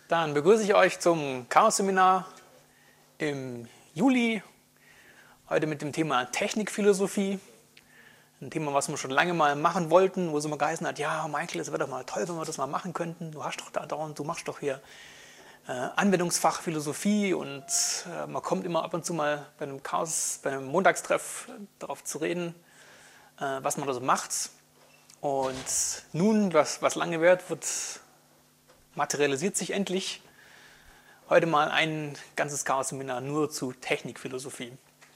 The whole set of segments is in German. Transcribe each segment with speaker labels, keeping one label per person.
Speaker 1: Dann begrüße ich euch zum Chaos-Seminar im Juli. Heute mit dem Thema Technikphilosophie. Ein Thema, was wir schon lange mal machen wollten, wo es immer geheißen hat, ja Michael, es wäre doch mal toll, wenn wir das mal machen könnten. Du hast doch da dauernd, du machst doch hier Anwendungsfach Philosophie und man kommt immer ab und zu mal bei einem Montagstreff darauf zu reden, was man da so macht. Und nun, was lange währt, materialisiert sich endlich. Heute mal ein ganzes Chaos-Seminar nur zu Technikphilosophie.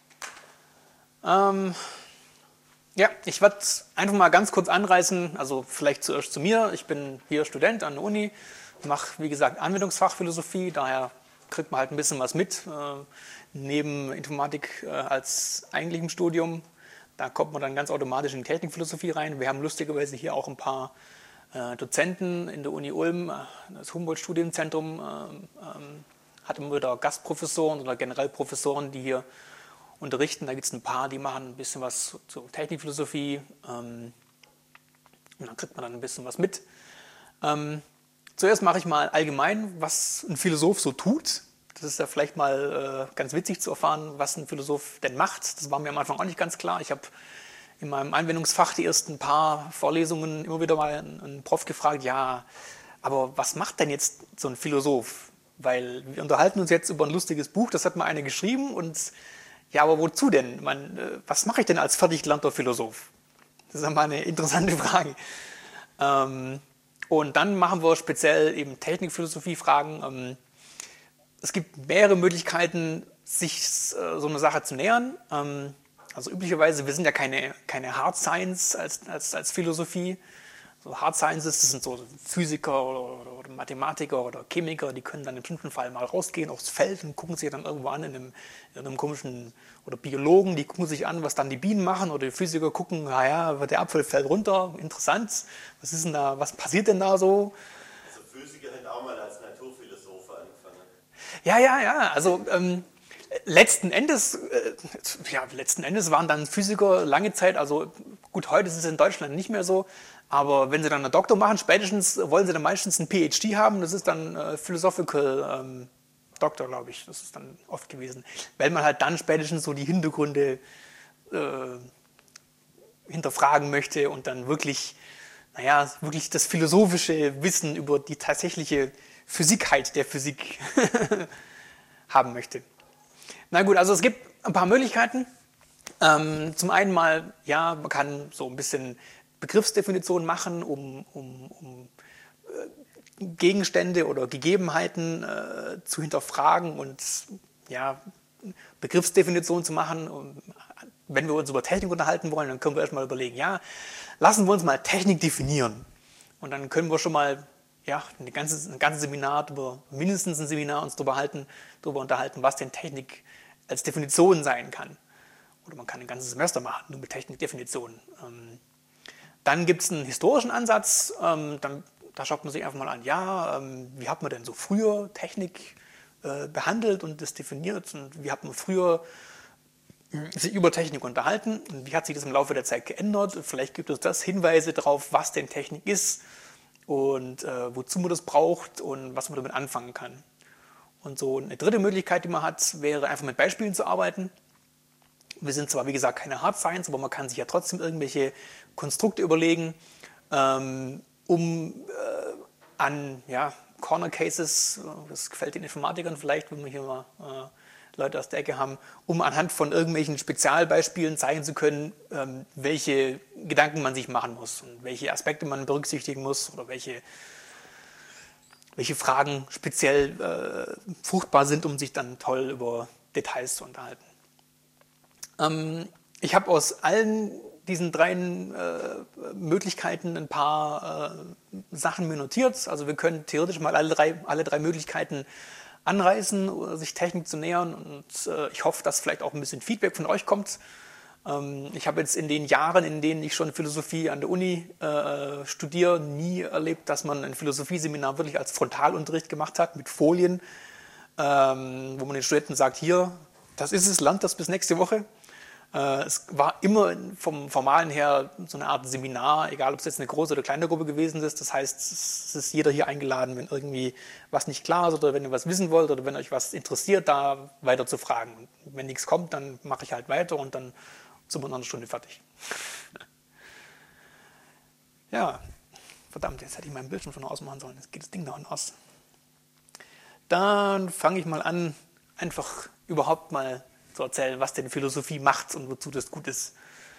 Speaker 1: Ja, ich werde einfach mal ganz kurz anreißen, also vielleicht zuerst zu mir. Ich bin hier Student an der Uni, mache wie gesagt Anwendungsfach Philosophie, daher kriegt man halt ein bisschen was mit, neben Informatik als eigentlichem Studium. Da kommt man dann ganz automatisch in die Technikphilosophie rein. Wir haben lustigerweise hier auch ein paar Dozenten in der Uni Ulm. Das Humboldt-Studienzentrum hat immer wieder Gastprofessoren oder generell Professoren, die hier unterrichten. Da gibt es ein paar, die machen ein bisschen was zur Technikphilosophie. Und dann kriegt man dann ein bisschen was mit. Zuerst mache ich mal allgemein, was ein Philosoph so tut. Das ist ja vielleicht mal ganz witzig zu erfahren, was ein Philosoph denn macht. Das war mir am Anfang auch nicht ganz klar. Ich habe in meinem Anwendungsfach die ersten paar Vorlesungen immer wieder mal einen Prof gefragt, ja, aber was macht denn jetzt so ein Philosoph? Weil wir unterhalten uns jetzt über ein lustiges Buch, das hat mal einer geschrieben und ja, aber wozu denn? Was mache ich denn als fertig gelernter Philosoph? Das ist ja mal eine interessante Frage. Und dann machen wir speziell eben Technikphilosophie-Fragen. Es gibt mehrere Möglichkeiten, sich so einer Sache zu nähern. Also üblicherweise, wir sind ja keine Hard Science als Philosophie. So Hard Sciences, das sind so Physiker oder Mathematiker oder Chemiker, die können dann im schlimmsten Fall mal rausgehen aufs Feld und gucken sich dann irgendwo an in einem komischen, oder Biologen, die gucken sich an, was dann die Bienen machen, oder die Physiker gucken, naja, der Apfel fällt runter, interessant, was ist denn da, was passiert denn da so?
Speaker 2: Also Physiker hätten auch mal als Naturphilosoph angefangen.
Speaker 1: Ja, also letzten Endes waren dann Physiker lange Zeit, also gut, heute ist es in Deutschland nicht mehr so, aber wenn sie dann einen Doktor machen, spätestens wollen sie dann meistens einen PhD haben, das ist dann Philosophical Doktor, glaube ich, das ist dann oft gewesen, weil man halt dann spätestens so die Hintergründe hinterfragen möchte und dann wirklich das philosophische Wissen über die tatsächliche Physikheit der Physik haben möchte. Na gut, also es gibt ein paar Möglichkeiten. Zum einen mal, ja, man kann so ein bisschen Begriffsdefinitionen machen, um Gegenstände oder Gegebenheiten zu hinterfragen und ja, Begriffsdefinitionen zu machen. Und wenn wir uns über Technik unterhalten wollen, dann können wir erstmal überlegen, ja, lassen wir uns mal Technik definieren. Und dann können wir schon mal ein ganzes Seminar, mindestens ein Seminar uns darüber unterhalten, was denn Technik als Definition sein kann. Oder man kann ein ganzes Semester machen, nur mit Technikdefinitionen. Dann gibt es einen historischen Ansatz, da schaut man sich einfach mal an, ja, wie hat man denn so früher Technik behandelt und das definiert und wie hat man früher sich über Technik unterhalten und wie hat sich das im Laufe der Zeit geändert. Vielleicht gibt es das Hinweise darauf, was denn Technik ist und wozu man das braucht und was man damit anfangen kann. Und so eine dritte Möglichkeit, die man hat, wäre einfach mit Beispielen zu arbeiten. Wir sind zwar, wie gesagt, keine Hard Science, aber man kann sich ja trotzdem irgendwelche Konstrukte überlegen, an Corner Cases, das gefällt den Informatikern vielleicht, wenn wir hier mal Leute aus der Ecke haben, um anhand von irgendwelchen Spezialbeispielen zeigen zu können, welche Gedanken man sich machen muss und welche Aspekte man berücksichtigen muss oder welche Fragen speziell fruchtbar sind, um sich dann toll über Details zu unterhalten. Ich habe aus allen diesen drei Möglichkeiten ein paar Sachen mir notiert. Also wir können theoretisch mal alle drei Möglichkeiten anreißen, sich Technik zu nähern. Und ich hoffe, dass vielleicht auch ein bisschen Feedback von euch kommt. Ich habe jetzt in den Jahren, in denen ich schon Philosophie an der Uni studiere, nie erlebt, dass man ein Philosophieseminar wirklich als Frontalunterricht gemacht hat mit Folien, wo man den Studenten sagt, hier, das ist es, lernt das bis nächste Woche. Es war immer vom Formalen her so eine Art Seminar, egal ob es jetzt eine große oder kleine Gruppe gewesen ist. Das heißt, es ist jeder hier eingeladen, wenn irgendwie was nicht klar ist oder wenn ihr was wissen wollt oder wenn euch was interessiert, da weiter zu fragen. Und wenn nichts kommt, dann mache ich halt weiter und dann sind wir nach einer Stunde fertig. Ja, verdammt, jetzt hätte ich meinen Bildschirm schon ausmachen sollen. Jetzt geht das Ding da aus. Dann fange ich mal an, einfach überhaupt mal zu erzählen, was denn Philosophie macht und wozu das gut ist.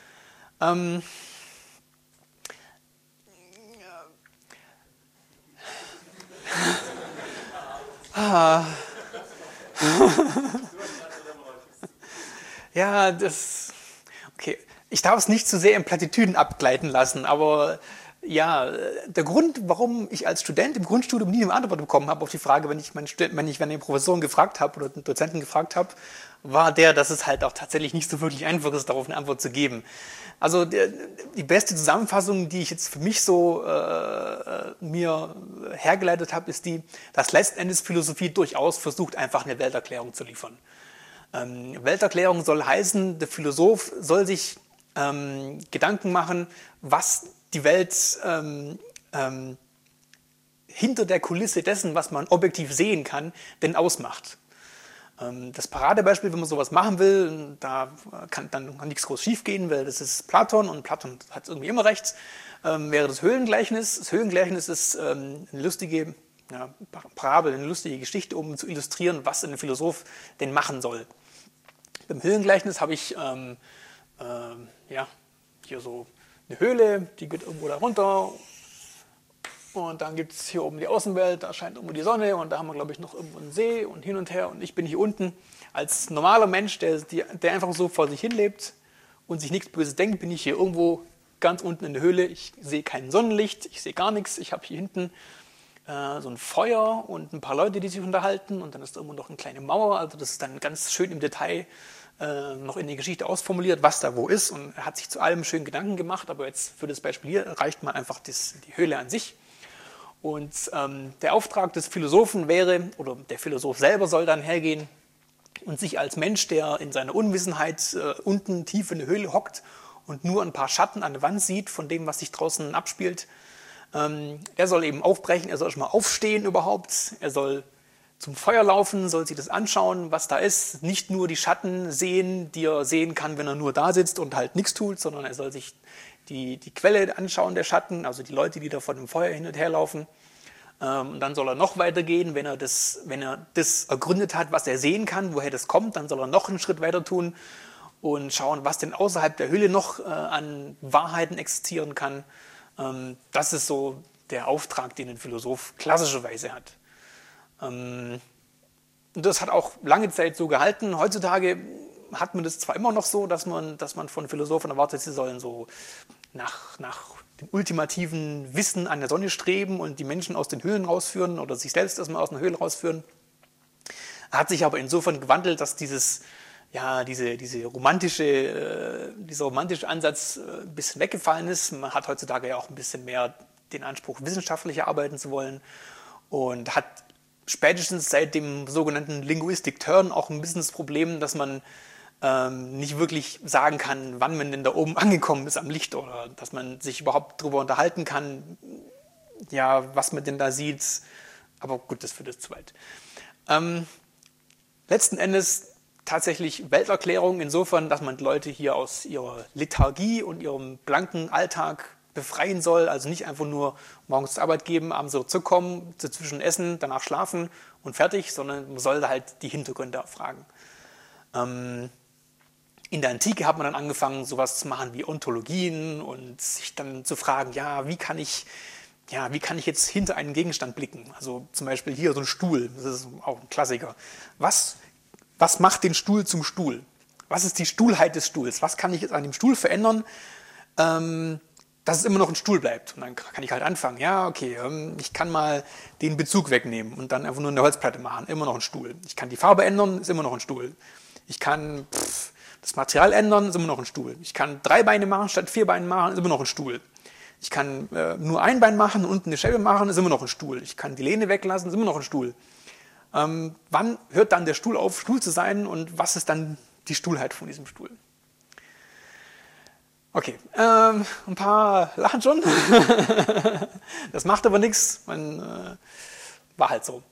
Speaker 1: Ja, okay. Ich darf es nicht zu sehr in Plattitüden abgleiten lassen, aber ja, der Grund, warum ich als Student im Grundstudium nie eine Antwort bekommen habe auf die Frage, wenn ich den Professoren gefragt habe oder den Dozenten gefragt habe, war der, dass es halt auch tatsächlich nicht so wirklich einfach ist, darauf eine Antwort zu geben. Also die beste Zusammenfassung, die ich jetzt für mich so mir hergeleitet habe, ist die, dass letzten Endes Philosophie durchaus versucht, einfach eine Welterklärung zu liefern. Welterklärung soll heißen, der Philosoph soll sich Gedanken machen, was die Welt hinter der Kulisse dessen, was man objektiv sehen kann, denn ausmacht. Das Paradebeispiel, wenn man sowas machen will, da kann dann nichts groß schief gehen, weil das ist Platon und Platon hat irgendwie immer recht, wäre das Höhlengleichnis. Das Höhlengleichnis ist eine lustige Parabel, eine lustige Geschichte, um zu illustrieren, was ein Philosoph denn machen soll. Beim Höhlengleichnis habe ich hier so eine Höhle, die geht irgendwo da runter und dann gibt es hier oben die Außenwelt, da scheint irgendwo die Sonne und da haben wir, glaube ich, noch irgendwo einen See und hin und her und ich bin hier unten als normaler Mensch, der einfach so vor sich hin lebt und sich nichts Böses denkt, bin ich hier irgendwo ganz unten in der Höhle, ich sehe kein Sonnenlicht, ich sehe gar nichts, ich habe hier hinten so ein Feuer und ein paar Leute, die sich unterhalten und dann ist irgendwo noch eine kleine Mauer, also das ist dann ganz schön im Detail noch in die Geschichte ausformuliert, was da wo ist und er hat sich zu allem schön Gedanken gemacht, aber jetzt für das Beispiel hier reicht mal einfach die Höhle an sich. Und der Auftrag des Philosophen wäre, oder der Philosoph selber soll dann hergehen und sich als Mensch, der in seiner Unwissenheit unten tief in der Höhle hockt und nur ein paar Schatten an der Wand sieht von dem, was sich draußen abspielt, der soll eben aufbrechen, er soll schon mal aufstehen überhaupt, er soll zum Feuer laufen, soll sich das anschauen, was da ist, nicht nur die Schatten sehen, die er sehen kann, wenn er nur da sitzt und halt nichts tut, sondern er soll sich die Quelle anschauen der Schatten, also die Leute, die da vor dem Feuer hin und her laufen. Und dann soll er noch weitergehen, wenn er das ergründet hat, was er sehen kann, woher das kommt, dann soll er noch einen Schritt weiter tun und schauen, was denn außerhalb der Höhle noch an Wahrheiten existieren kann. Das ist so der Auftrag, den ein Philosoph klassischerweise hat. Das hat auch lange Zeit so gehalten. Heutzutage hat man das zwar immer noch so, dass man von Philosophen erwartet, sie sollen so nach dem ultimativen Wissen an der Sonne streben und die Menschen aus den Höhlen rausführen oder sich selbst erstmal aus einer Höhle rausführen. Hat sich aber insofern gewandelt, dass dieser romantische Ansatz ein bisschen weggefallen ist. Man hat heutzutage ja auch ein bisschen mehr den Anspruch, wissenschaftlicher arbeiten zu wollen und hat spätestens seit dem sogenannten Linguistic Turn auch ein bisschen das Problem, dass man nicht wirklich sagen kann, wann man denn da oben angekommen ist am Licht oder dass man sich überhaupt darüber unterhalten kann, ja, was man denn da sieht. Aber gut, das führt jetzt zu weit. Letzten Endes tatsächlich Welterklärung insofern, dass man die Leute hier aus ihrer Lethargie und ihrem blanken Alltag befreien soll, also nicht einfach nur morgens zur Arbeit geben, abends zurückkommen, dazwischen essen, danach schlafen und fertig, sondern man soll halt die Hintergründe erfragen. In der Antike hat man dann angefangen, sowas zu machen wie Ontologien und sich dann zu fragen, wie kann ich jetzt hinter einen Gegenstand blicken? Also zum Beispiel hier so ein Stuhl, das ist auch ein Klassiker. Was macht den Stuhl zum Stuhl? Was ist die Stuhlheit des Stuhls? Was kann ich jetzt an dem Stuhl verändern, dass es immer noch ein Stuhl bleibt? Und dann kann ich halt anfangen, ich kann mal den Bezug wegnehmen und dann einfach nur eine Holzplatte machen, immer noch ein Stuhl. Ich kann die Farbe ändern, ist immer noch ein Stuhl. Ich kann das Material ändern, ist immer noch ein Stuhl. Ich kann 3 Beine machen statt 4 Beine machen, ist immer noch ein Stuhl. Ich kann nur ein Bein machen und unten eine Scheibe machen, ist immer noch ein Stuhl. Ich kann die Lehne weglassen, ist immer noch ein Stuhl. Wann hört dann der Stuhl auf, Stuhl zu sein und was ist dann die Stuhlheit von diesem Stuhl? Okay, ein paar lachen schon. Das macht aber nichts. War halt so.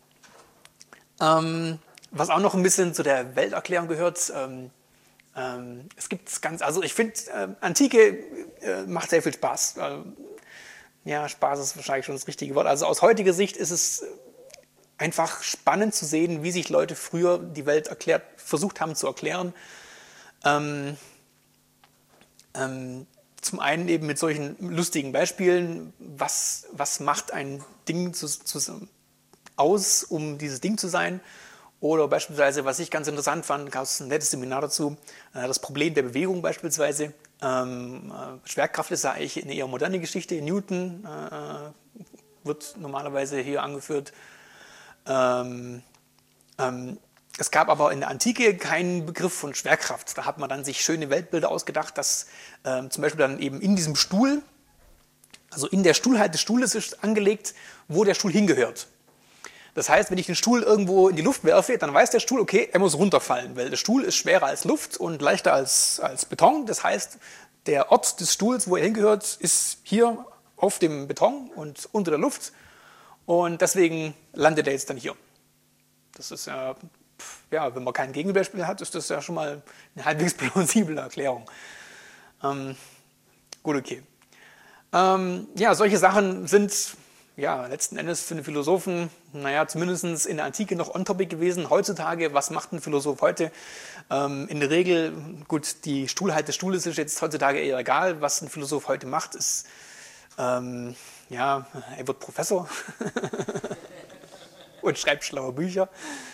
Speaker 1: Was auch noch ein bisschen zu der Welterklärung gehört, es gibt also ich finde, Antike macht sehr viel Spaß. Ja, Spaß ist wahrscheinlich schon das richtige Wort. Also aus heutiger Sicht ist es einfach spannend zu sehen, wie sich Leute früher die Welt versucht haben zu erklären. Zum einen eben mit solchen lustigen Beispielen, was macht ein Ding aus, um dieses Ding zu sein. Oder beispielsweise, was ich ganz interessant fand, gab es ein nettes Seminar dazu, das Problem der Bewegung beispielsweise. Schwerkraft ist ja eigentlich eine eher moderne Geschichte. Newton wird normalerweise hier angeführt. Es gab aber in der Antike keinen Begriff von Schwerkraft. Da hat man dann sich schöne Weltbilder ausgedacht, dass zum Beispiel dann eben in diesem Stuhl, also in der Stuhlheit des Stuhles ist angelegt, wo der Stuhl hingehört. Das heißt, wenn ich den Stuhl irgendwo in die Luft werfe, dann weiß der Stuhl, okay, er muss runterfallen, weil der Stuhl ist schwerer als Luft und leichter als Beton. Das heißt, der Ort des Stuhls, wo er hingehört, ist hier auf dem Beton und unter der Luft. Und deswegen landet er jetzt dann hier. Das ist ja, wenn man kein Gegenbeispiel hat, ist das ja schon mal eine halbwegs plausible Erklärung. Gut, okay. Solche Sachen sind letzten Endes für einen Philosophen, zumindest in der Antike noch on-topic gewesen. Heutzutage, was macht ein Philosoph heute? In der Regel, gut, die Stuhlheit des Stuhles ist jetzt heutzutage eher egal. Was ein Philosoph heute macht, ist, er wird Professor und schreibt schlaue Bücher.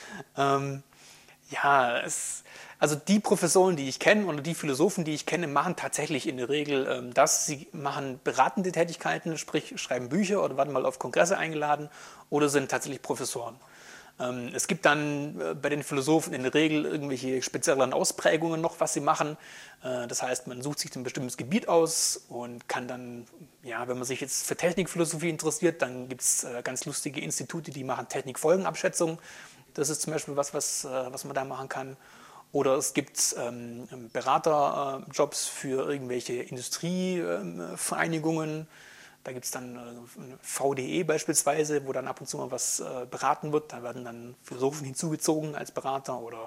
Speaker 1: Also die Professoren, die ich kenne oder die Philosophen, die ich kenne, machen tatsächlich in der Regel sie machen beratende Tätigkeiten, sprich schreiben Bücher oder werden mal auf Kongresse eingeladen oder sind tatsächlich Professoren. Es gibt dann bei den Philosophen in der Regel irgendwelche spezielleren Ausprägungen noch, was sie machen. Das heißt, man sucht sich ein bestimmtes Gebiet aus und kann dann, wenn man sich jetzt für Technikphilosophie interessiert, dann gibt es ganz lustige Institute, die machen Technikfolgenabschätzung. Das ist zum Beispiel was man da machen kann. Oder es gibt Beraterjobs für irgendwelche Industrievereinigungen. Da gibt es dann VDE beispielsweise, wo dann ab und zu mal was beraten wird. Da werden dann Philosophen hinzugezogen als Berater oder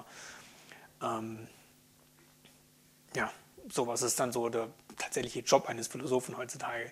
Speaker 1: sowas ist dann so der tatsächliche Job eines Philosophen heutzutage.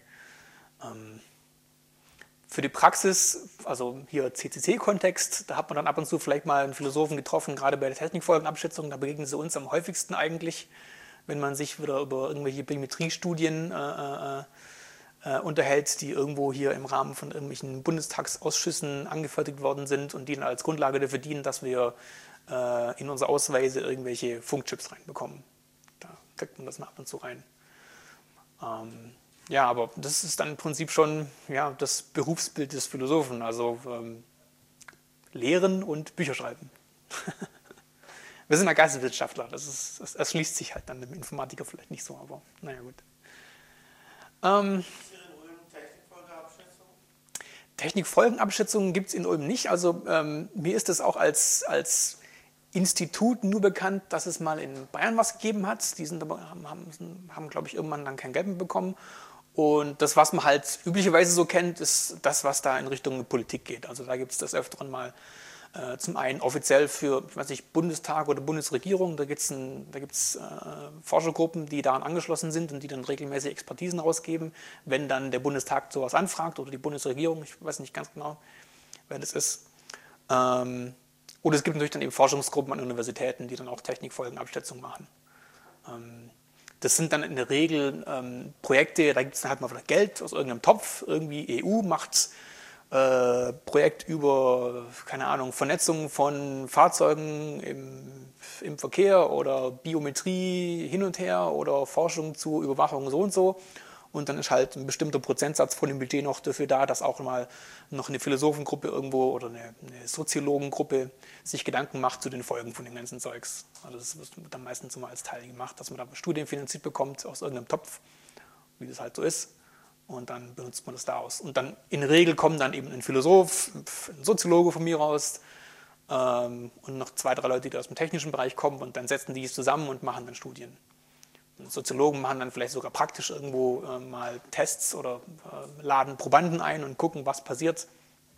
Speaker 1: Für die Praxis, also hier CCC-Kontext, da hat man dann ab und zu vielleicht mal einen Philosophen getroffen, gerade bei der Technikfolgenabschätzung, da begegnen sie uns am häufigsten eigentlich, wenn man sich wieder über irgendwelche Biometriestudien unterhält, die irgendwo hier im Rahmen von irgendwelchen Bundestagsausschüssen angefertigt worden sind und die dann als Grundlage dafür dienen, dass wir in unsere Ausweise irgendwelche Funkchips reinbekommen. Da kriegt man das mal ab und zu rein. Aber das ist dann im Prinzip schon das Berufsbild des Philosophen, also Lehren und Bücher schreiben. Wir sind ja Geisteswissenschaftler, das erschließt sich halt dann dem Informatiker vielleicht nicht so, aber naja gut. Technikfolgenabschätzungen gibt es in Ulm nicht, also mir ist es auch als Institut nur bekannt, dass es mal in Bayern was gegeben hat. Die haben glaube ich, irgendwann dann kein Geld mehr bekommen. Und das, was man halt üblicherweise so kennt, ist das, was da in Richtung Politik geht. Also da gibt es des Öfteren mal zum einen offiziell für, Bundestag oder Bundesregierung. Da gibt's Forschergruppen, die daran angeschlossen sind und die dann regelmäßig Expertisen rausgeben, wenn dann der Bundestag sowas anfragt oder die Bundesregierung. Ich weiß nicht ganz genau, wer das ist. Oder es gibt natürlich dann eben Forschungsgruppen an Universitäten, die dann auch Technikfolgenabschätzung machen. Das sind dann in der Regel Projekte, da gibt es dann halt mal vielleicht Geld aus irgendeinem Topf. Irgendwie EU macht Projekt über, keine Ahnung, Vernetzung von Fahrzeugen im Verkehr oder Biometrie hin und her oder Forschung zur Überwachung so und so. Und dann ist halt ein bestimmter Prozentsatz von dem Budget noch dafür da, dass auch mal noch eine Philosophengruppe irgendwo oder eine Soziologengruppe sich Gedanken macht zu den Folgen von dem ganzen Zeugs. Also das wird dann meistens immer als Teil gemacht, dass man da Studien finanziert bekommt aus irgendeinem Topf, wie das halt so ist. Und dann benutzt man das da aus. Und dann in der Regel kommen dann eben ein Philosoph, ein Soziologe von mir raus und noch 2, 3 Leute, die aus dem technischen Bereich kommen und dann setzen die es zusammen und machen dann Studien. Soziologen machen dann vielleicht sogar praktisch irgendwo mal Tests oder laden Probanden ein und gucken, was passiert.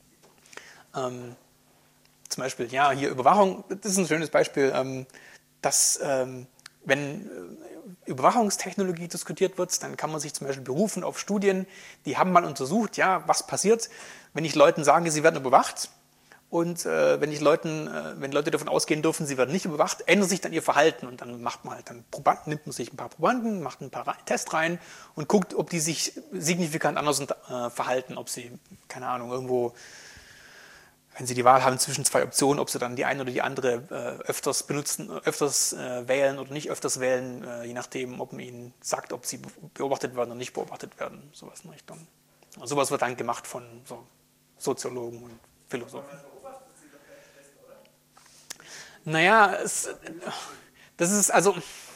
Speaker 1: Zum Beispiel, ja, hier Überwachung, das ist ein schönes Beispiel, dass wenn Überwachungstechnologie diskutiert wird, dann kann man sich zum Beispiel berufen auf Studien, die haben mal untersucht, ja, was passiert, wenn ich Leuten sage, sie werden überwacht und wenn Leute davon ausgehen dürfen, sie werden nicht überwacht, ändert sich dann ihr Verhalten und dann macht man halt dann nimmt man sich ein paar Probanden, macht ein paar Tests rein und guckt, ob die sich signifikant anders verhalten, ob sie, keine Ahnung, irgendwo, wenn Sie die Wahl haben zwischen zwei Optionen, ob Sie dann die eine oder die andere öfters benutzen, öfters wählen oder nicht öfters wählen, je nachdem, ob man Ihnen sagt, ob Sie beobachtet werden oder nicht beobachtet werden, sowas in Richtung. Und sowas wird dann gemacht von so Soziologen und Philosophen. Naja, das ist also,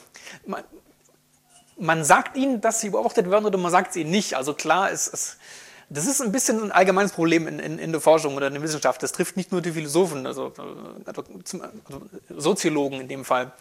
Speaker 1: man sagt ihnen, dass sie beobachtet werden oder man sagt es ihnen nicht. Also klar, das ist ein bisschen ein allgemeines Problem in der Forschung oder in der Wissenschaft. Das trifft nicht nur die Philosophen, also Soziologen in dem Fall.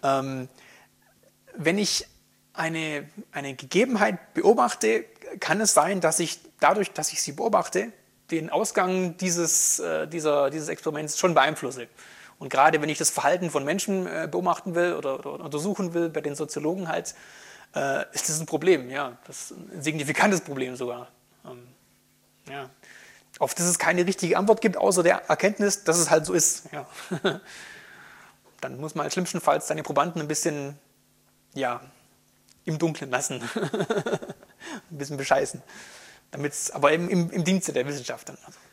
Speaker 1: Wenn ich eine Gegebenheit beobachte, kann es sein, dass ich dadurch, dass ich sie beobachte, den Ausgang dieses Experiments schon beeinflusse. Und gerade wenn ich das Verhalten von Menschen beobachten will oder untersuchen will, bei den Soziologen halt, ist das ein Problem, ja. Das ist ein signifikantes Problem sogar. Ja. Auf das es keine richtige Antwort gibt, außer der Erkenntnis, dass es halt so ist. Ja. Dann muss man schlimmstenfalls seine Probanden ein bisschen, ja, im Dunkeln lassen. Ein bisschen bescheißen. Damit's, aber im Dienste der Wissenschaft dann. Also,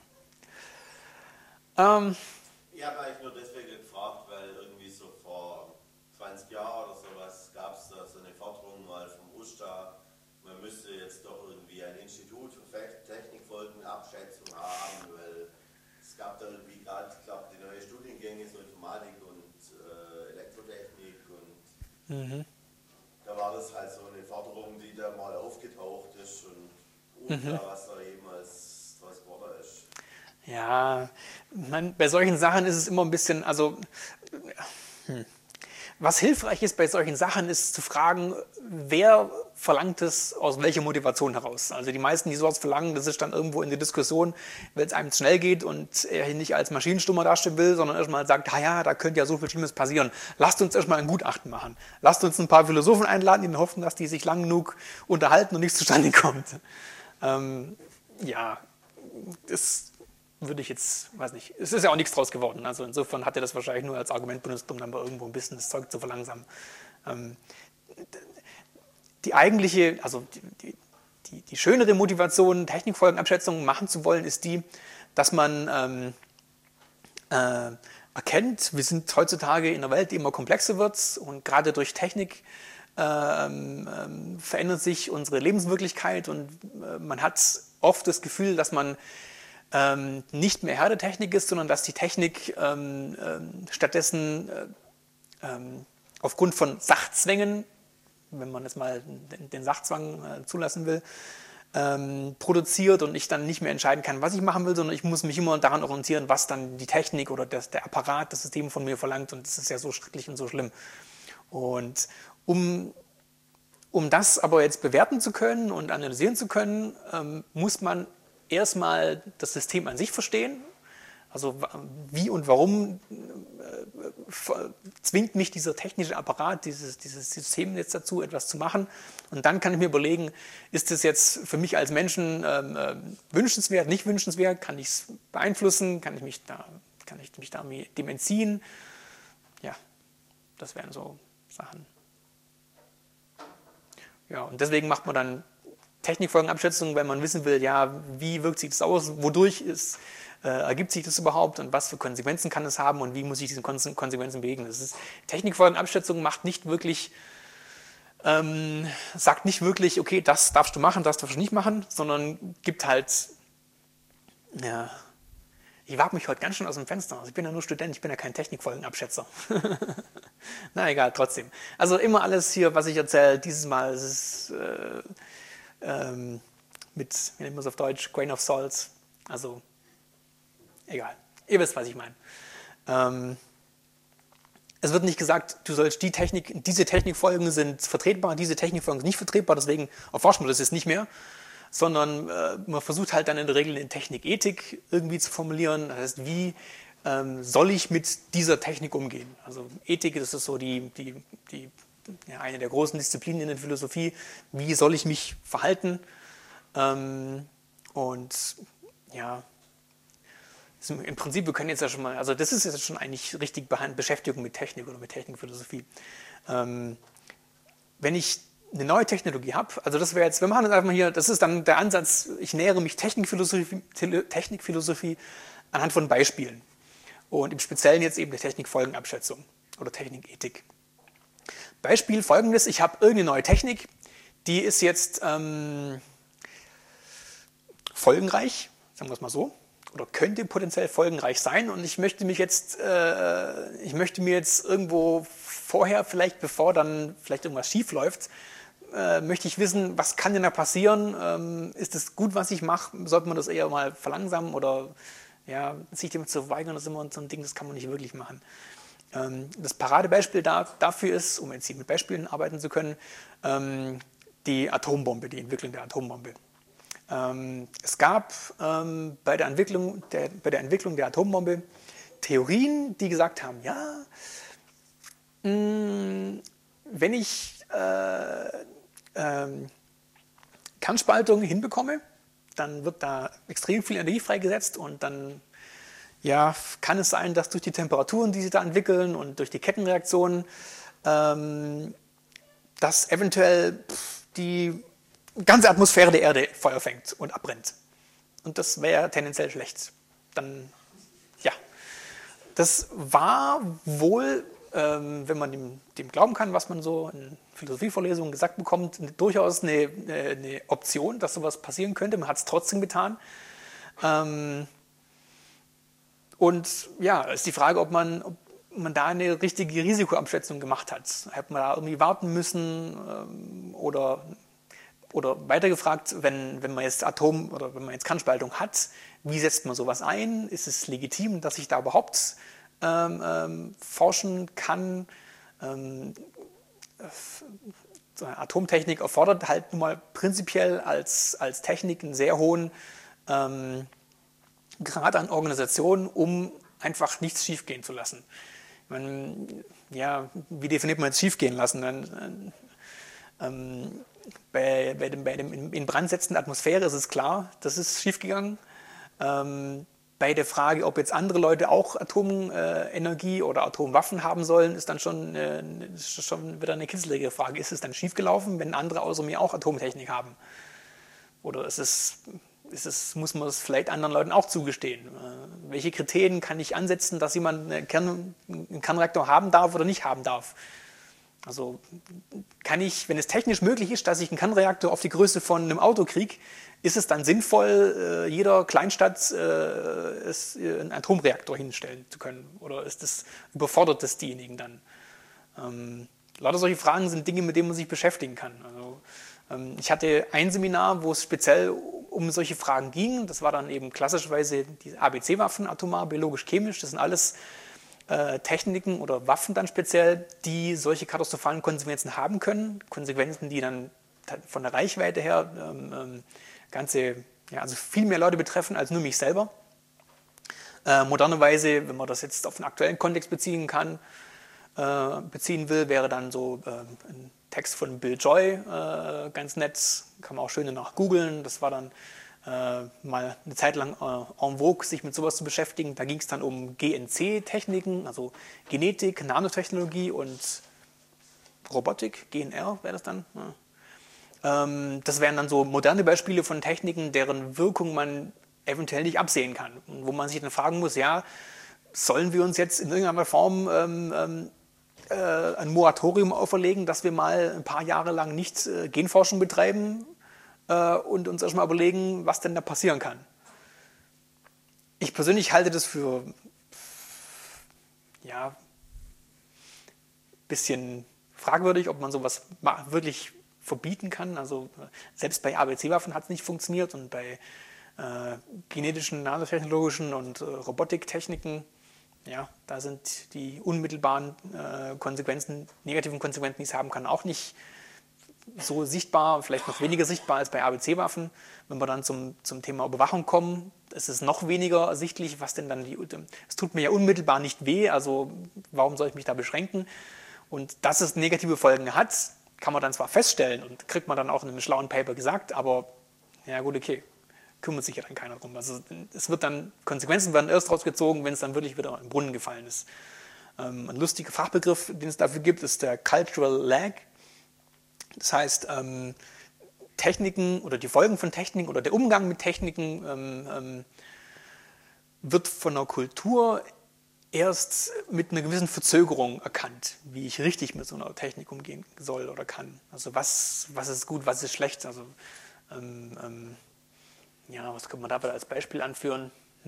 Speaker 1: ja.
Speaker 2: Ich habe eigentlich nur deswegen gefragt, weil irgendwie so vor 20 Jahren oder sowas gab es da so eine Forderung mal vom USTA, man müsste jetzt doch irgendwie ein Institut für Technikfolgenabschätzung haben, weil es gab da irgendwie gerade, ich glaube, die neuen Studiengänge, so Informatik und Elektrotechnik und da war das halt so eine Forderung, die da mal aufgetaucht ist und was da jemals draus geworden ist.
Speaker 1: Ja, bei solchen Sachen ist es immer ein bisschen, also was hilfreich ist bei solchen Sachen, ist zu fragen, wer verlangt es aus welcher Motivation heraus. Also die meisten, die sowas verlangen, das ist dann irgendwo in der Diskussion, weil es einem schnell geht und er ihn nicht als Maschinenstummer darstellen will, sondern erstmal sagt, ja, da könnte ja so viel Schlimmes passieren. Lasst uns erstmal ein Gutachten machen. Lasst uns ein paar Philosophen einladen, in der Hoffnung, dass die sich lang genug unterhalten und nichts zustande kommt. Ja, das würde ich jetzt, weiß nicht, es ist ja auch nichts draus geworden. Also insofern hat er das wahrscheinlich nur als Argument benutzt, um dann mal irgendwo ein bisschen das Zeug zu verlangsamen. Die eigentliche, also die schönere Motivation, Technikfolgenabschätzungen machen zu wollen, ist die, dass man erkennt, wir sind heutzutage in einer Welt, die immer komplexer wird und gerade durch Technik verändert sich unsere Lebenswirklichkeit und man hat oft das Gefühl, dass man nicht mehr Herr der Technik ist, sondern dass die Technik stattdessen aufgrund von Sachzwängen, wenn man jetzt mal den Sachzwang zulassen will, produziert und ich dann nicht mehr entscheiden kann, was ich machen will, sondern ich muss mich immer daran orientieren, was dann die Technik oder der Apparat, das System von mir verlangt und das ist ja so schrecklich und so schlimm. Und um das aber jetzt bewerten zu können und analysieren zu können, muss man erstmal das System an sich verstehen, also wie und warum zwingt mich dieser technische Apparat, dieses System jetzt dazu, etwas zu machen. Und dann kann ich mir überlegen, ist das jetzt für mich als Menschen wünschenswert, nicht wünschenswert, kann ich es beeinflussen, kann ich mich dem entziehen? Ja, das wären so Sachen. Ja, und deswegen macht man dann Technikfolgenabschätzung, wenn man wissen will, ja, wie wirkt sich das aus, wodurch ergibt sich das überhaupt und was für Konsequenzen kann es haben und wie muss ich diesen Konsequenzen begegnen. Technikfolgenabschätzung macht nicht wirklich, sagt nicht wirklich, okay, das darfst du machen, das darfst du nicht machen, sondern gibt halt, ja, ich wage mich heute ganz schön aus dem Fenster. Also ich bin ja nur Student, ich bin ja kein Technikfolgenabschätzer. Na egal, trotzdem. Also immer alles hier, was ich erzähle, dieses Mal ist es mit, wie nennt man es auf Deutsch, Grain of Salt, also egal, ihr wisst, was ich meine. Es wird nicht gesagt, du sollst diese Technikfolgen sind vertretbar, diese Technikfolgen sind nicht vertretbar, deswegen erforscht man das jetzt nicht mehr, sondern man versucht halt dann in der Regel eine Technikethik irgendwie zu formulieren. Das heißt, wie soll ich mit dieser Technik umgehen? Also Ethik, das ist so eine der großen Disziplinen in der Philosophie. Wie soll ich mich verhalten? Und ja, im Prinzip, wir können jetzt ja schon mal, also das ist jetzt schon eigentlich richtig Beschäftigung mit Technik oder mit Technikphilosophie. Wenn ich eine neue Technologie habe, also das wäre jetzt, wir machen das einfach mal hier, das ist dann der Ansatz, ich nähere mich Technikphilosophie anhand von Beispielen. Und im Speziellen jetzt eben der Technikfolgenabschätzung oder Technikethik. Beispiel folgendes, ich habe irgendeine neue Technik, die ist jetzt folgenreich, sagen wir es mal so, oder könnte potenziell folgenreich sein und ich möchte mir jetzt irgendwo vorher, vielleicht bevor dann vielleicht irgendwas schief läuft, möchte ich wissen, was kann denn da passieren? Ist es gut, was ich mache? Sollte man das eher mal verlangsamen oder ja, sich dem zu weigern, das ist immer so ein Ding, das kann man nicht wirklich machen. Das Paradebeispiel dafür ist, um jetzt hier mit Beispielen arbeiten zu können, die Atombombe, die Entwicklung der Atombombe. Es gab bei der Entwicklung der Atombombe Theorien, die gesagt haben, ja, wenn ich Kernspaltung hinbekomme, dann wird da extrem viel Energie freigesetzt und dann ja, kann es sein, dass durch die Temperaturen, die sich da entwickeln und durch die Kettenreaktionen, dass eventuell die ganze Atmosphäre der Erde Feuer fängt und abbrennt. Und das wäre tendenziell schlecht. Dann, ja, das war wohl, wenn man dem glauben kann, was man so in Philosophievorlesungen gesagt bekommt, durchaus eine Option, dass sowas passieren könnte. Man hat es trotzdem getan. Und ja, ist die Frage, ob man da eine richtige Risikoabschätzung gemacht hat. Hat man da irgendwie warten müssen oder weiter gefragt, wenn man jetzt wenn man jetzt Kernspaltung hat, wie setzt man sowas ein? Ist es legitim, dass ich da überhaupt forschen kann? So eine Atomtechnik erfordert halt nun mal prinzipiell als Technik einen sehr hohen Grad an Organisation, um einfach nichts schiefgehen zu lassen. Ich meine, ja, wie definiert man jetzt schiefgehen lassen? Bei dem in Brand setzenden Atmosphäre ist es klar, das ist schiefgegangen. Bei der Frage, ob jetzt andere Leute auch Atomenergie oder Atomwaffen haben sollen, ist dann schon wieder eine kitzlige Frage. Ist es dann schiefgelaufen, wenn andere außer mir auch Atomtechnik haben? Oder muss man es vielleicht anderen Leuten auch zugestehen? Welche Kriterien kann ich ansetzen, dass jemand einen Kernreaktor haben darf oder nicht haben darf? Also kann ich, wenn es technisch möglich ist, dass ich einen Kernreaktor auf die Größe von einem Auto kriege, ist es dann sinnvoll, jeder Kleinstadt einen Atomreaktor hinstellen zu können? Oder überfordert das diejenigen dann? Lauter solche Fragen sind Dinge, mit denen man sich beschäftigen kann. Also, ich hatte ein Seminar, wo es speziell um solche Fragen ging. Das war dann eben klassischerweise die ABC-Waffen, atomar, biologisch-chemisch. Das sind alles Techniken oder Waffen dann speziell, die solche katastrophalen Konsequenzen haben können. Konsequenzen, die dann von der Reichweite her also viel mehr Leute betreffen als nur mich selber. Modernerweise, wenn man das jetzt auf den aktuellen Kontext beziehen will, wäre dann so ein Text von Bill Joy ganz nett, kann man auch schön danach googeln. Das war dann mal eine Zeit lang en vogue, sich mit sowas zu beschäftigen. Da ging es dann um GNC-Techniken, also Genetik, Nanotechnologie und Robotik, GNR wäre das dann. Ja. Das wären dann so moderne Beispiele von Techniken, deren Wirkung man eventuell nicht absehen kann. Und wo man sich dann fragen muss, ja, sollen wir uns jetzt in irgendeiner Form ein Moratorium auferlegen, dass wir mal ein paar Jahre lang nicht Genforschung betreiben und uns erstmal überlegen, was denn da passieren kann. Ich persönlich halte das für ja, ein bisschen fragwürdig, ob man sowas wirklich verbieten kann. Also selbst bei ABC-Waffen hat es nicht funktioniert und bei genetischen, nanotechnologischen und Robotiktechniken Ja, da sind die unmittelbaren Konsequenzen, negativen Konsequenzen, die es haben kann, auch nicht so sichtbar, vielleicht noch weniger sichtbar als bei ABC-Waffen. Wenn wir dann zum Thema Überwachung kommen, ist es noch weniger ersichtlich, was denn dann es tut mir ja unmittelbar nicht weh, also warum soll ich mich da beschränken? Und dass es negative Folgen hat, kann man dann zwar feststellen und kriegt man dann auch in einem schlauen Paper gesagt, aber ja gut, okay, kümmert sich ja dann keiner drum. Also Konsequenzen werden erst rausgezogen, wenn es dann wirklich wieder im Brunnen gefallen ist. Ein lustiger Fachbegriff, den es dafür gibt, ist der Cultural Lag. Das heißt, Techniken oder die Folgen von Techniken oder der Umgang mit Techniken wird von der Kultur erst mit einer gewissen Verzögerung erkannt, wie ich richtig mit so einer Technik umgehen soll oder kann. Also was ist gut, was ist schlecht. Also ja, was könnte man dabei als Beispiel anführen?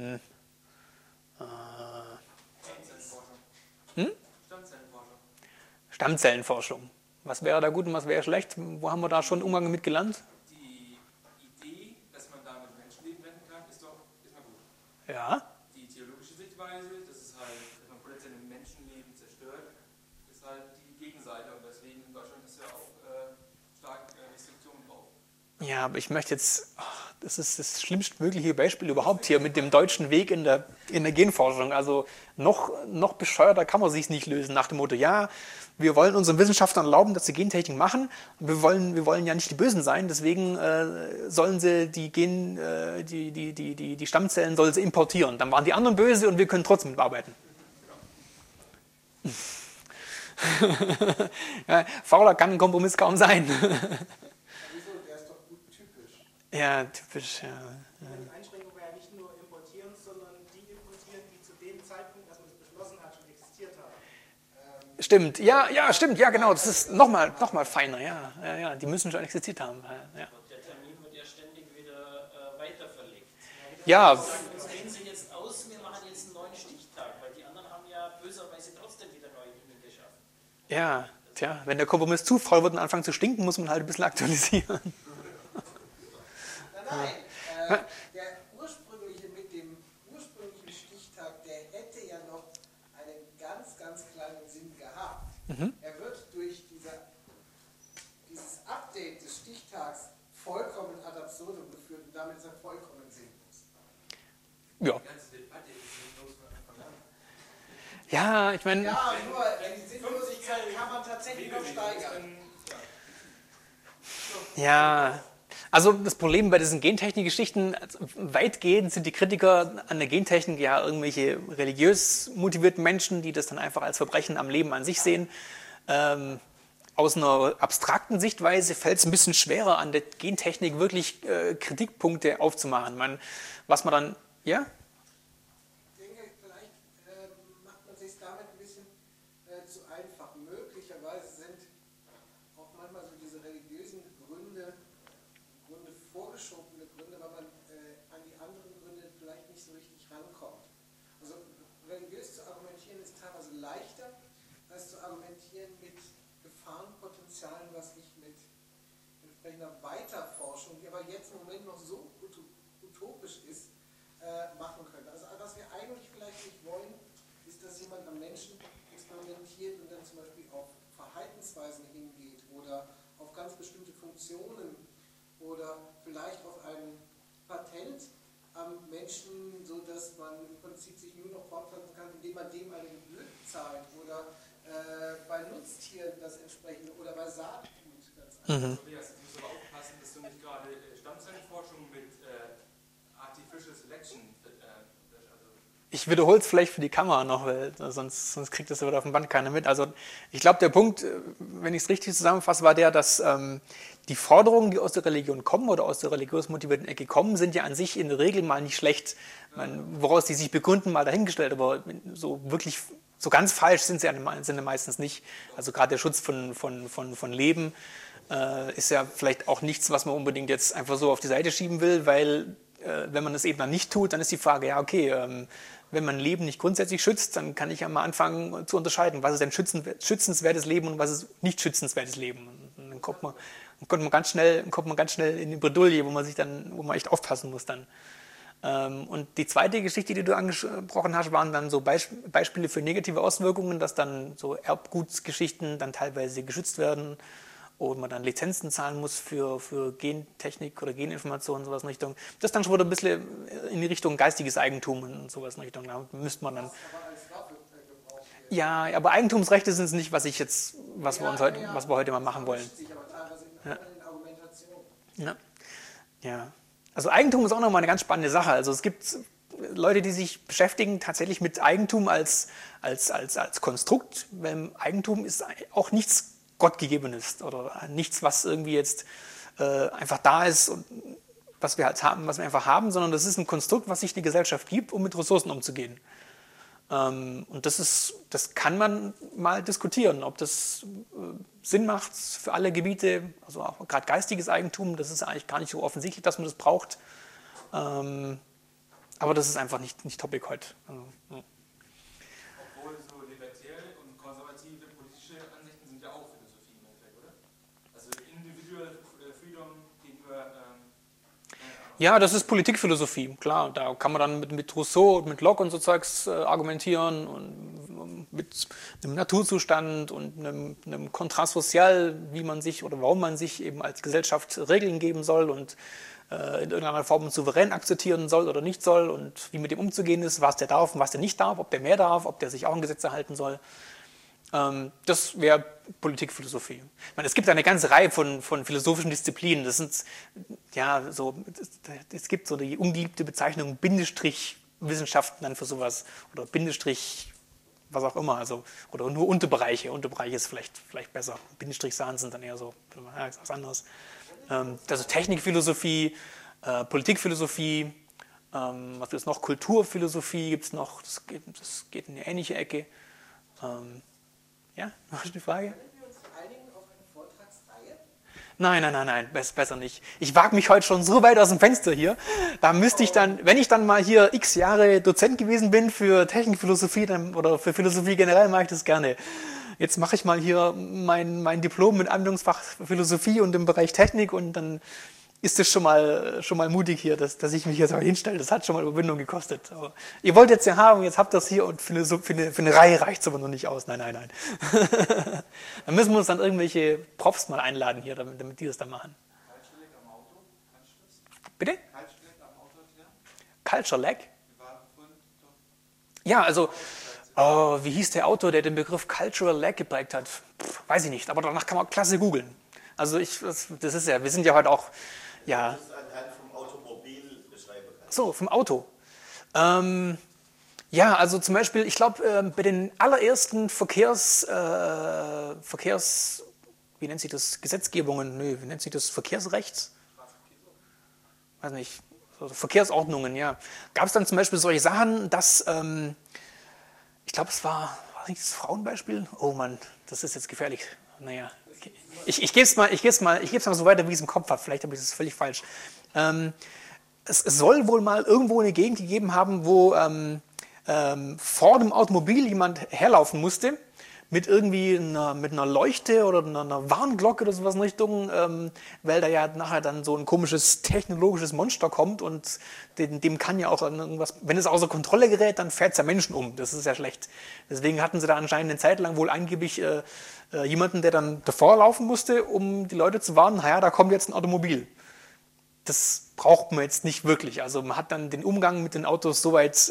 Speaker 1: Stammzellenforschung. Was wäre da gut und was wäre schlecht? Wo haben wir da schon Umgang mit gelernt?
Speaker 3: Die Idee, dass man damit Menschenleben retten kann, ist mal gut.
Speaker 1: Ja.
Speaker 3: Die theologische Sichtweise, dass man potenziell ein Menschenleben zerstört, ist halt die Gegenseite. Und deswegen in Deutschland ist ja auch stark Restriktionen drauf.
Speaker 1: Ja, aber ich möchte jetzt, das ist das schlimmstmögliche Beispiel überhaupt hier mit dem deutschen Weg in der Genforschung. Also noch bescheuerter kann man sich nicht lösen nach dem Motto, ja, wir wollen unseren Wissenschaftlern erlauben, dass sie Gentechnik machen. Wir wollen ja nicht die Bösen sein, deswegen sollen sie die Stammzellen sollen sie importieren. Dann waren die anderen böse und wir können trotzdem mitarbeiten. Ja, fauler kann ein Kompromiss kaum sein.
Speaker 4: Wieso? Der ist doch gut typisch.
Speaker 1: Ja, typisch, ja.
Speaker 4: Die Einschränkung wäre ja nicht nur importieren, sondern die importieren, die zu dem Zeitpunkt, als man es beschlossen hat, schon existiert haben.
Speaker 1: Stimmt, ja, stimmt, ja, genau, das ist noch mal feiner, ja, die müssen schon existiert haben. Ja.
Speaker 5: Und der Termin wird ja ständig wieder weiter verlegt.
Speaker 1: Ja,
Speaker 5: Jetzt gehen Sie jetzt aus, wir machen jetzt einen neuen Stichtag, weil die anderen haben ja böserweise trotzdem wieder neue Dinge geschaffen.
Speaker 1: ja, tja, wenn der Kompromiss zu faul wird und anfangen zu stinken, muss man halt ein bisschen aktualisieren.
Speaker 4: Nein, der ursprüngliche mit dem ursprünglichen Stichtag, der hätte ja noch einen ganz, ganz kleinen Sinn gehabt. Er wird durch dieses Update des Stichtags vollkommen ad absurdum geführt und damit ist er vollkommen sinnlos.
Speaker 1: Ja.
Speaker 3: Die ganze Debatte ist sinnlos von Anfang an.
Speaker 1: Ja, ich meine,
Speaker 4: Ja, nur die Sinnlosigkeit kann man tatsächlich noch steigern.
Speaker 1: ja, also das Problem bei diesen Gentechnik-Geschichten, also weitgehend sind die Kritiker an der Gentechnik ja irgendwelche religiös motivierten Menschen, die das dann einfach als Verbrechen am Leben an sich sehen. Aus einer abstrakten Sichtweise fällt es ein bisschen schwerer, an der Gentechnik wirklich Kritikpunkte aufzumachen. Was man dann, ja?
Speaker 4: Ich denke, vielleicht macht man sich damit ein bisschen zu einfach. Möglicherweise sind auch manchmal so diese religiösen Gründe, im Grunde vorgeschobene Gründe, weil man an die anderen Gründe vielleicht nicht so richtig rankommt. Also religiös zu argumentieren ist teilweise leichter, als zu argumentieren mit Gefahrenpotenzialen, was ich mit entsprechender Weiterforschung, die aber jetzt im Moment noch so utopisch ist, machen können. Also was wir eigentlich vielleicht nicht wollen, ist, dass jemand am Menschen experimentiert und dann zum Beispiel auf Verhaltensweisen hingeht oder auf ganz bestimmte Funktionen oder vielleicht auf ein Patent am Menschen, so dass man im Prinzip sich nur noch fortpflanzen kann, indem man dem eine Gebühr zahlt oder bei Nutztieren das entsprechende oder bei Saatgut ganz einfach.
Speaker 3: Tobias, du musst aber aufpassen, dass du nicht gerade Stammzellenforschung mit Artificial Selection
Speaker 1: Ich wiederhole es vielleicht für die Kamera noch, weil sonst kriegt das wieder auf dem Band keiner mit. Also ich glaube, der Punkt, wenn ich es richtig zusammenfasse, war der, dass die Forderungen, die aus der Religion kommen oder aus der religiös motivierten Ecke kommen, sind ja an sich in der Regel mal nicht schlecht. Woraus die sich begründen, mal dahingestellt, aber so wirklich so ganz falsch sind sie meistens nicht. Also gerade der Schutz von Leben ist ja vielleicht auch nichts, was man unbedingt jetzt einfach so auf die Seite schieben will, weil wenn man das eben dann nicht tut, dann ist die Frage, ja okay, wenn man Leben nicht grundsätzlich schützt, dann kann ich ja mal anfangen zu unterscheiden, was ist denn schützenswertes Leben und was ist nicht schützenswertes Leben. Und dann kommt man ganz schnell in die Bredouille, wo man echt aufpassen muss dann. Und die zweite Geschichte, die du angesprochen hast, waren dann so Beispiele für negative Auswirkungen, dass dann so Erbgutsgeschichten dann teilweise geschützt werden und man dann Lizenzen zahlen muss für Gentechnik oder Geninformationen, sowas in Richtung. Das ist dann schon wieder ein bisschen in die Richtung geistiges Eigentum und sowas in Richtung. Da müsste man dann. Ja, aber Eigentumsrechte sind es nicht, was wir heute mal machen wollen. Ja. Ja. Also Eigentum ist auch nochmal eine ganz spannende Sache. Also es gibt Leute, die sich beschäftigen tatsächlich mit Eigentum als Konstrukt, weil Eigentum ist auch nichts Gottgegebenes oder nichts, was irgendwie jetzt einfach da ist und was wir halt haben, was wir einfach haben, sondern das ist ein Konstrukt, was sich die Gesellschaft gibt, um mit Ressourcen umzugehen. Und das kann man mal diskutieren, ob das Sinn macht für alle Gebiete, also auch gerade geistiges Eigentum, das ist eigentlich gar nicht so offensichtlich, dass man das braucht. Aber das ist einfach nicht Topic heute.
Speaker 3: Obwohl so libertäre und konservative politische Ansichten sind ja auch Philosophie im Endeffekt, oder? Also Individual Freedom gegenüber...
Speaker 1: Ja, das ist Politikphilosophie, klar. Da kann man dann mit Rousseau und mit Locke und so Zeugs argumentieren und mit einem Naturzustand und einem Contrat social, wie man sich oder warum man sich eben als Gesellschaft Regeln geben soll und in irgendeiner Form souverän akzeptieren soll oder nicht soll und wie mit dem umzugehen ist, was der darf und was der nicht darf, ob der mehr darf, ob der sich auch an Gesetze halten soll. Das wäre Politikphilosophie. Ich meine, es gibt eine ganze Reihe von philosophischen Disziplinen. Das sind, ja, so, es gibt so die ungeliebte Bezeichnung Bindestrich-Wissenschaften dann für sowas oder Bindestrich, was auch immer, also, oder nur Unterbereiche. Unterbereiche ist vielleicht besser. Bindestrich-Sachen sind dann eher so, ja, was anderes. Also Technikphilosophie, Politikphilosophie, was ist noch? Kulturphilosophie gibt es noch, das geht in eine ähnliche Ecke. Ja, noch eine Frage?
Speaker 4: Können wir uns einigen auf eine Vortragsreihe?
Speaker 1: Nein, besser nicht. Ich wage mich heute schon so weit aus dem Fenster hier. Da müsste ich dann, wenn ich dann mal hier x Jahre Dozent gewesen bin für Technikphilosophie oder für Philosophie generell, mache ich das gerne. Jetzt mache ich mal hier mein Diplom mit Anwendungsfach Philosophie und im Bereich Technik und dann ist es schon mal mutig hier, dass ich mich jetzt mal hinstelle. Das hat schon mal Überwindung gekostet. Aber ihr wollt jetzt ja haben, jetzt habt ihr das hier und für eine Reihe reicht es aber noch nicht aus. Nein. Dann müssen wir uns dann irgendwelche Profs mal einladen hier, damit die das dann machen.
Speaker 3: Culture Lag am Auto, kannst du das?
Speaker 1: Bitte?
Speaker 3: Culture Lag am Auto erklären?
Speaker 1: Culture Lag?
Speaker 3: Wir waren vorhin doch...
Speaker 1: Ja, also, wie hieß der Autor, der den Begriff Cultural Lag geprägt hat? Weiß ich nicht, aber danach kann man klasse googeln. Also das ist ja, wir sind ja heute auch, ja.
Speaker 2: Das ist anhand vom Automobil beschreiben kann.
Speaker 1: So, vom Auto. Ja, also zum Beispiel, ich glaube, bei den allerersten wie nennt sich das, Gesetzgebungen, wie nennt sich das, Verkehrsrechts? Weiß nicht, so Verkehrsordnungen, ja. Gab es dann zum Beispiel solche Sachen, dass, ich glaube, war nicht das Frauenbeispiel? Oh Mann, das ist jetzt gefährlich. Naja, ich gebe es mal so weiter, wie ich es im Kopf habe. Vielleicht habe ich das völlig falsch. Es soll wohl mal irgendwo eine Gegend gegeben haben, wo vor dem Automobil jemand herlaufen musste mit irgendwie mit einer Leuchte oder einer Warnglocke oder sowas in Richtung, weil da ja nachher dann so ein komisches technologisches Monster kommt und dem kann ja auch irgendwas, wenn es außer Kontrolle gerät, dann fährt es ja Menschen um. Das ist ja schlecht. Deswegen hatten sie da anscheinend eine Zeit lang wohl angeblich jemanden, der dann davor laufen musste, um die Leute zu warnen, naja, da kommt jetzt ein Automobil. Das braucht man jetzt nicht wirklich. Also man hat dann den Umgang mit den Autos soweit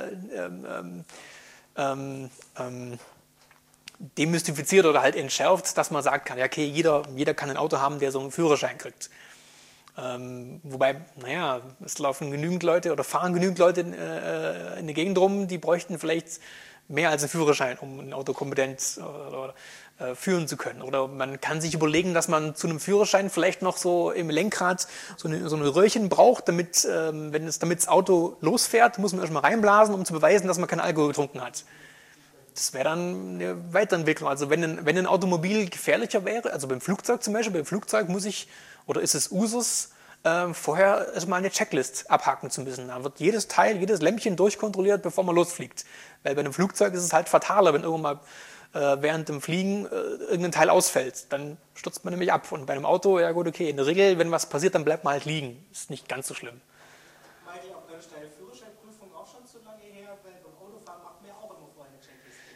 Speaker 1: demystifiziert oder halt entschärft, dass man sagen kann, ja okay, jeder kann ein Auto haben, der so einen Führerschein kriegt. Wobei, naja, es laufen genügend Leute oder fahren genügend Leute in der Gegend rum, die bräuchten vielleicht mehr als einen Führerschein, um ein Auto kompetent führen zu können. Oder man kann sich überlegen, dass man zu einem Führerschein vielleicht noch so im Lenkrad so eine Röhrchen braucht, damit das Auto losfährt, muss man erstmal reinblasen, um zu beweisen, dass man keinen Alkohol getrunken hat. Das wäre dann eine Weiterentwicklung. Also wenn ein Automobil gefährlicher wäre, also beim Flugzeug zum Beispiel, ist es Usus, vorher erstmal eine Checklist abhaken zu müssen. Da wird jedes Teil, jedes Lämpchen durchkontrolliert, bevor man losfliegt. Weil bei einem Flugzeug ist es halt fataler, wenn irgendwann mal während dem Fliegen irgendein Teil ausfällt. Dann stürzt man nämlich ab. Und bei einem Auto, ja gut, okay, in der Regel, wenn was passiert, dann bleibt man halt liegen. Ist nicht ganz so schlimm.
Speaker 4: Michael, auch beim ist deine Führerscheinprüfung auch schon zu lange her, weil beim Autofahren macht man ja auch immer vorher eine Checkliste.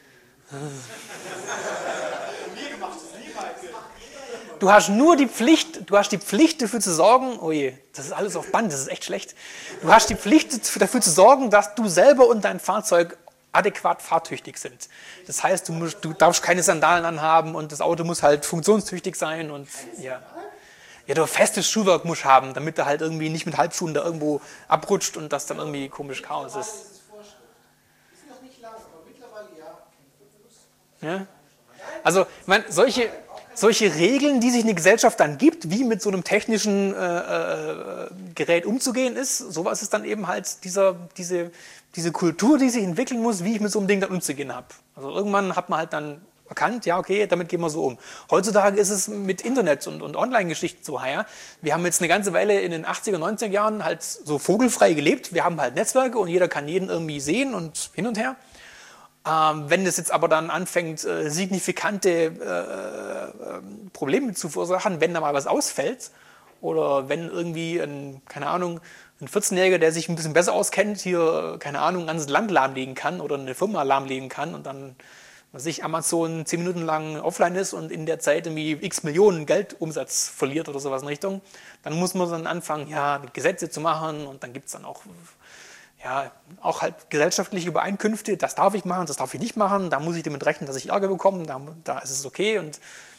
Speaker 3: Mir gemacht es niemals.
Speaker 1: Du hast nur die Pflicht, dafür zu sorgen, oh je, das ist alles auf Band, das ist echt schlecht. Du hast die Pflicht dafür zu sorgen, dass du selber und dein Fahrzeug adäquat fahrtüchtig sind. Das heißt, du darfst keine Sandalen anhaben und das Auto muss halt funktionstüchtig sein und ja. Ja, du festes Schuhwerk musst haben, damit du halt irgendwie nicht mit Halbschuhen da irgendwo abrutscht und das dann irgendwie komisch Chaos ist.
Speaker 4: Das ist Vorschrift. Ist noch nicht lang, aber mittlerweile ja.
Speaker 1: Ja? Also, ich meine, solche Regeln, die sich eine Gesellschaft dann gibt, wie mit so einem technischen Gerät umzugehen ist, sowas ist dann eben halt diese Kultur, die sich entwickeln muss, wie ich mit so einem Ding dann umzugehen habe. Also irgendwann hat man halt dann erkannt, ja okay, damit gehen wir so um. Heutzutage ist es mit Internet und Online-Geschichten so, ja. Wir haben jetzt eine ganze Weile in den 80er, 90er Jahren halt so vogelfrei gelebt. Wir haben halt Netzwerke und jeder kann jeden irgendwie sehen und hin und her. Wenn es jetzt aber dann anfängt, signifikante Probleme zu verursachen, wenn da mal was ausfällt oder wenn irgendwie ein 14-Jähriger, der sich ein bisschen besser auskennt, hier, keine Ahnung, ein ganzes Land lahmlegen kann oder eine Firma lahmlegen kann und dann, was ich, Amazon 10 Minuten lang offline ist und in der Zeit irgendwie x Millionen Geldumsatz verliert oder sowas in Richtung, dann muss man dann anfangen, ja, Gesetze zu machen und dann gibt es dann auch halt gesellschaftliche Übereinkünfte, das darf ich machen, das darf ich nicht machen, da muss ich damit rechnen, dass ich Ärger bekomme, da ist es okay und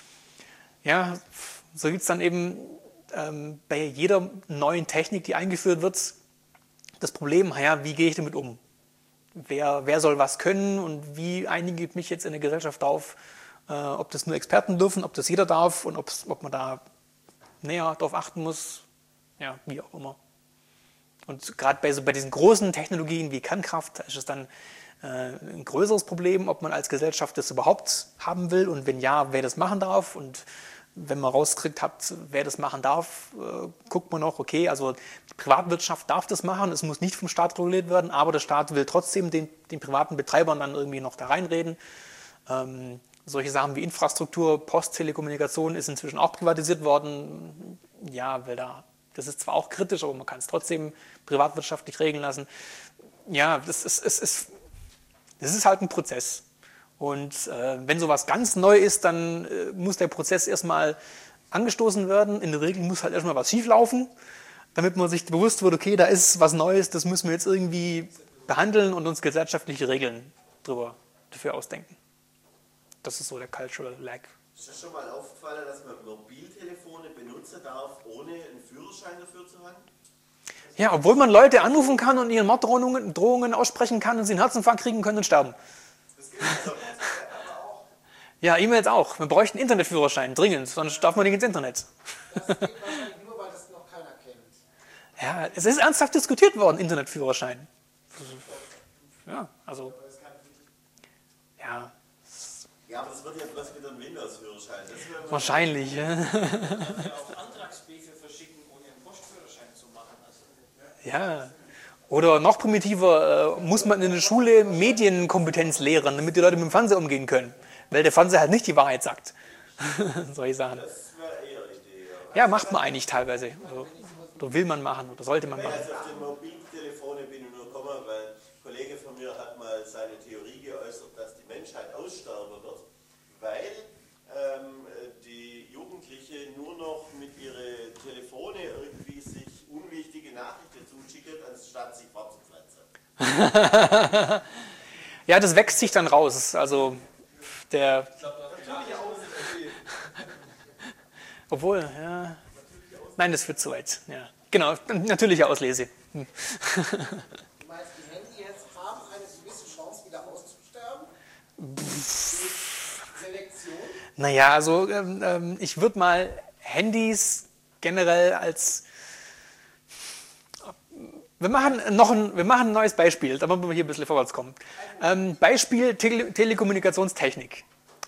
Speaker 1: ja, so gibt es dann eben bei jeder neuen Technik, die eingeführt wird, das Problem, ja, wie gehe ich damit um? Wer soll was können und wie einige ich mich jetzt in der Gesellschaft darauf, ob das nur Experten dürfen, ob das jeder darf und ob man da näher darauf achten muss, ja, wie auch immer. Und gerade bei diesen großen Technologien wie Kernkraft ist es dann ein größeres Problem, ob man als Gesellschaft das überhaupt haben will und wenn ja, wer das machen darf und wenn man rauskriegt hat, wer das machen darf, guckt man noch, okay, also die Privatwirtschaft darf das machen, es muss nicht vom Staat reguliert werden, aber der Staat will trotzdem den privaten Betreibern dann irgendwie noch da reinreden. Solche Sachen wie Infrastruktur, Post, Telekommunikation ist inzwischen auch privatisiert worden. Ja, weil das ist zwar auch kritisch, aber man kann es trotzdem privatwirtschaftlich regeln lassen. Ja, das ist halt ein Prozess. Und wenn sowas ganz neu ist, dann muss der Prozess erstmal angestoßen werden. In der Regel muss halt erstmal was schieflaufen, damit man sich bewusst wird, okay, da ist was Neues, das müssen wir jetzt irgendwie behandeln und uns gesellschaftliche Regeln dafür ausdenken. Das ist so der Cultural Lag.
Speaker 2: Ist dir schon mal aufgefallen, dass man Mobiltelefone benutzen darf, ohne einen Führerschein dafür zu haben?
Speaker 1: Ja, obwohl man Leute anrufen kann und ihren Morddrohungen aussprechen kann und sie einen Herzinfarkt kriegen können und sterben.
Speaker 2: Das gibt es doch.
Speaker 1: Ja, E-Mails auch. Wir bräuchten einen Internetführerschein, dringend, sonst darf man nicht ins Internet.
Speaker 4: Das geht wahrscheinlich nur, weil das noch keiner kennt.
Speaker 1: Ja, es ist ernsthaft diskutiert worden, Internetführerschein. Ja, also. Ja.
Speaker 2: Ja, aber das wird ja bloß wieder ein Windows-Führerschein.
Speaker 1: Wahrscheinlich. Ja.
Speaker 5: Man kann ja auch Antragsbriefe verschicken, ohne einen Postführerschein zu machen.
Speaker 1: Ja. Oder noch primitiver, muss man in der Schule Medienkompetenz lehren, damit die Leute mit dem Fernseher umgehen können. Weil der Fernseher halt nicht die Wahrheit sagt. Solche Sachen.
Speaker 2: Das wäre eher eine Idee.
Speaker 1: Ja, macht man eigentlich teilweise. Oder will man machen oder sollte man machen.
Speaker 2: Also auf den Mobiltelefone bin ich nur gekommen, weil ein Kollege von mir hat mal seine Theorie geäußert, dass die Menschheit aussterben wird, weil die Jugendliche nur noch mit ihren Telefone irgendwie sich unwichtige Nachrichten zuschicken, anstatt sich fortzupflanzen.
Speaker 1: Ja, das wächst sich dann raus. Also der. Obwohl, ja. Nein, das wird zu weit. Ja. Genau, natürliche Auslese.
Speaker 4: Du meinst, die Handy jetzt haben eine gewisse Chance, wieder auszusterben? Selektion?
Speaker 1: Naja, also ich würde mal Handys generell als. Wir machen ein neues Beispiel, damit wir hier ein bisschen vorwärts kommen. Beispiel Telekommunikationstechnik.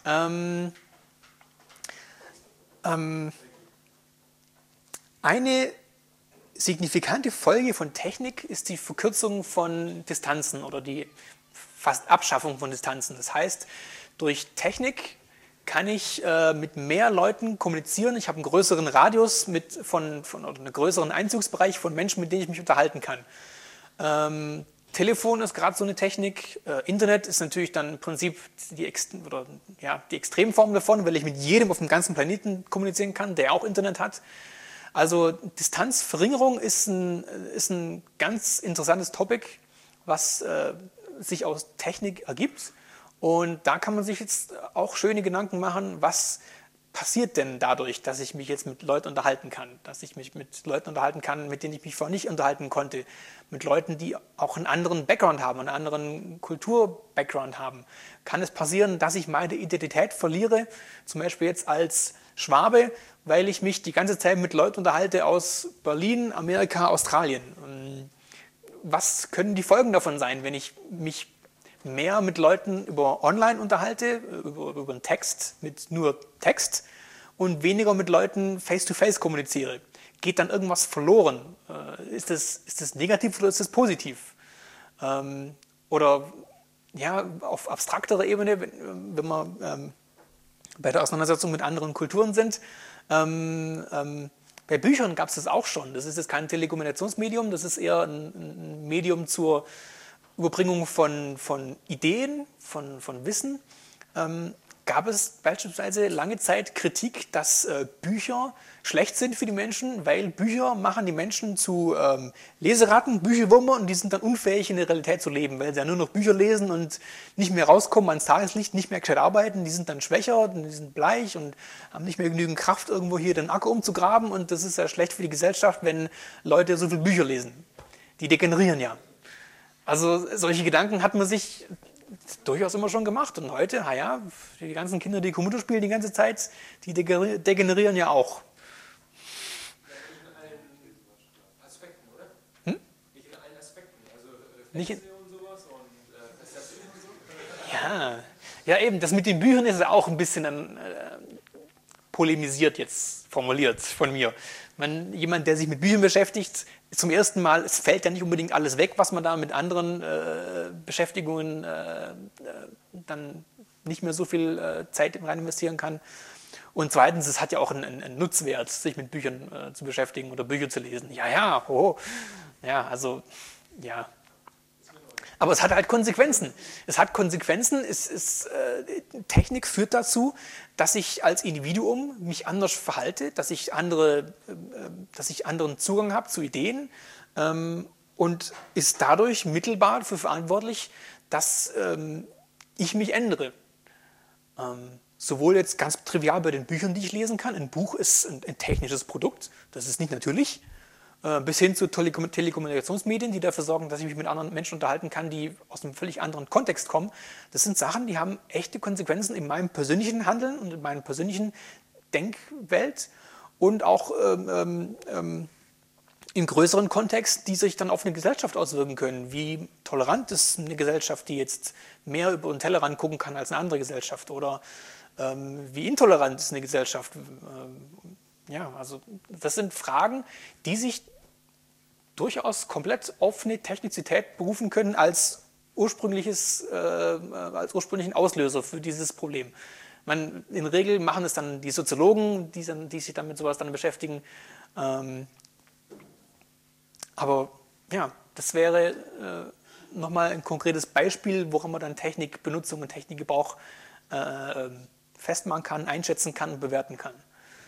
Speaker 1: Eine signifikante Folge von Technik ist die Verkürzung von Distanzen oder die fast Abschaffung von Distanzen. Das heißt, durch Technik kann ich mit mehr Leuten kommunizieren. Ich habe einen größeren Radius oder einen größeren Einzugsbereich von Menschen, mit denen ich mich unterhalten kann. Telefon ist gerade so eine Technik. Internet ist natürlich dann im Prinzip die Extremform davon, weil ich mit jedem auf dem ganzen Planeten kommunizieren kann, der auch Internet hat. Also Distanzverringerung ist ein ganz interessantes Topic, was sich aus Technik ergibt. Und da kann man sich jetzt auch schöne Gedanken machen, was passiert denn dadurch, dass ich mich jetzt mit Leuten unterhalten kann, dass ich mich mit Leuten unterhalten kann, mit denen ich mich vorher nicht unterhalten konnte, mit Leuten, die auch einen anderen Background haben, einen anderen Kultur-Background haben. Kann es passieren, dass ich meine Identität verliere, zum Beispiel jetzt als Schwabe, weil ich mich die ganze Zeit mit Leuten unterhalte aus Berlin, Amerika, Australien? Was können die Folgen davon sein, wenn ich mich mehr mit Leuten über online unterhalte, über einen Text, mit nur Text und weniger mit Leuten face-to-face kommuniziere? Geht dann irgendwas verloren? Ist das negativ oder ist das positiv? Oder ja, auf abstrakterer Ebene, wenn wir bei der Auseinandersetzung mit anderen Kulturen sind, bei Büchern gab es das auch schon. Das ist jetzt kein Telekommunikationsmedium, das ist eher ein Medium zur Überbringung von Ideen, von Wissen. Gab es beispielsweise lange Zeit Kritik, dass Bücher schlecht sind für die Menschen, weil Bücher machen die Menschen zu Leseratten, Bücherwürmer, und die sind dann unfähig, in der Realität zu leben, weil sie ja nur noch Bücher lesen und nicht mehr rauskommen ans Tageslicht, nicht mehr gescheit arbeiten, die sind dann schwächer, die sind bleich und haben nicht mehr genügend Kraft, irgendwo hier den Acker umzugraben, und das ist ja schlecht für die Gesellschaft, wenn Leute so viele Bücher lesen. Die degenerieren ja. Also solche Gedanken hat man sich durchaus immer schon gemacht. Und heute, naja, die ganzen Kinder, die Computer spielen die ganze Zeit, die degenerieren ja auch.
Speaker 3: In allen Aspekten, oder? Nicht in allen Aspekten. Also
Speaker 1: Nicht
Speaker 3: Reflexe und sowas und Perception und so.
Speaker 1: Ja, eben, das mit den Büchern ist ja auch ein bisschen polemisiert jetzt formuliert von mir. Jemand, der sich mit Büchern beschäftigt, zum ersten Mal, es fällt ja nicht unbedingt alles weg, was man da mit anderen Beschäftigungen dann nicht mehr so viel Zeit rein investieren kann. Und zweitens, es hat ja auch einen Nutzwert, sich mit Büchern zu beschäftigen oder Bücher zu lesen. Ja. Aber es hat halt Konsequenzen. Technik führt dazu, dass ich als Individuum mich anders verhalte, dass ich anderen Zugang habe zu Ideen, und ist dadurch mittelbar dafür verantwortlich, dass ich mich ändere. Sowohl jetzt ganz trivial bei den Büchern, die ich lesen kann. Ein Buch ist ein technisches Produkt, das ist nicht natürlich. Bis hin zu Telekommunikationsmedien, die dafür sorgen, dass ich mich mit anderen Menschen unterhalten kann, die aus einem völlig anderen Kontext kommen. Das sind Sachen, die haben echte Konsequenzen in meinem persönlichen Handeln und in meiner persönlichen Denkwelt und auch im größeren Kontext, die sich dann auf eine Gesellschaft auswirken können. Wie tolerant ist eine Gesellschaft, die jetzt mehr über den Tellerrand gucken kann als eine andere Gesellschaft? Oder wie intolerant ist eine Gesellschaft? Ja, also das sind Fragen, die sich durchaus komplett auf eine Technizität berufen können als ursprünglichen Auslöser für dieses Problem. In der Regel machen es dann die Soziologen, die sich dann mit sowas dann beschäftigen. Aber ja, das wäre nochmal ein konkretes Beispiel, woran man dann Technikbenutzung und Technikgebrauch festmachen kann, einschätzen kann und bewerten kann.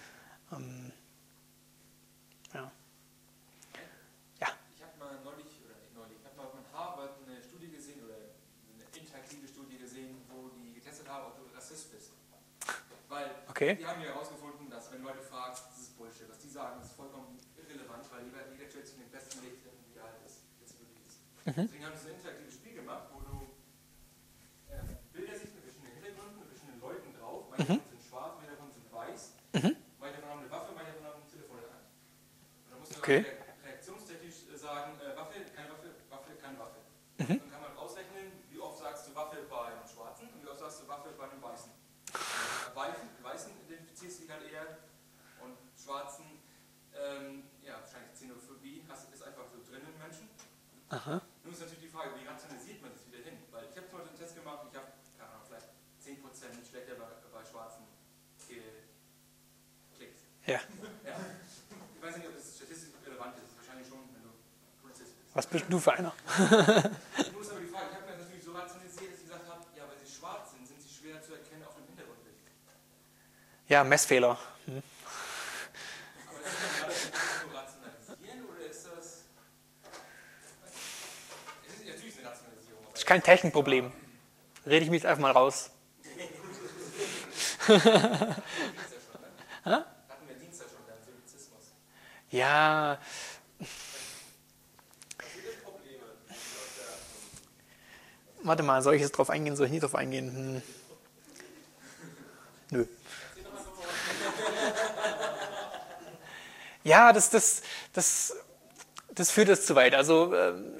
Speaker 3: Ich habe mal ich habe mal von Harvard eine Studie gesehen, oder eine interaktive Studie gesehen, wo die getestet haben, ob du Rassist bist. Weil die haben ja herausgefunden, dass wenn Leute fragen, das ist Bullshit, was die sagen, ist vollkommen irrelevant, weil jeder stellt sich den besten Weg hin, wie er halt ist, jetzt wirklich ist. Deswegen haben sie so ein interaktives Spiel gemacht, wo du Bilder siehst mit verschiedenen Hintergründen, mit verschiedenen Leuten drauf, manche davon sind schwarz, manche davon sind weiß, manche davon haben eine Waffe, manche davon haben ein Telefon in der Hand. Und dann musst du reaktionstechnisch sagen, Waffe, keine Waffe, Waffe, keine Waffe. Dann kann man ausrechnen, wie oft sagst du Waffe bei einem Schwarzen und wie oft sagst du Waffe bei einem Weißen. Weißen identifizierst du dich halt eher, und Schwarzen, wahrscheinlich Xenophobie ist einfach so drin im Menschen. Nun ist natürlich die Frage, wie rationalisiert man das wieder hin? Weil ich habe zum Beispiel einen Test gemacht, ich habe, keine Ahnung, vielleicht 10% schlechter bei Schwarzen geklickt.
Speaker 1: Ja.
Speaker 3: Ich weiß nicht, ob das statistisch relevant ist. Wahrscheinlich schon, wenn du Polizist bist.
Speaker 1: Was bist du für einer?
Speaker 3: Ich muss aber die Frage, ich habe mir natürlich so rationalisiert, dass ich gesagt habe, ja, weil sie schwarz sind, sind sie schwer zu erkennen auf dem Hintergrundbild.
Speaker 1: Ja, Messfehler.
Speaker 3: Aber das ist das nur rationalisieren oder ist das... Es ist natürlich eine Rationalisierung.
Speaker 1: Das ist kein Technikproblem. Rede ich mich jetzt einfach mal raus.
Speaker 3: Hatten wir Dienstag schon, dann Solipsismus.
Speaker 1: Ja, warte mal, soll ich jetzt drauf eingehen, soll ich nicht drauf eingehen? Nö. Ja, das führt jetzt zu weit. Also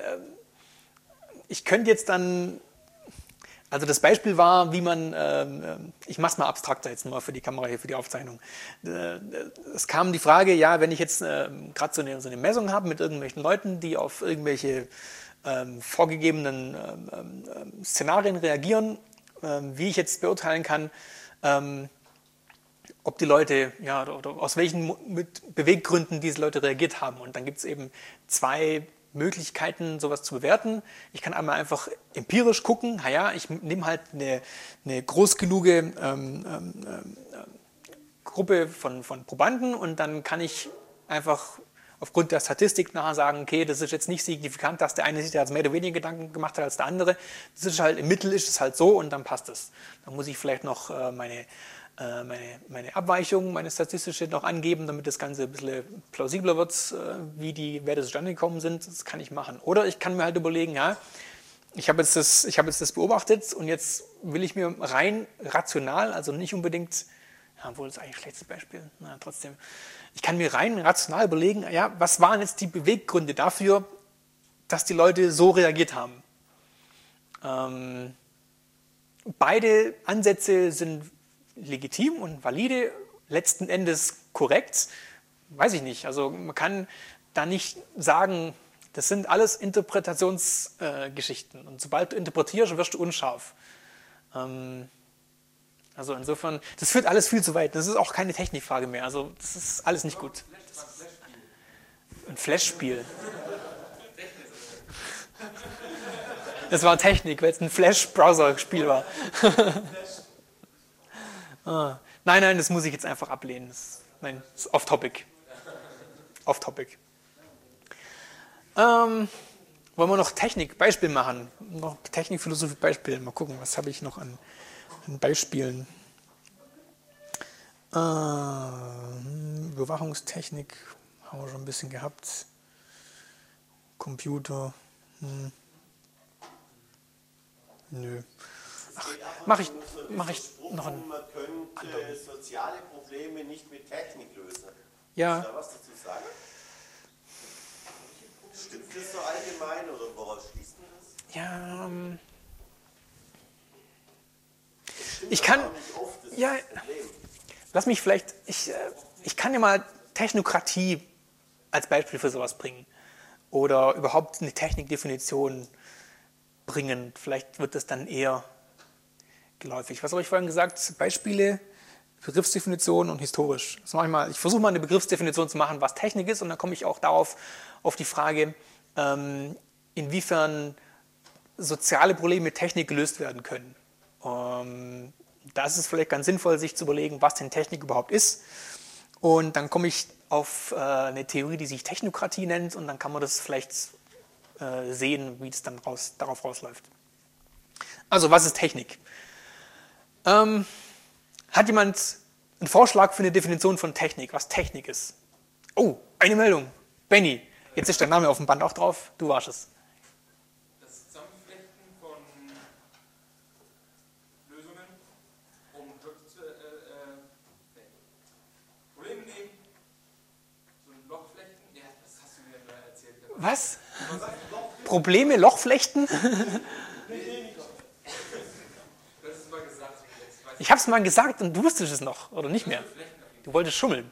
Speaker 1: ich könnte jetzt dann, also das Beispiel war, wie man, ich mache es mal abstrakter jetzt nur für die Kamera hier, für die Aufzeichnung. Es kam die Frage, ja, wenn ich jetzt gerade so eine Messung habe mit irgendwelchen Leuten, die auf irgendwelche vorgegebenen Szenarien reagieren, wie ich jetzt beurteilen kann, ob die Leute, ja, oder aus welchen Beweggründen diese Leute reagiert haben. Und dann gibt es eben zwei Möglichkeiten, sowas zu bewerten. Ich kann einmal einfach empirisch gucken, naja, ich nehme halt eine groß genug Gruppe von Probanden und dann kann ich einfach aufgrund der Statistik nachher sagen, okay, das ist jetzt nicht signifikant, dass der eine sich da mehr oder weniger Gedanken gemacht hat als der andere. Das ist halt, im Mittel ist es halt so und dann passt es. Dann muss ich vielleicht noch meine Abweichung, meine statistische noch angeben, damit das Ganze ein bisschen plausibler wird, wie die Werte zustande gekommen sind. Das kann ich machen. Oder ich kann mir halt überlegen, ja, ich habe jetzt das beobachtet und jetzt will ich mir rein rational, also nicht unbedingt, ja, obwohl das ist eigentlich ein schlechtes Beispiel, na, trotzdem, ich kann mir rein rational überlegen, ja, was waren jetzt die Beweggründe dafür, dass die Leute so reagiert haben. Beide Ansätze sind legitim und valide, letzten Endes korrekt, weiß ich nicht. Also man kann da nicht sagen, das sind alles Interpretationsgeschichten. Und sobald du interpretierst, wirst du unscharf. Also insofern, das führt alles viel zu weit. Das ist auch keine Technikfrage mehr. Also das ist alles nicht gut. Ein Flashspiel. Das war Technik, weil es ein Flash-Browser-Spiel war. Nein, das muss ich jetzt einfach ablehnen. Das ist off-topic. Off-topic. Wollen wir noch Technik-Beispiel machen? Noch Technik-Philosophie-Beispiel. Mal gucken, was habe ich noch an Beispielen. Überwachungstechnik haben wir schon ein bisschen gehabt. Computer. Nö. Mache ich noch einen.
Speaker 2: Man könnte soziale Probleme nicht mit Technik lösen.
Speaker 1: Ja.
Speaker 2: Ist da was dazu sagen? Stimmt das so allgemein oder woraus schließt man das?
Speaker 1: Ja, ich kann. Ja, lass mich vielleicht. Ich kann ja mal Technokratie als Beispiel für sowas bringen. Oder überhaupt eine Technikdefinition bringen. Vielleicht wird das dann eher geläufig. Was habe ich vorhin gesagt? Beispiele, Begriffsdefinition und historisch. Das mache ich mal. Ich versuche mal eine Begriffsdefinition zu machen, was Technik ist, und dann komme ich auch darauf auf die Frage, inwiefern soziale Probleme mit Technik gelöst werden können. Da ist es vielleicht ganz sinnvoll, sich zu überlegen, was denn Technik überhaupt ist. Und dann komme ich auf eine Theorie, die sich Technokratie nennt, und dann kann man das vielleicht sehen, wie es dann darauf rausläuft. Also, was ist Technik? Hat jemand einen Vorschlag für eine Definition von Technik, was Technik ist? Oh, eine Meldung. Benny, jetzt ist dein Name auf dem Band auch drauf. Du warst es.
Speaker 3: Das Zusammenflechten von Lösungen, um Probleme nehmen, so ein Loch flechten. Ja, das hast du mir da erzählt.
Speaker 1: Was? Probleme, Lochflechten? Ich habe es mal gesagt und du wusstest es noch, oder nicht mehr? Du wolltest schummeln.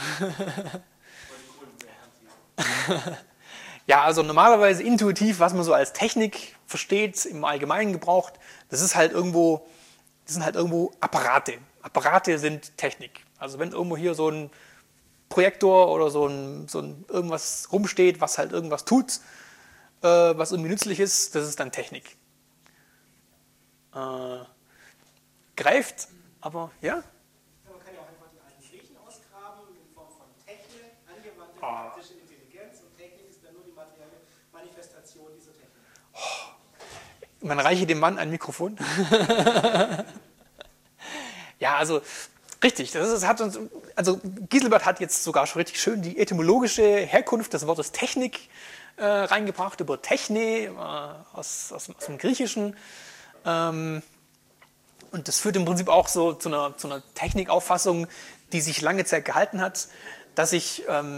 Speaker 1: Ja, also normalerweise intuitiv, was man so als Technik versteht, im Allgemeinen gebraucht, das sind halt irgendwo Apparate. Apparate sind Technik. Also wenn irgendwo hier so ein Projektor oder so ein irgendwas rumsteht, was halt irgendwas tut, was irgendwie nützlich ist, das ist dann Technik. Greift, aber ja?
Speaker 4: Man kann ja auch einfach die alten Griechen ausgraben in Form von Technik, angewandte praktische Intelligenz, und Technik ist dann nur die materielle Manifestation dieser Technik.
Speaker 1: Man reiche dem Mann ein Mikrofon. Ja, also richtig. Also Giselbert hat jetzt sogar schon richtig schön die etymologische Herkunft des Wortes Technik reingebracht, über Techne aus dem Griechischen. Und das führt im Prinzip auch so zu einer Technikauffassung, die sich lange Zeit gehalten hat, dass ich,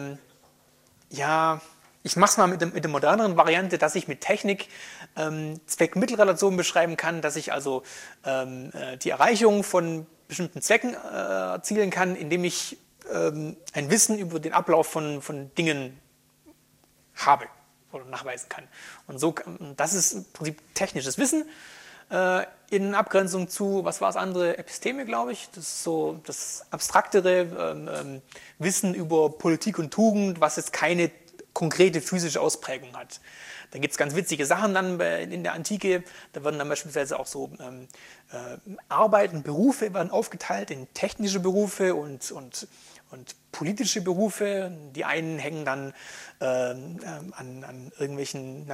Speaker 1: ich mache es mal mit der moderneren Variante, dass ich mit Technik Zweck-Mittel-Relationen beschreiben kann, dass ich also die Erreichung von bestimmten Zwecken erzielen kann, indem ich ein Wissen über den Ablauf von Dingen habe oder nachweisen kann. Und das ist im Prinzip technisches Wissen in Abgrenzung zu, was war das andere, Episteme, glaube ich. Das ist so das abstraktere Wissen über Politik und Tugend, was jetzt keine konkrete physische Ausprägung hat. Da gibt es ganz witzige Sachen dann in der Antike. Da werden dann beispielsweise auch so Arbeiten, Berufe werden aufgeteilt in technische Berufe und politische Berufe. Die einen hängen dann an irgendwelchen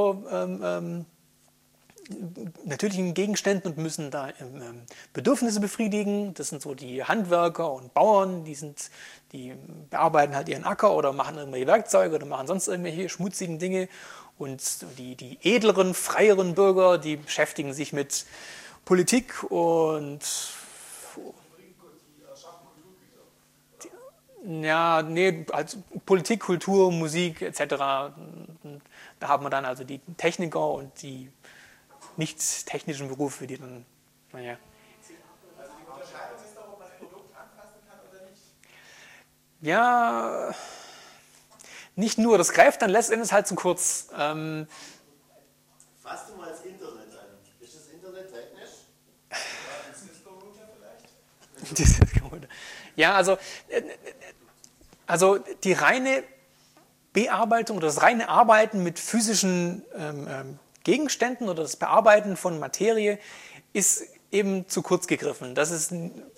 Speaker 1: natürlichen Gegenständen und müssen da Bedürfnisse befriedigen. Das sind so die Handwerker und Bauern, die bearbeiten halt ihren Acker oder machen irgendwelche Werkzeuge oder machen sonst irgendwelche schmutzigen Dinge. Und die edleren, freieren Bürger, die beschäftigen sich mit Politik und also Politik, Kultur, Musik etc. Da haben wir dann also die Techniker und die nicht technischen Berufe, die dann, naja.
Speaker 4: Also die Unterscheidung ist doch, ob man das Produkt anfassen kann oder nicht.
Speaker 1: Ja, nicht nur, das greift dann letztendlich halt zu kurz.
Speaker 2: Fass du mal das Internet an. Ist das Internet technisch? Ist das Computer vielleicht?
Speaker 1: Ja, also die reine Bearbeitung oder das reine Arbeiten mit physischen Gegenständen oder das Bearbeiten von Materie ist eben zu kurz gegriffen. Das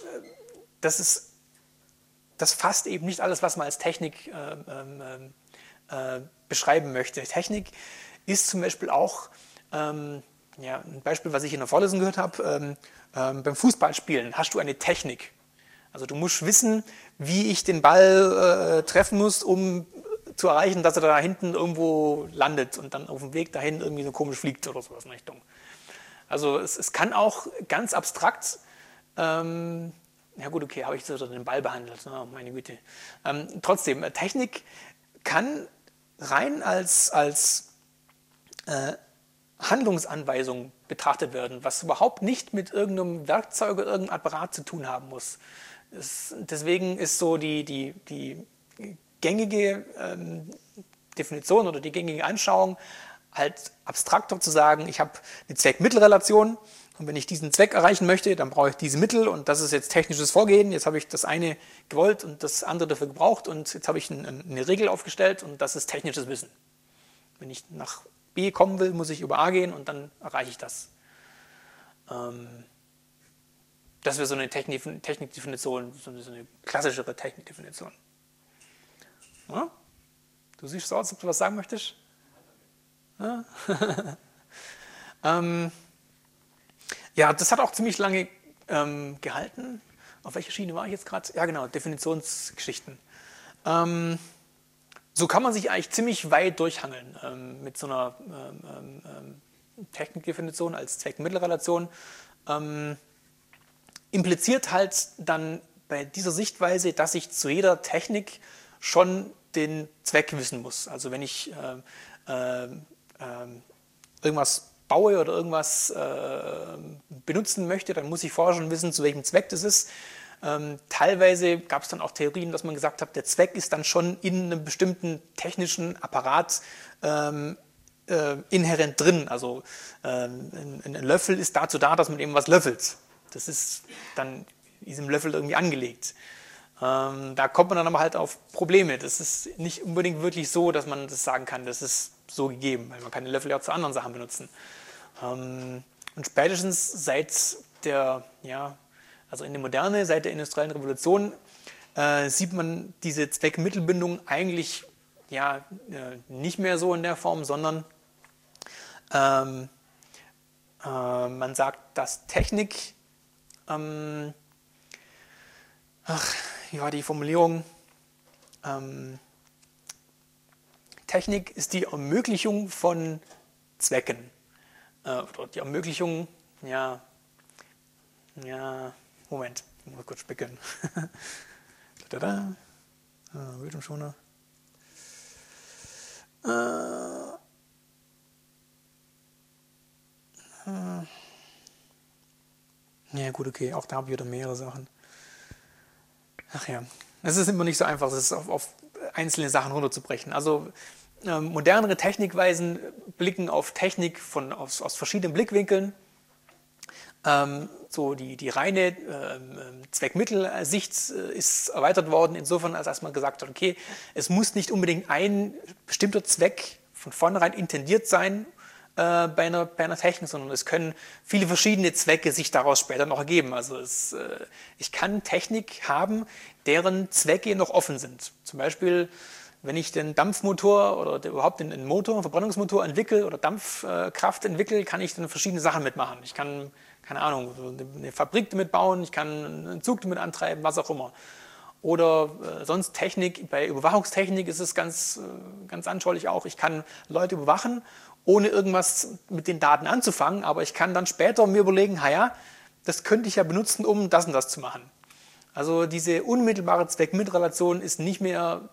Speaker 1: fasst eben nicht alles, was man als Technik beschreiben möchte. Technik ist zum Beispiel auch, ein Beispiel, was ich in der Vorlesung gehört habe, beim Fußballspielen hast du eine Technik. Also du musst wissen, wie ich den Ball treffen muss, um zu erreichen, dass er da hinten irgendwo landet und dann auf dem Weg dahin irgendwie so komisch fliegt oder sowas in Richtung. Also es kann auch ganz abstrakt, ja gut, okay, habe ich so den Ball behandelt, oh, meine Güte. Trotzdem, Technik kann rein als Handlungsanweisung betrachtet werden, was überhaupt nicht mit irgendeinem Werkzeug oder irgendeinem Apparat zu tun haben muss. Deswegen ist so die gängige Definition oder die gängige Anschauung halt abstrakter zu sagen, ich habe eine Zweck-Mittel-Relation und wenn ich diesen Zweck erreichen möchte, dann brauche ich diese Mittel und das ist jetzt technisches Vorgehen, jetzt habe ich das eine gewollt und das andere dafür gebraucht und jetzt habe ich eine Regel aufgestellt und das ist technisches Wissen. Wenn ich nach B kommen will, muss ich über A gehen und dann erreiche ich das. Das wäre so eine Technikdefinition, so eine klassischere Technikdefinition. Ja? Du siehst so aus, als ob du was sagen möchtest? Ja, ja, das hat auch ziemlich lange gehalten. Auf welcher Schiene war ich jetzt gerade? Ja, genau, Definitionsgeschichten. So kann man sich eigentlich ziemlich weit durchhangeln mit so einer Technikdefinition als Zweck-Mittel-Relation. Impliziert halt dann bei dieser Sichtweise, dass ich zu jeder Technik schon den Zweck wissen muss. Also wenn ich irgendwas baue oder irgendwas benutzen möchte, dann muss ich vorher schon wissen, zu welchem Zweck das ist. Teilweise gab es dann auch Theorien, dass man gesagt hat, der Zweck ist dann schon in einem bestimmten technischen Apparat inhärent drin. Also ein Löffel ist dazu da, dass man eben was löffelt. Das ist dann in diesem Löffel irgendwie angelegt. Da kommt man dann aber halt auf Probleme. Das ist nicht unbedingt wirklich so, dass man das sagen kann, das ist so gegeben, weil man kann den Löffel ja auch zu anderen Sachen benutzen. Und spätestens also in der Moderne, seit der industriellen Revolution, sieht man diese Zweck-Mittel-Bindung eigentlich nicht mehr so in der Form, sondern man sagt, dass Technik, wie war die Formulierung? Technik ist die Ermöglichung von Zwecken. Oder die Ermöglichung, Moment, ich muss kurz spickeln. Bildschirmschoner. Ja gut, okay, auch da habe ich wieder mehrere Sachen. Ach ja, es ist immer nicht so einfach, das auf einzelne Sachen runterzubrechen. Also modernere Technikweisen blicken auf Technik aus verschiedenen Blickwinkeln. So die reine Zweckmittelsicht ist erweitert worden, insofern, als man gesagt hat, okay, es muss nicht unbedingt ein bestimmter Zweck von vornherein intendiert sein bei einer Technik, sondern es können viele verschiedene Zwecke sich daraus später noch ergeben. Also ich kann Technik haben, deren Zwecke noch offen sind. Zum Beispiel, wenn ich den Dampfmotor oder überhaupt einen Motor, einen Verbrennungsmotor entwickle oder Dampfkraft entwickle, kann ich dann verschiedene Sachen mitmachen. Ich kann, keine Ahnung, eine Fabrik damit bauen, ich kann einen Zug damit antreiben, was auch immer. Oder sonst Technik, bei Überwachungstechnik ist es ganz anschaulich auch, ich kann Leute überwachen, ohne irgendwas mit den Daten anzufangen, aber ich kann dann später mir überlegen, das könnte ich ja benutzen, um das und das zu machen. Also diese unmittelbare Zweck-Mittel-Relation ist nicht mehr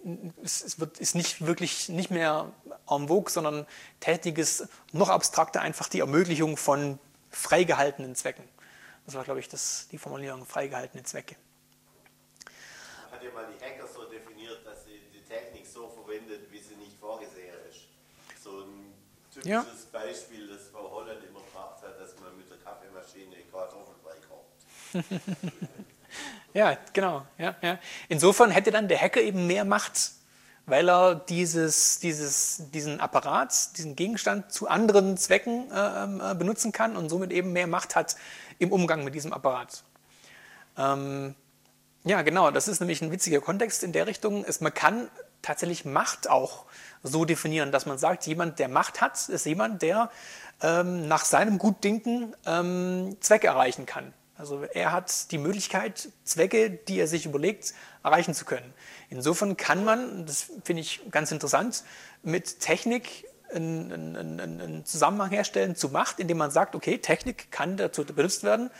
Speaker 1: en vogue, sondern Technik ist noch abstrakter, einfach die Ermöglichung von freigehaltenen Zwecken. Das war, glaube ich, die Formulierung, freigehaltene Zwecke.
Speaker 2: Hat ja mal die Hacker so definiert, dass sie die Technik so verwendet, wie sie nicht vorgesehen ist. So ein typisches Beispiel, das Frau Holland immer gebracht hat, dass man mit der Kaffeemaschine Kartoffelbrei kocht.
Speaker 1: Ja, genau. Ja. Insofern hätte dann der Hacker eben mehr Macht, weil er diesen Apparat, diesen Gegenstand zu anderen Zwecken benutzen kann und somit eben mehr Macht hat im Umgang mit diesem Apparat. Ja, genau, das ist nämlich ein witziger Kontext in der Richtung. Man kann tatsächlich Macht auch so definieren, dass man sagt, jemand, der Macht hat, ist jemand, der nach seinem Gutdünken Zwecke erreichen kann. Also er hat die Möglichkeit, Zwecke, die er sich überlegt, erreichen zu können. Insofern kann man, das finde ich ganz interessant, mit Technik einen Zusammenhang herstellen zu Macht, indem man sagt, okay, Technik kann dazu benutzt werden,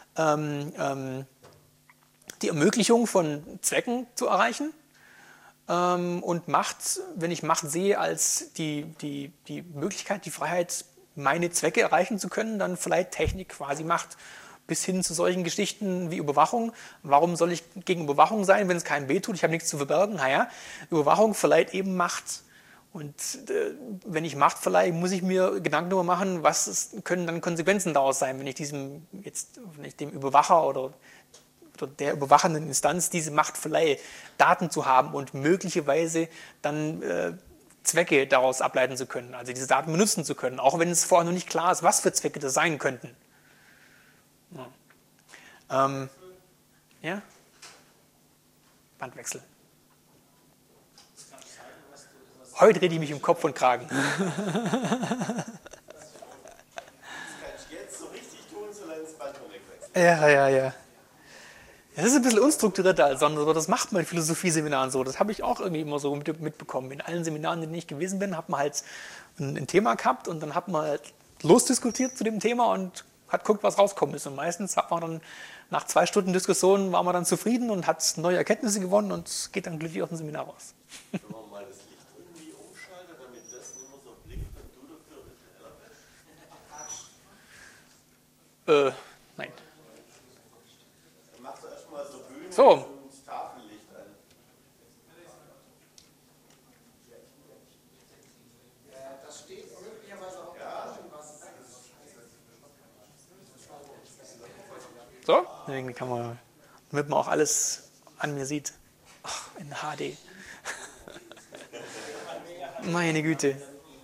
Speaker 1: die Ermöglichung von Zwecken zu erreichen. Und Macht, wenn ich Macht sehe als die Möglichkeit, die Freiheit, meine Zwecke erreichen zu können, dann vielleicht Technik quasi Macht. Bis hin zu solchen Geschichten wie Überwachung. Warum soll ich gegen Überwachung sein, wenn es keinem wehtut? Ich habe nichts zu verbergen. Überwachung verleiht eben Macht. Und wenn ich Macht verleihe, muss ich mir Gedanken darüber machen, können dann Konsequenzen daraus sein, wenn ich dem Überwacher oder der überwachenden Instanz diese Macht verleihe, Daten zu haben und möglicherweise dann Zwecke daraus ableiten zu können, also diese Daten benutzen zu können, auch wenn es vorher noch nicht klar ist, was für Zwecke das sein könnten. Ja? Bandwechsel. Heute rede ich mich um Kopf und Kragen.
Speaker 2: Das kannst du jetzt so richtig tun, solange das Band noch wegwechselt.
Speaker 1: Ja. Das ist ein bisschen unstrukturierter als sonst, aber das macht man in Philosophieseminaren so. Das habe ich auch irgendwie immer so mitbekommen. In allen Seminaren, in denen ich gewesen bin, hat man halt ein Thema gehabt und dann hat man halt losdiskutiert zu dem Thema und hat geguckt, was rauskommen ist. Und meistens hat man dann nach 2 Stunden Diskussion war man dann zufrieden und hat neue Erkenntnisse gewonnen und geht dann glücklich aus dem Seminar raus.
Speaker 2: Wenn man mal das Licht irgendwie umschaltet, damit das nicht mehr so blinkt und du dafür ein bisschen heller bist.
Speaker 1: Nein.
Speaker 2: Dann machst du erstmal so Bühne
Speaker 1: So.
Speaker 2: und Tafellicht an.
Speaker 4: Das steht möglicherweise auch
Speaker 1: So, irgendwie kann man, damit man auch alles an mir sieht. Ach, in HD. Meine Güte.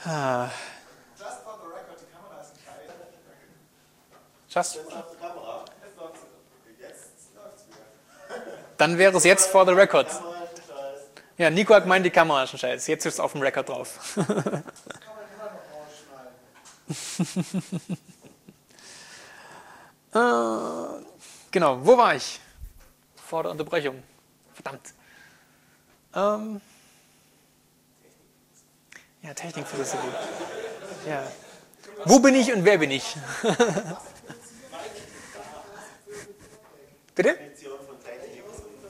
Speaker 4: Just for the record, die Kamera ist ein Scheiß.
Speaker 1: Just.
Speaker 2: Jetzt auf die Kamera. Jetzt läuft's wieder.
Speaker 1: Dann wäre es jetzt for the record.
Speaker 2: Die Kamera ist ein Scheiß.
Speaker 1: Ja, Nico hat gemeint, die Kamera ist ein Scheiß. Jetzt ist es auf dem Record drauf.
Speaker 4: Das kann man immer noch rausschneiden.
Speaker 1: Genau, wo war ich? Vor der Unterbrechung. Verdammt. Ja, Technikphilosophie. Ja. Wo bin ich und wer bin ich? Bitte?
Speaker 2: Definition von Technik.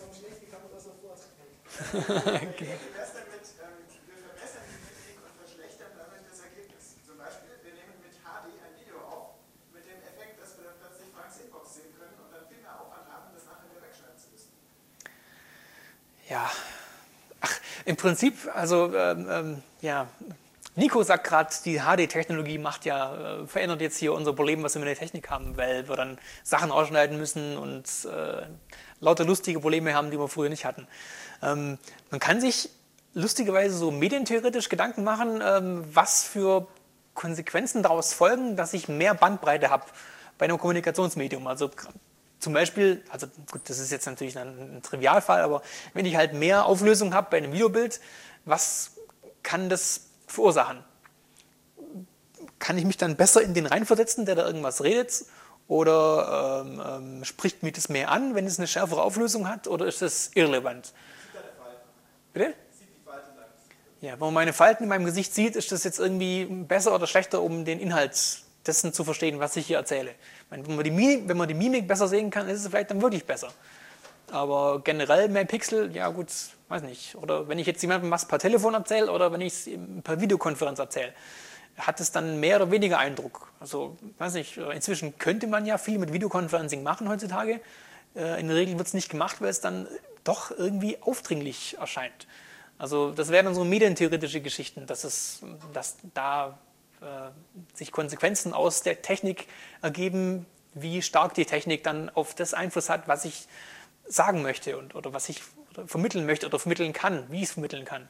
Speaker 1: Okay.
Speaker 4: Wir verbessern die Technik und verschlechtern damit das Ergebnis. Zum Beispiel, wir nehmen mit HD ein Video auf, mit dem Effekt, dass wir dann plötzlich Franks Inbox sehen können und dann viel mehr Aufwand haben, das nachher wieder wegschneiden zu müssen.
Speaker 1: Ja. Ach, im Prinzip, also, ja. Nico sagt gerade, die HD-Technologie verändert jetzt hier unser Problem, was wir mit der Technik haben, weil wir dann Sachen ausschneiden müssen und lauter lustige Probleme haben, die wir früher nicht hatten. Man kann sich lustigerweise so medientheoretisch Gedanken machen, was für Konsequenzen daraus folgen, dass ich mehr Bandbreite habe bei einem Kommunikationsmedium. Also zum Beispiel, also gut, das ist jetzt natürlich ein Trivialfall, aber wenn ich halt mehr Auflösung habe bei einem Videobild, was kann das verursachen? Kann ich mich dann besser in den reinversetzen, der da irgendwas redet? Oder spricht mich das mehr an, wenn es eine schärfere Auflösung hat? Oder ist das irrelevant? Bitte? Ja, wenn man meine Falten in meinem Gesicht sieht, ist das jetzt irgendwie besser oder schlechter, um den Inhalt dessen zu verstehen, was ich hier erzähle. Ich meine, wenn man die Mimik besser sehen kann, ist es vielleicht dann wirklich besser. Aber generell mehr Pixel, ja gut, weiß nicht. Oder wenn ich jetzt jemandem was per Telefon erzähle oder wenn ich es per Videokonferenz erzähle, hat es dann mehr oder weniger Eindruck. Also, weiß nicht, inzwischen könnte man ja viel mit Videoconferencing machen heutzutage. In der Regel wird es nicht gemacht, weil es dann doch irgendwie aufdringlich erscheint. Also das wären dann so medientheoretische Geschichten, dass da sich Konsequenzen aus der Technik ergeben, wie stark die Technik dann auf das Einfluss hat, was ich sagen möchte oder was ich vermitteln möchte oder vermitteln kann, wie ich es vermitteln kann.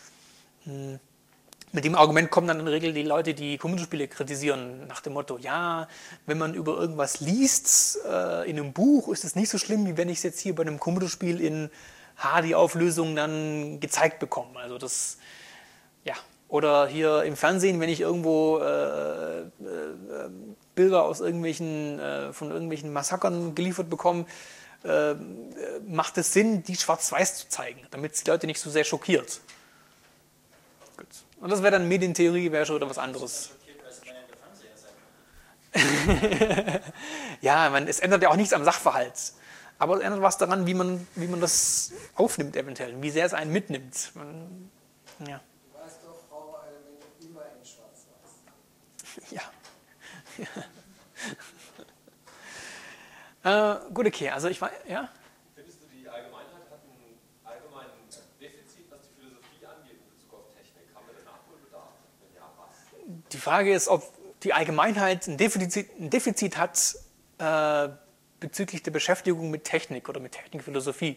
Speaker 1: Mit dem Argument kommen dann in der Regel die Leute, die Computerspiele kritisieren, nach dem Motto, ja, wenn man über irgendwas liest in einem Buch, ist es nicht so schlimm, wie wenn ich es jetzt hier bei einem Computerspiel in HD-Auflösung dann gezeigt bekomme. Also das, ja. Oder hier im Fernsehen, wenn ich irgendwo Bilder aus von irgendwelchen Massakern geliefert bekomme, macht es Sinn, die schwarz-weiß zu zeigen, damit es die Leute nicht so sehr schockiert. Gut. Und das wäre dann Medientheorie, wäre schon oder was anderes. Ja, es ändert ja auch nichts am Sachverhalt. Aber es ändert was daran, wie man das aufnimmt eventuell, wie sehr es einen mitnimmt. Ja.
Speaker 4: Du weißt doch, Horror-Elemente immer in Schwarz-Weiß.
Speaker 1: Ja. Gut, okay, also ich war, ja?
Speaker 6: Findest du, die Allgemeinheit hat ein allgemeines Defizit, was die Philosophie angeht in Bezug auf Technik? Haben wir den Nachholbedarf? Wenn ja, was?
Speaker 1: Die Frage ist, ob die Allgemeinheit ein Defizit hat bezüglich der Beschäftigung mit Technik oder mit Technikphilosophie.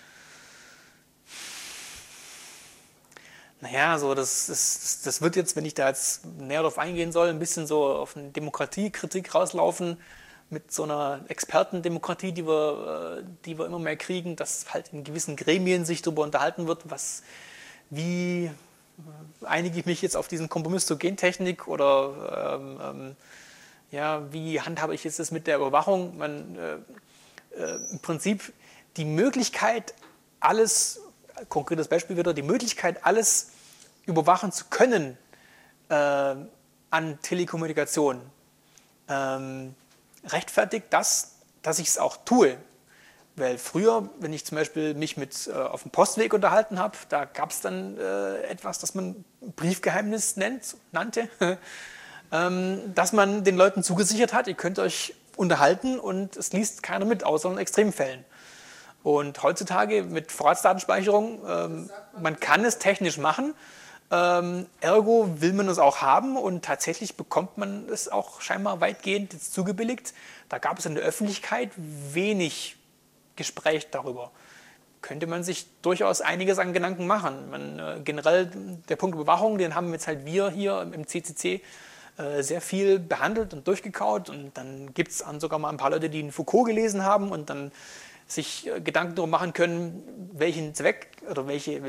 Speaker 1: Naja, so das wird jetzt, wenn ich da jetzt näher darauf eingehen soll, ein bisschen so auf eine Demokratiekritik rauslaufen, mit so einer Expertendemokratie, die wir immer mehr kriegen, dass halt in gewissen Gremien sich darüber unterhalten wird, wie einige ich mich jetzt auf diesen Kompromiss zur Gentechnik oder wie handhabe ich jetzt das mit der Überwachung? Im Prinzip die Möglichkeit, konkretes Beispiel wieder, die Möglichkeit, alles überwachen zu können an Telekommunikation, rechtfertigt das, dass ich es auch tue. Weil früher, wenn ich zum Beispiel mich auf dem Postweg unterhalten habe, da gab es dann etwas, das man Briefgeheimnis nannte, dass man den Leuten zugesichert hat, ihr könnt euch unterhalten und es liest keiner mit, außer in Extremfällen. Und heutzutage mit Vorratsdatenspeicherung, man kann es technisch machen, ergo will man es auch haben und tatsächlich bekommt man es auch scheinbar weitgehend jetzt zugebilligt. Da gab es in der Öffentlichkeit wenig Gespräch darüber. könnte man sich durchaus einiges an Gedanken machen. Generell der Punkt Überwachung, den haben jetzt halt wir hier im CCC sehr viel behandelt und durchgekaut. Und dann gibt es sogar mal ein paar Leute, die einen Foucault gelesen haben und dann sich Gedanken darüber machen können, welchen Zweck oder welche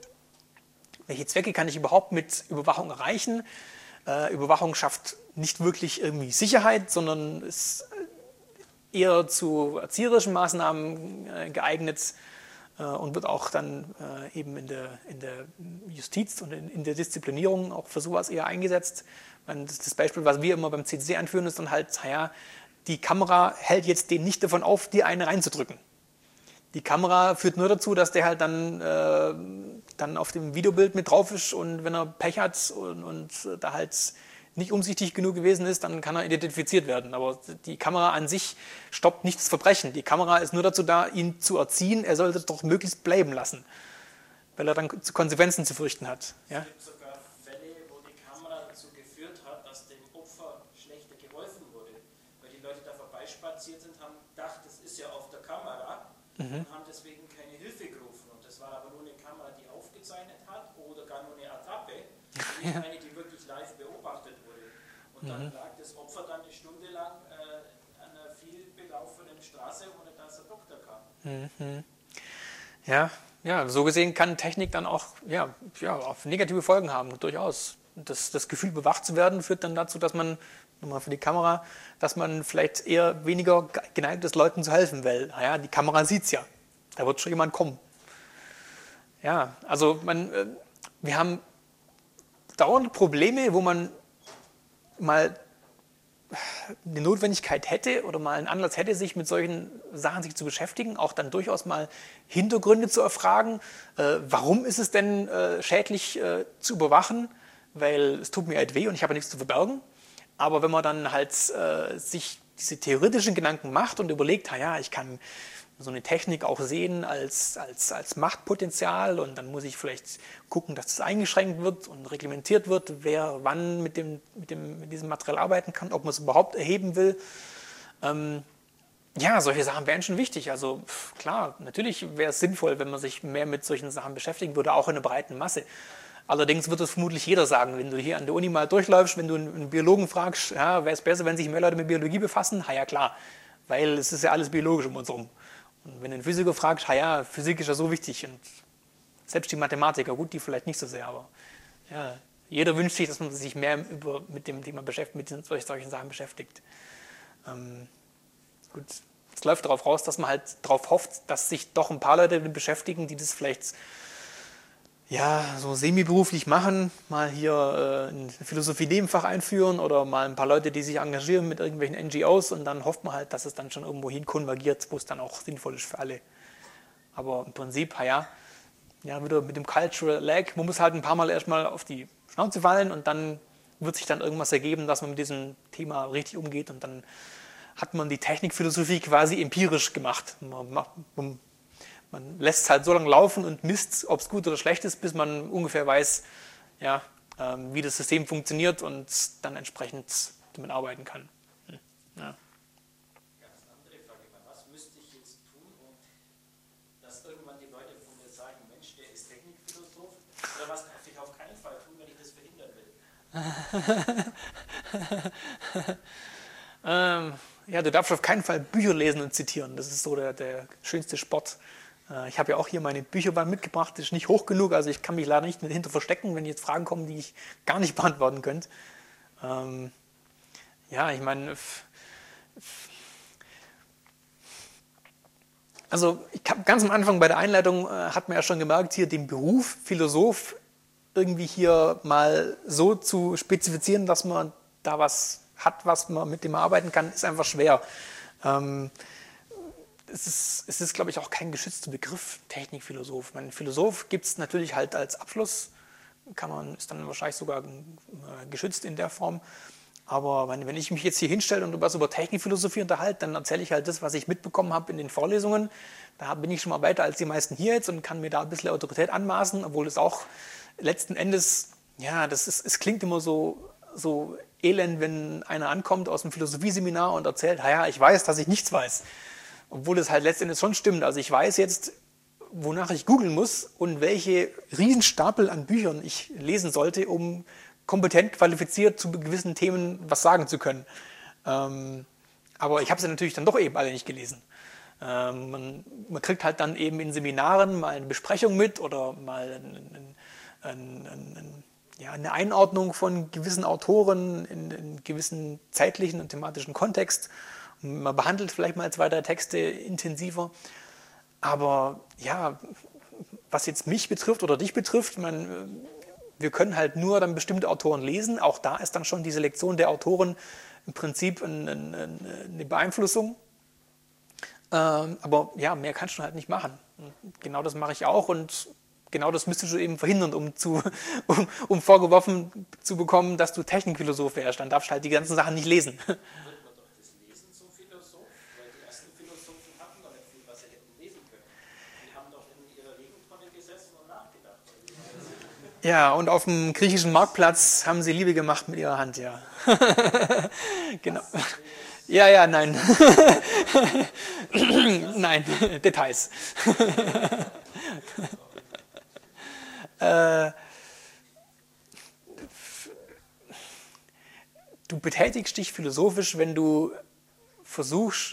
Speaker 1: Zwecke kann ich überhaupt mit Überwachung erreichen. Überwachung schafft nicht wirklich irgendwie Sicherheit, sondern ist eher zu erzieherischen Maßnahmen geeignet und wird auch dann eben in der Justiz und in der Disziplinierung auch für sowas eher eingesetzt. Das Beispiel, was wir immer beim CCC anführen, ist dann halt, die Kamera hält jetzt den nicht davon auf, dir eine reinzudrücken. Die Kamera führt nur dazu, dass der halt dann auf dem Videobild mit drauf ist und wenn er Pech hat und da halt nicht umsichtig genug gewesen ist, dann kann er identifiziert werden. Aber die Kamera an sich stoppt nicht das Verbrechen. Die Kamera ist nur dazu da, ihn zu erziehen. Er sollte es doch möglichst bleiben lassen, weil er dann Konsequenzen zu fürchten hat. Ja?
Speaker 5: Es gibt sogar Fälle, wo die Kamera dazu geführt hat, dass dem Opfer schlechter geholfen wurde. Weil die Leute da vorbeispaziert sind, haben gedacht, das ist ja auf der Kamera und haben deswegen keine Hilfe gerufen. Und das war aber nur eine Kamera, die aufgezeichnet hat oder gar nur eine Attrappe, nicht eine, die wirklich live beobachtet wurde. Und dann lag das Opfer dann eine Stunde lang an einer viel belaufenen Straße, ohne dass ein Doktor kam.
Speaker 1: Ja, so gesehen kann Technik dann auch auf negative Folgen haben, durchaus. Das Gefühl, bewacht zu werden, führt dann dazu, dass man, nochmal für die Kamera, dass man vielleicht eher weniger geneigt ist, Leuten zu helfen, weil, die Kamera sieht es ja. Da wird schon jemand kommen. Ja, also wir haben dauernd Probleme, wo man mal eine Notwendigkeit hätte oder mal einen Anlass hätte, sich mit solchen Sachen zu beschäftigen, auch dann durchaus mal Hintergründe zu erfragen. Warum ist es denn schädlich zu überwachen? Weil es tut mir halt weh und ich habe nichts zu verbergen. Aber wenn man dann halt sich diese theoretischen Gedanken macht und überlegt, ich kann so eine Technik auch sehen als Machtpotenzial und dann muss ich vielleicht gucken, dass das eingeschränkt wird und reglementiert wird, wer wann mit diesem Material arbeiten kann, ob man es überhaupt erheben will. Solche Sachen wären schon wichtig. Also klar, natürlich wäre es sinnvoll, wenn man sich mehr mit solchen Sachen beschäftigen würde, auch in einer breiten Masse. Allerdings wird es vermutlich jeder sagen, wenn du hier an der Uni mal durchläufst, wenn du einen Biologen fragst, wäre es besser, wenn sich mehr Leute mit Biologie befassen? Ja klar, weil es ist ja alles biologisch um uns herum. Und wenn du einen Physiker fragst, Physik ist ja so wichtig und selbst die Mathematiker, gut, die vielleicht nicht so sehr, aber jeder wünscht sich, dass man sich mehr mit dem Thema beschäftigt, mit solchen Sachen beschäftigt. Gut, es läuft darauf raus, dass man halt darauf hofft, dass sich doch ein paar Leute beschäftigen, die das vielleicht so semi-beruflich machen, mal hier ein Philosophie-Nebenfach einführen oder mal ein paar Leute, die sich engagieren mit irgendwelchen NGOs und dann hofft man halt, dass es dann schon irgendwo hin konvergiert, wo es dann auch sinnvoll ist für alle. Aber im Prinzip, wieder mit dem Cultural Lag, man muss halt ein paar Mal erstmal auf die Schnauze fallen und dann wird sich dann irgendwas ergeben, dass man mit diesem Thema richtig umgeht und dann hat man die Technikphilosophie quasi empirisch gemacht. Man lässt es halt so lange laufen und misst, ob es gut oder schlecht ist, bis man ungefähr weiß, wie das System funktioniert und dann entsprechend damit arbeiten kann. Ja.
Speaker 5: Ganz andere Frage. Was müsste ich jetzt tun, dass irgendwann die Leute von mir sagen, Mensch, der ist Technikphilosoph? Oder was darf ich auf keinen Fall tun, wenn ich das verhindern will?
Speaker 1: Du darfst auf keinen Fall Bücher lesen und zitieren. Das ist so der schönste Sport. Ich habe ja auch hier meine Bücherwand mitgebracht, das ist nicht hoch genug, also ich kann mich leider nicht dahinter verstecken, wenn jetzt Fragen kommen, die ich gar nicht beantworten könnte. Ich meine, also ganz am Anfang bei der Einleitung hat man ja schon gemerkt, hier den Beruf Philosoph irgendwie hier mal so zu spezifizieren, dass man da was hat, was man mit dem arbeiten kann, ist einfach schwer. Es ist, glaube ich, auch kein geschützter Begriff, Technikphilosoph. Philosoph gibt es natürlich halt als Abschluss, ist dann wahrscheinlich sogar geschützt in der Form. Aber wenn ich mich jetzt hier hinstelle und was über Technikphilosophie unterhalte, dann erzähle ich halt das, was ich mitbekommen habe in den Vorlesungen. Da bin ich schon mal weiter als die meisten hier jetzt und kann mir da ein bisschen Autorität anmaßen, obwohl es auch letzten Endes, es klingt immer so elend, wenn einer ankommt aus dem Philosophieseminar und erzählt, ich weiß, dass ich nichts weiß. Obwohl es halt letztendlich schon stimmt. Also ich weiß jetzt wonach ich googeln muss und welche Riesenstapel an Büchern ich lesen sollte, um kompetent, qualifiziert zu gewissen Themen was sagen zu können. Aber ich habe sie natürlich dann doch eben alle nicht gelesen. Man kriegt halt dann eben in Seminaren mal eine Besprechung mit oder mal eine Einordnung von gewissen Autoren in gewissen zeitlichen und thematischen Kontext. Man behandelt vielleicht mal 2, 3 Texte intensiver. Aber ja, was jetzt mich betrifft oder dich betrifft, wir können halt nur dann bestimmte Autoren lesen. Auch da ist dann schon die Selektion der Autoren im Prinzip eine Beeinflussung. Aber ja, mehr kannst du halt nicht machen. Und genau das mache ich auch und genau das müsstest du eben verhindern, um vorgeworfen zu bekommen, dass du Technikphilosoph wärst. Dann darfst du halt die ganzen Sachen nicht lesen.
Speaker 5: Wird man doch das Lesen zum Philosoph? Weil die ersten Philosophen hatten doch nicht viel, was sie hätten lesen können. Die haben doch in ihrer Regentonne gesessen und nachgedacht.
Speaker 1: Ja, und auf dem griechischen Marktplatz haben sie Liebe gemacht mit ihrer Hand, ja. Genau. Ja, nein. Nein, Details. Du betätigst dich philosophisch, wenn du versuchst,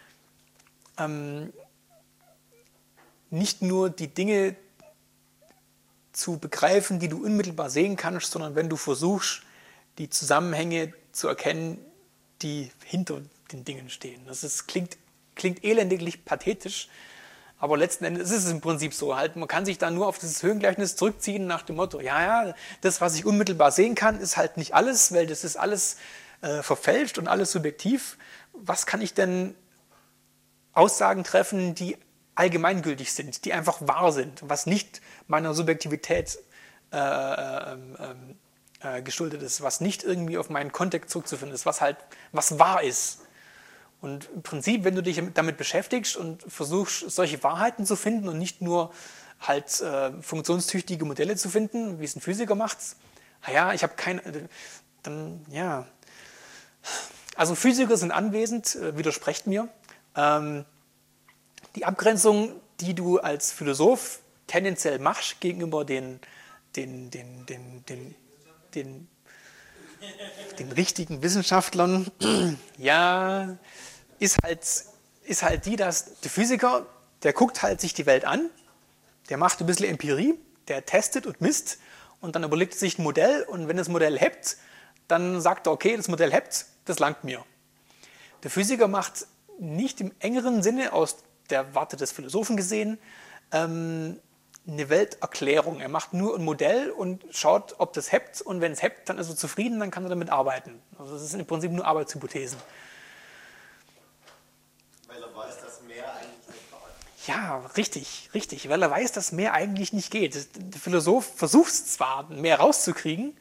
Speaker 1: nicht nur die Dinge zu begreifen, die du unmittelbar sehen kannst, sondern wenn du versuchst, die Zusammenhänge zu erkennen, die hinter den Dingen stehen. Klingt elendiglich pathetisch, aber letzten Endes ist es im Prinzip so. Halt, man kann sich da nur auf dieses Höhengleichnis zurückziehen nach dem Motto, ja, das, was ich unmittelbar sehen kann, ist halt nicht alles, weil das ist alles verfälscht und alles subjektiv. Was kann ich denn Aussagen treffen, die allgemeingültig sind, die einfach wahr sind, was nicht meiner Subjektivität geschuldet ist, was nicht irgendwie auf meinen Kontext zurückzufinden ist, was wahr ist. Und im Prinzip, wenn du dich damit beschäftigst und versuchst, solche Wahrheiten zu finden und nicht nur halt funktionstüchtige Modelle zu finden, wie es ein Physiker macht, ich habe dann, ja. Also Physiker sind anwesend, widersprecht mir. Die Abgrenzung, die du als Philosoph tendenziell machst gegenüber den richtigen Wissenschaftlern, ja, ist halt die, dass der Physiker, der guckt halt sich die Welt an, der macht ein bisschen Empirie, der testet und misst und dann überlegt sich ein Modell und wenn das Modell hebt, dann sagt er, okay, das Modell hebt, das langt mir. Der Physiker macht nicht im engeren Sinne, aus der Warte des Philosophen gesehen, eine Welterklärung. Er macht nur ein Modell und schaut, ob das hebt und wenn es hebt, dann ist er zufrieden, dann kann er damit arbeiten. Also das sind im Prinzip nur Arbeitshypothesen.
Speaker 2: Weil er weiß, dass mehr eigentlich nicht geht.
Speaker 1: Ja, richtig, weil er weiß, dass mehr eigentlich nicht geht. Der Philosoph versucht zwar, mehr rauszukriegen,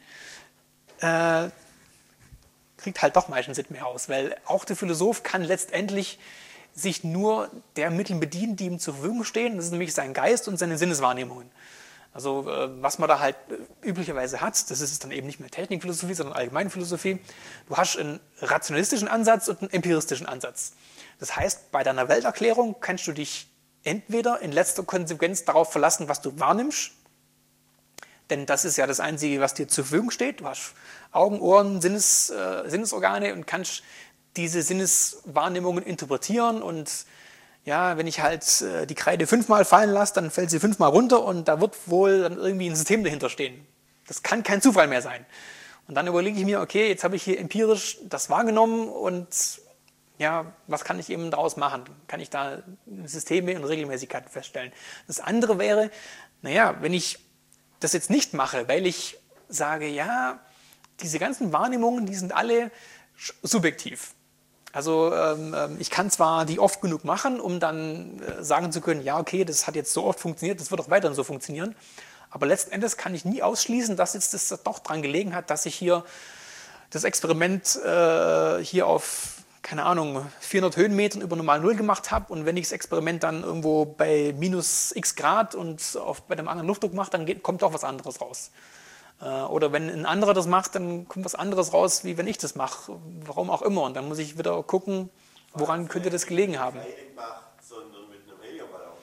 Speaker 1: kriegt halt doch meistens nicht mehr raus, weil auch der Philosoph kann letztendlich sich nur der Mittel bedienen, die ihm zur Verfügung stehen. Das ist nämlich sein Geist und seine Sinneswahrnehmungen. Also was man da halt üblicherweise hat, das ist dann eben nicht mehr Technikphilosophie, sondern Allgemeinphilosophie. Du hast einen rationalistischen Ansatz und einen empiristischen Ansatz. Das heißt, bei deiner Welterklärung kannst du dich entweder in letzter Konsequenz darauf verlassen, was du wahrnimmst, denn das ist ja das Einzige, was dir zur Verfügung steht. Du hast Augen, Ohren, Sinnesorgane und kannst diese Sinneswahrnehmungen interpretieren und ja, wenn ich halt die Kreide 5-mal fallen lasse, dann fällt sie 5-mal runter und da wird wohl dann irgendwie ein System dahinter stehen. Das kann kein Zufall mehr sein. Und dann überlege ich mir, okay, jetzt habe ich hier empirisch das wahrgenommen und ja, was kann ich eben daraus machen? Kann ich da Systeme und Regelmäßigkeiten feststellen? Das andere wäre, wenn ich das jetzt nicht mache, weil ich sage, ja, diese ganzen Wahrnehmungen, die sind alle subjektiv. Also ich kann zwar die oft genug machen, um dann sagen zu können, ja okay, das hat jetzt so oft funktioniert, das wird auch weiterhin so funktionieren, aber letzten Endes kann ich nie ausschließen, dass jetzt das doch dran gelegen hat, dass ich hier das Experiment hier auf, keine Ahnung, 400 Höhenmetern über normal Null gemacht habe und wenn ich das Experiment dann irgendwo bei minus x Grad und bei dem anderen Luftdruck mache, dann kommt doch was anderes raus. Oder wenn ein anderer das macht, dann kommt was anderes raus, wie wenn ich das mache. Warum auch immer. Und dann muss ich wieder gucken, woran könnte das gelegen haben.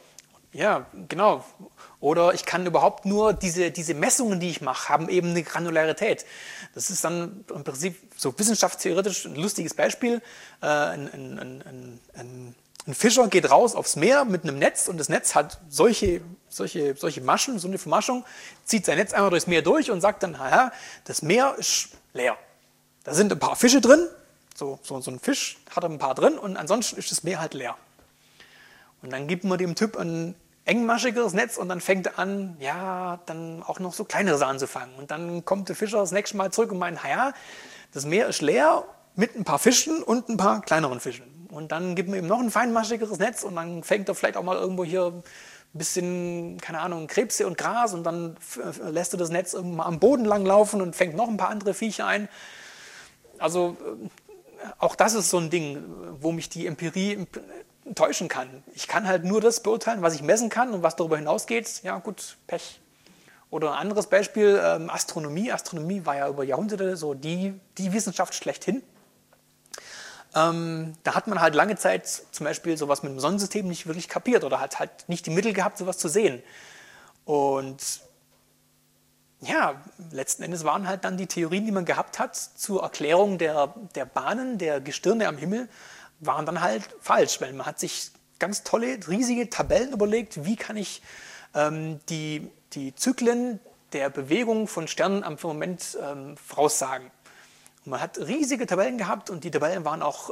Speaker 1: Ja, genau. Oder ich kann überhaupt nur diese Messungen, die ich mache, haben eben eine Granularität. Das ist dann im Prinzip so wissenschaftstheoretisch ein lustiges Beispiel. Ein Fischer geht raus aufs Meer mit einem Netz und das Netz hat solche Maschen, so eine Vermaschung, zieht sein Netz einmal durchs Meer durch und sagt dann, haha, das Meer ist leer. Da sind ein paar Fische drin, so ein Fisch hat ein paar drin und ansonsten ist das Meer halt leer. Und dann gibt man dem Typ ein engmaschigeres Netz und dann fängt er an, ja, dann auch noch so kleinere Sachen zu fangen. Und dann kommt der Fischer das nächste Mal zurück und meint, ja, das Meer ist leer mit ein paar Fischen und ein paar kleineren Fischen. Und dann gibt man ihm noch ein feinmaschigeres Netz und dann fängt er vielleicht auch mal irgendwo hier ein bisschen, keine Ahnung, Krebse und Gras und dann lässt er das Netz irgendwann mal am Boden lang laufen und fängt noch ein paar andere Viecher ein. Also auch das ist so ein Ding, wo mich die Empirie täuschen kann. Ich kann halt nur das beurteilen, was ich messen kann und was darüber hinausgeht, ja gut, Pech. Oder ein anderes Beispiel, Astronomie. Astronomie war ja über Jahrhunderte so die Wissenschaft schlechthin. Da hat man halt lange Zeit zum Beispiel sowas mit dem Sonnensystem nicht wirklich kapiert oder hat halt nicht die Mittel gehabt, sowas zu sehen. Und ja, letzten Endes waren halt dann die Theorien, die man gehabt hat zur Erklärung der Bahnen, der Gestirne am Himmel, waren dann halt falsch, weil man hat sich ganz tolle, riesige Tabellen überlegt, wie kann ich die Zyklen der Bewegung von Sternen am Firmament voraussagen. Und man hat riesige Tabellen gehabt und die Tabellen waren auch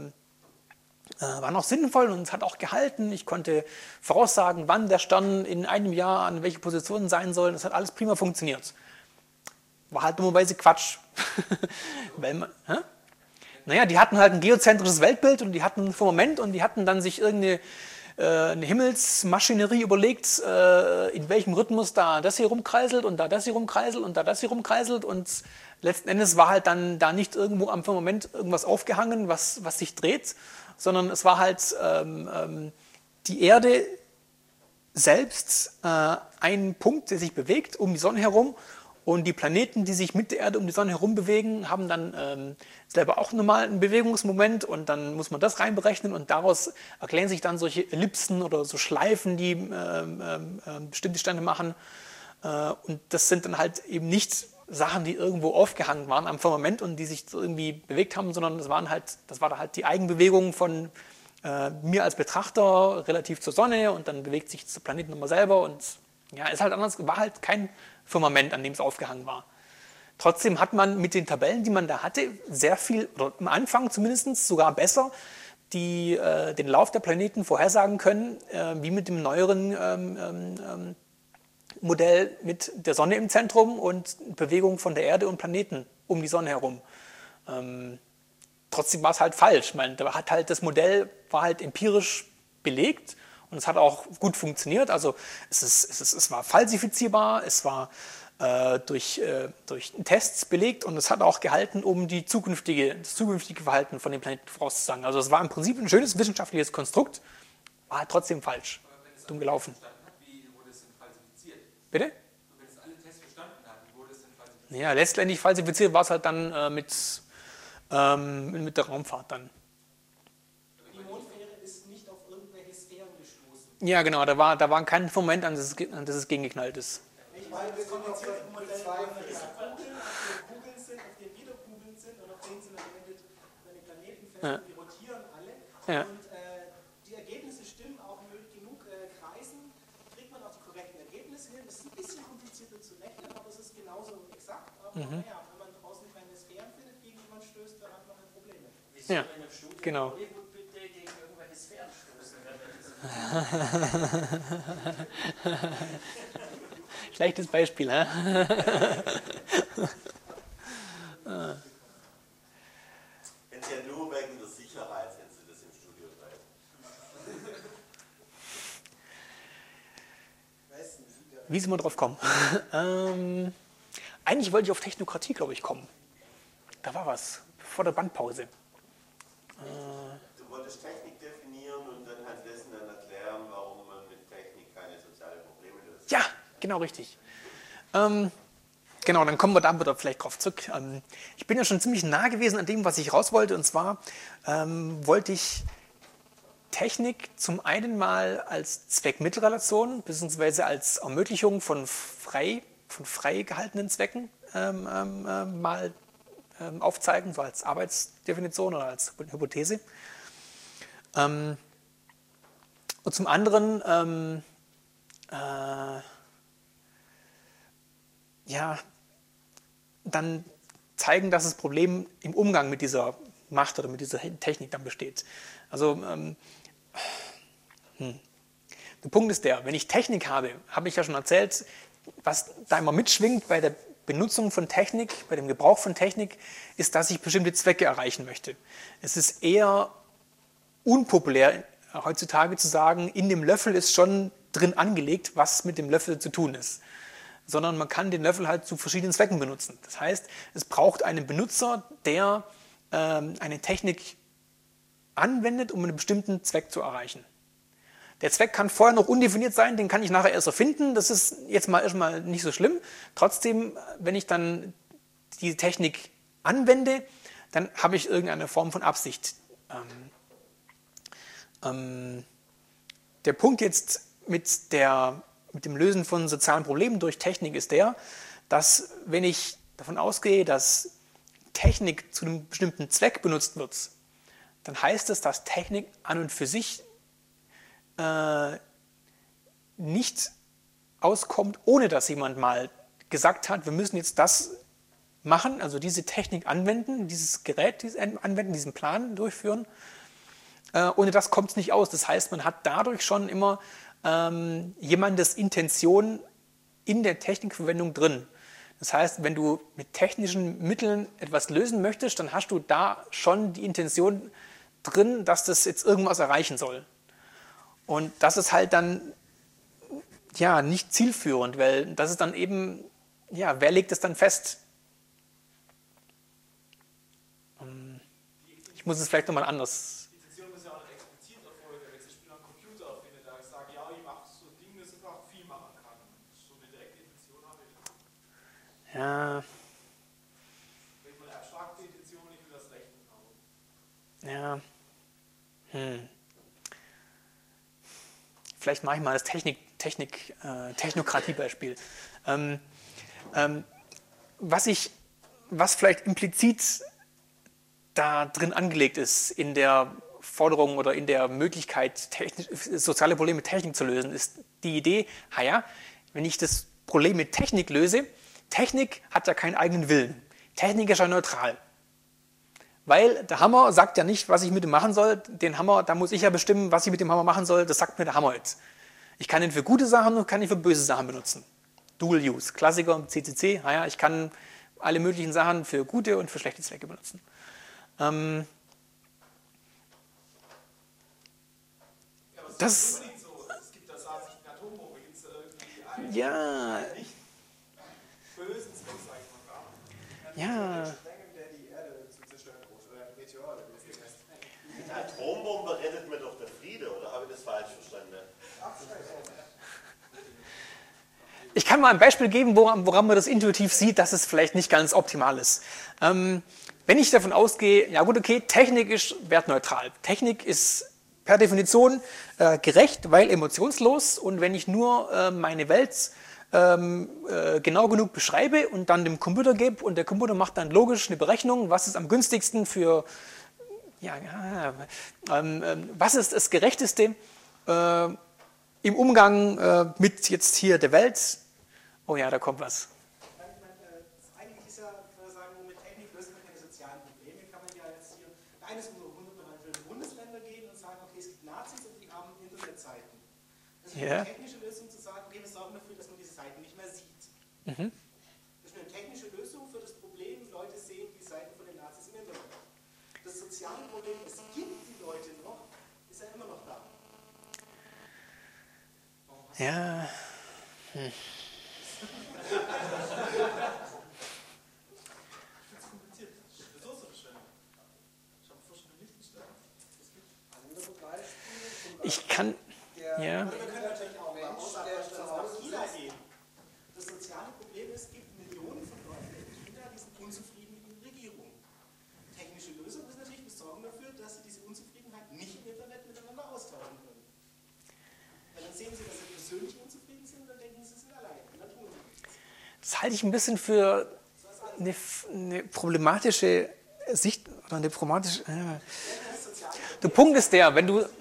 Speaker 1: sinnvoll und es hat auch gehalten. Ich konnte voraussagen, wann der Stern in einem Jahr an welche Position sein soll. Das hat alles prima funktioniert. War halt dummerweise Quatsch. Weil man, naja, die hatten halt ein geozentrisches Weltbild und die hatten ein Firmament und die hatten dann sich irgendeine eine Himmelsmaschinerie überlegt, in welchem Rhythmus da das hier rumkreiselt und da das hier rumkreiselt und da das hier rumkreiselt und letzten Endes war halt dann da nicht irgendwo am Firmament irgendwas aufgehangen, was sich dreht, sondern es war halt die Erde selbst ein Punkt, der sich bewegt um die Sonne herum. Und die Planeten, die sich mit der Erde um die Sonne herum bewegen, haben dann selber auch nochmal einen Bewegungsmoment und dann muss man das reinberechnen und daraus erklären sich dann solche Ellipsen oder so Schleifen, die bestimmte Sterne machen. Und das sind dann halt eben nicht Sachen, die irgendwo aufgehangen waren am Firmament und die sich so irgendwie bewegt haben, sondern das war da halt die Eigenbewegung von mir als Betrachter relativ zur Sonne und dann bewegt sich der Planet nochmal selber und ja, ist halt anders, war halt kein Firmament, an dem es aufgehangen war. Trotzdem hat man mit den Tabellen, die man da hatte, sehr viel, oder am Anfang zumindest sogar besser, den Lauf der Planeten vorhersagen können, wie mit dem neueren Modell mit der Sonne im Zentrum und Bewegung von der Erde und Planeten um die Sonne herum. Trotzdem war es halt falsch. Ich meine, das Modell war halt empirisch belegt. Und es hat auch gut funktioniert. Also es war falsifizierbar, es war durch Tests belegt und es hat auch gehalten, um das zukünftige Verhalten von den Planeten vorauszusagen. Also es war im Prinzip ein schönes wissenschaftliches Konstrukt, war halt trotzdem falsch, dumm gelaufen.
Speaker 3: Wie wurde es denn falsifiziert?
Speaker 1: Bitte?
Speaker 3: Wenn es alle Tests verstanden hat, wie wurde es denn falsifiziert?
Speaker 1: Ja, letztendlich falsifiziert war es halt dann mit der Raumfahrt dann. Ja, genau, da war kein Moment, an das es gegengeknallt ist.
Speaker 4: Ich meine, wir kommen jetzt auf das Modell, auf Kugeln sind, auf denen wieder Kugeln sind und auf denen sind am Ende deine Planeten fest und die rotieren alle.
Speaker 1: Ja.
Speaker 4: Und die Ergebnisse stimmen auch mit genug Kreisen, kriegt man auch die korrekten Ergebnisse hin. Es ist ein bisschen komplizierter zu rechnen, aber es ist genauso exakt. Aber naja, wenn man draußen keine Sphären findet, gegen die man stößt, dann hat man halt Probleme.
Speaker 1: Ja, genau. Schlechtes Beispiel, hä?
Speaker 2: Wenn Sie ja nur wegen der Sicherheit, wenn Sie das im Studio treiben.
Speaker 1: Wie sind wir drauf kommen? Eigentlich wollte ich auf Technokratie, glaube ich, kommen. Da war was, vor der Bandpause.
Speaker 2: Du wolltest Technik definieren und dann halt dessen dann erklären, warum man mit Technik keine sozialen Probleme löst.
Speaker 1: Ja, genau richtig. Genau, dann kommen wir da vielleicht drauf zurück. Ich bin ja schon ziemlich nah gewesen an dem, was ich raus wollte. Und zwar wollte ich Technik zum einen mal als Zweckmittelrelation bzw. als Ermöglichung von frei gehaltenen Zwecken mal aufzeigen, so als Arbeitsdefinition oder als Hypothese. Und zum anderen dann zeigen, dass das Problem im Umgang mit dieser Macht oder mit dieser Technik dann besteht. Also der Punkt ist der, wenn ich Technik habe ich ja schon erzählt, was da immer mitschwingt bei der Benutzung von Technik, bei dem Gebrauch von Technik, ist, dass ich bestimmte Zwecke erreichen möchte. Es ist eher unpopulär heutzutage zu sagen, in dem Löffel ist schon drin angelegt, was mit dem Löffel zu tun ist. Sondern man kann den Löffel halt zu verschiedenen Zwecken benutzen. Das heißt, es braucht einen Benutzer, der eine Technik anwendet, um einen bestimmten Zweck zu erreichen. Der Zweck kann vorher noch undefiniert sein, den kann ich nachher erst erfinden, das ist jetzt mal erstmal nicht so schlimm. Trotzdem, wenn ich dann die Technik anwende, dann habe ich irgendeine Form von Absicht. Der Punkt jetzt mit dem Lösen von sozialen Problemen durch Technik ist der, dass wenn ich davon ausgehe, dass Technik zu einem bestimmten Zweck benutzt wird, dann heißt es, dass Technik an und für sich nicht auskommt, ohne dass jemand mal gesagt hat, wir müssen jetzt das machen, also diese Technik anwenden, dieses Gerät anwenden, diesen Plan durchführen. Ohne das kommt es nicht aus. Das heißt, man hat dadurch schon immer jemandes Intention in der Technikverwendung drin. Das heißt, wenn du mit technischen Mitteln etwas lösen möchtest, dann hast du da schon die Intention drin, dass das jetzt irgendwas erreichen soll. Und das ist halt dann ja nicht zielführend, weil das ist dann eben, ja, wer legt es dann fest? Ich muss es vielleicht nochmal anders.
Speaker 3: Die Intention ist ja auch nicht explizit erfolgt, wenn ich zum Beispiel einen Computer erfinde, da ich sage, ja, ich mache so ein Ding, das einfach viel machen kann. So eine direkte Intention habe ich nicht.
Speaker 1: Ja.
Speaker 3: Wenn man eine abstrakte Intention, ich will das rechnen haben.
Speaker 1: Ja. Vielleicht mache ich mal das Technokratie-Beispiel. Was vielleicht implizit da drin angelegt ist in der Forderung oder in der Möglichkeit, soziale Probleme mit Technik zu lösen, ist die Idee, wenn ich das Problem mit Technik löse, Technik hat ja keinen eigenen Willen. Technik ist ja neutral. Weil der Hammer sagt ja nicht, was ich mit dem machen soll. Den Hammer, da muss ich ja bestimmen, was ich mit dem Hammer machen soll. Das sagt mir der Hammer jetzt. Ich kann ihn für gute Sachen und kann ihn für böse Sachen benutzen. Dual Use. Klassiker, CCC. Ich kann alle möglichen Sachen für gute und für schlechte Zwecke benutzen. Das ist unbedingt so. Es gibt das Satz, eine Atombombe, gibt es irgendwie einen nicht bösen Zweck, sag ich mal gar nicht. Ja.
Speaker 2: Eine Atombombe rettet mir doch der Friede, oder habe ich das falsch verstanden?
Speaker 1: Ich kann mal ein Beispiel geben, woran man das intuitiv sieht, dass es vielleicht nicht ganz optimal ist. Wenn ich davon ausgehe, ja gut, okay, Technik ist wertneutral. Technik ist per Definition gerecht, weil emotionslos, und wenn ich nur meine Welt genau genug beschreibe und dann dem Computer gebe und der Computer macht dann logisch eine Berechnung, was ist am günstigsten für, was ist das Gerechteste im Umgang mit jetzt hier der Welt. Oh ja, da kommt was.
Speaker 4: Eigentlich ist ja, kann man sagen, mit Technik löst man keine sozialen Probleme. Kann man ja jetzt hier in eines unserer wunderbaren Bundesländer gehen und sagen, okay, es gibt Nazis und die haben Internetseiten. Das ist eine technische Lösung zu sagen, okay, wir sorgen dafür, dass man diese Seiten nicht mehr sieht. Das ist eine technische Lösung für das Problem, Leute sehen die Seiten von den Nazis im Internet. Das soziale Problem, es gibt die Leute noch, ist ja immer noch da.
Speaker 1: Ja. Ich kann, ja.
Speaker 4: Wir können natürlich auch mal China gehen. Das soziale Problem ist, es gibt Millionen von Leuten in China, die sind unzufrieden mit der Regierung. Technische Lösung ist natürlich, wir sorgen dafür, dass sie diese Unzufriedenheit nicht im Internet miteinander austauschen.
Speaker 1: halte ich ein bisschen für eine problematische Sicht oder eine problematische. Der Punkt ist der, wenn du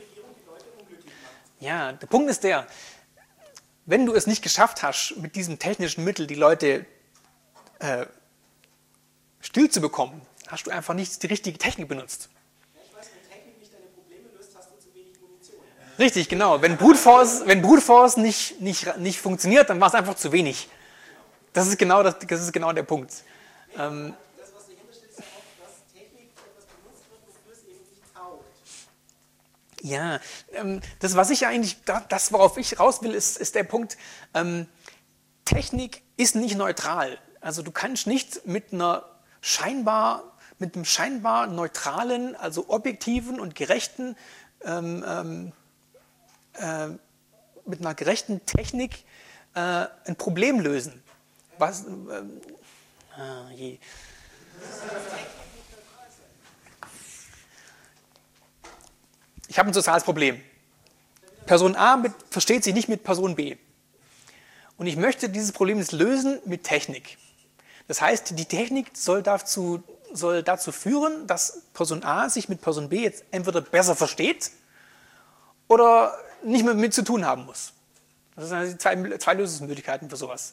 Speaker 1: es nicht geschafft hast, mit diesem technischen Mittel die Leute still zu bekommen, hast du einfach nicht die richtige Technik benutzt.
Speaker 5: Ich weiß, wenn Technik nicht deine Probleme löst, hast du zu wenig Munition.
Speaker 1: Richtig, genau. Wenn Brute Force nicht funktioniert, dann war es einfach zu wenig. Das ist genau der Punkt.
Speaker 5: Das, was dahinter steht, ist auch, dass Technik etwas benutzt wird, wofür es eben nicht taugt.
Speaker 1: Ja, das, was ich eigentlich, das, worauf ich raus will, ist der Punkt, Technik ist nicht neutral. Also du kannst nicht mit einem scheinbar neutralen, also objektiven und gerechten, mit einer gerechten Technik ein Problem lösen. Ich habe ein soziales Problem. Person A versteht sich nicht mit Person B. Und ich möchte dieses Problem jetzt lösen mit Technik. Das heißt, die Technik soll dazu führen, dass Person A sich mit Person B jetzt entweder besser versteht oder nicht mehr mit zu tun haben muss. Das sind also die zwei Lösungsmöglichkeiten für sowas.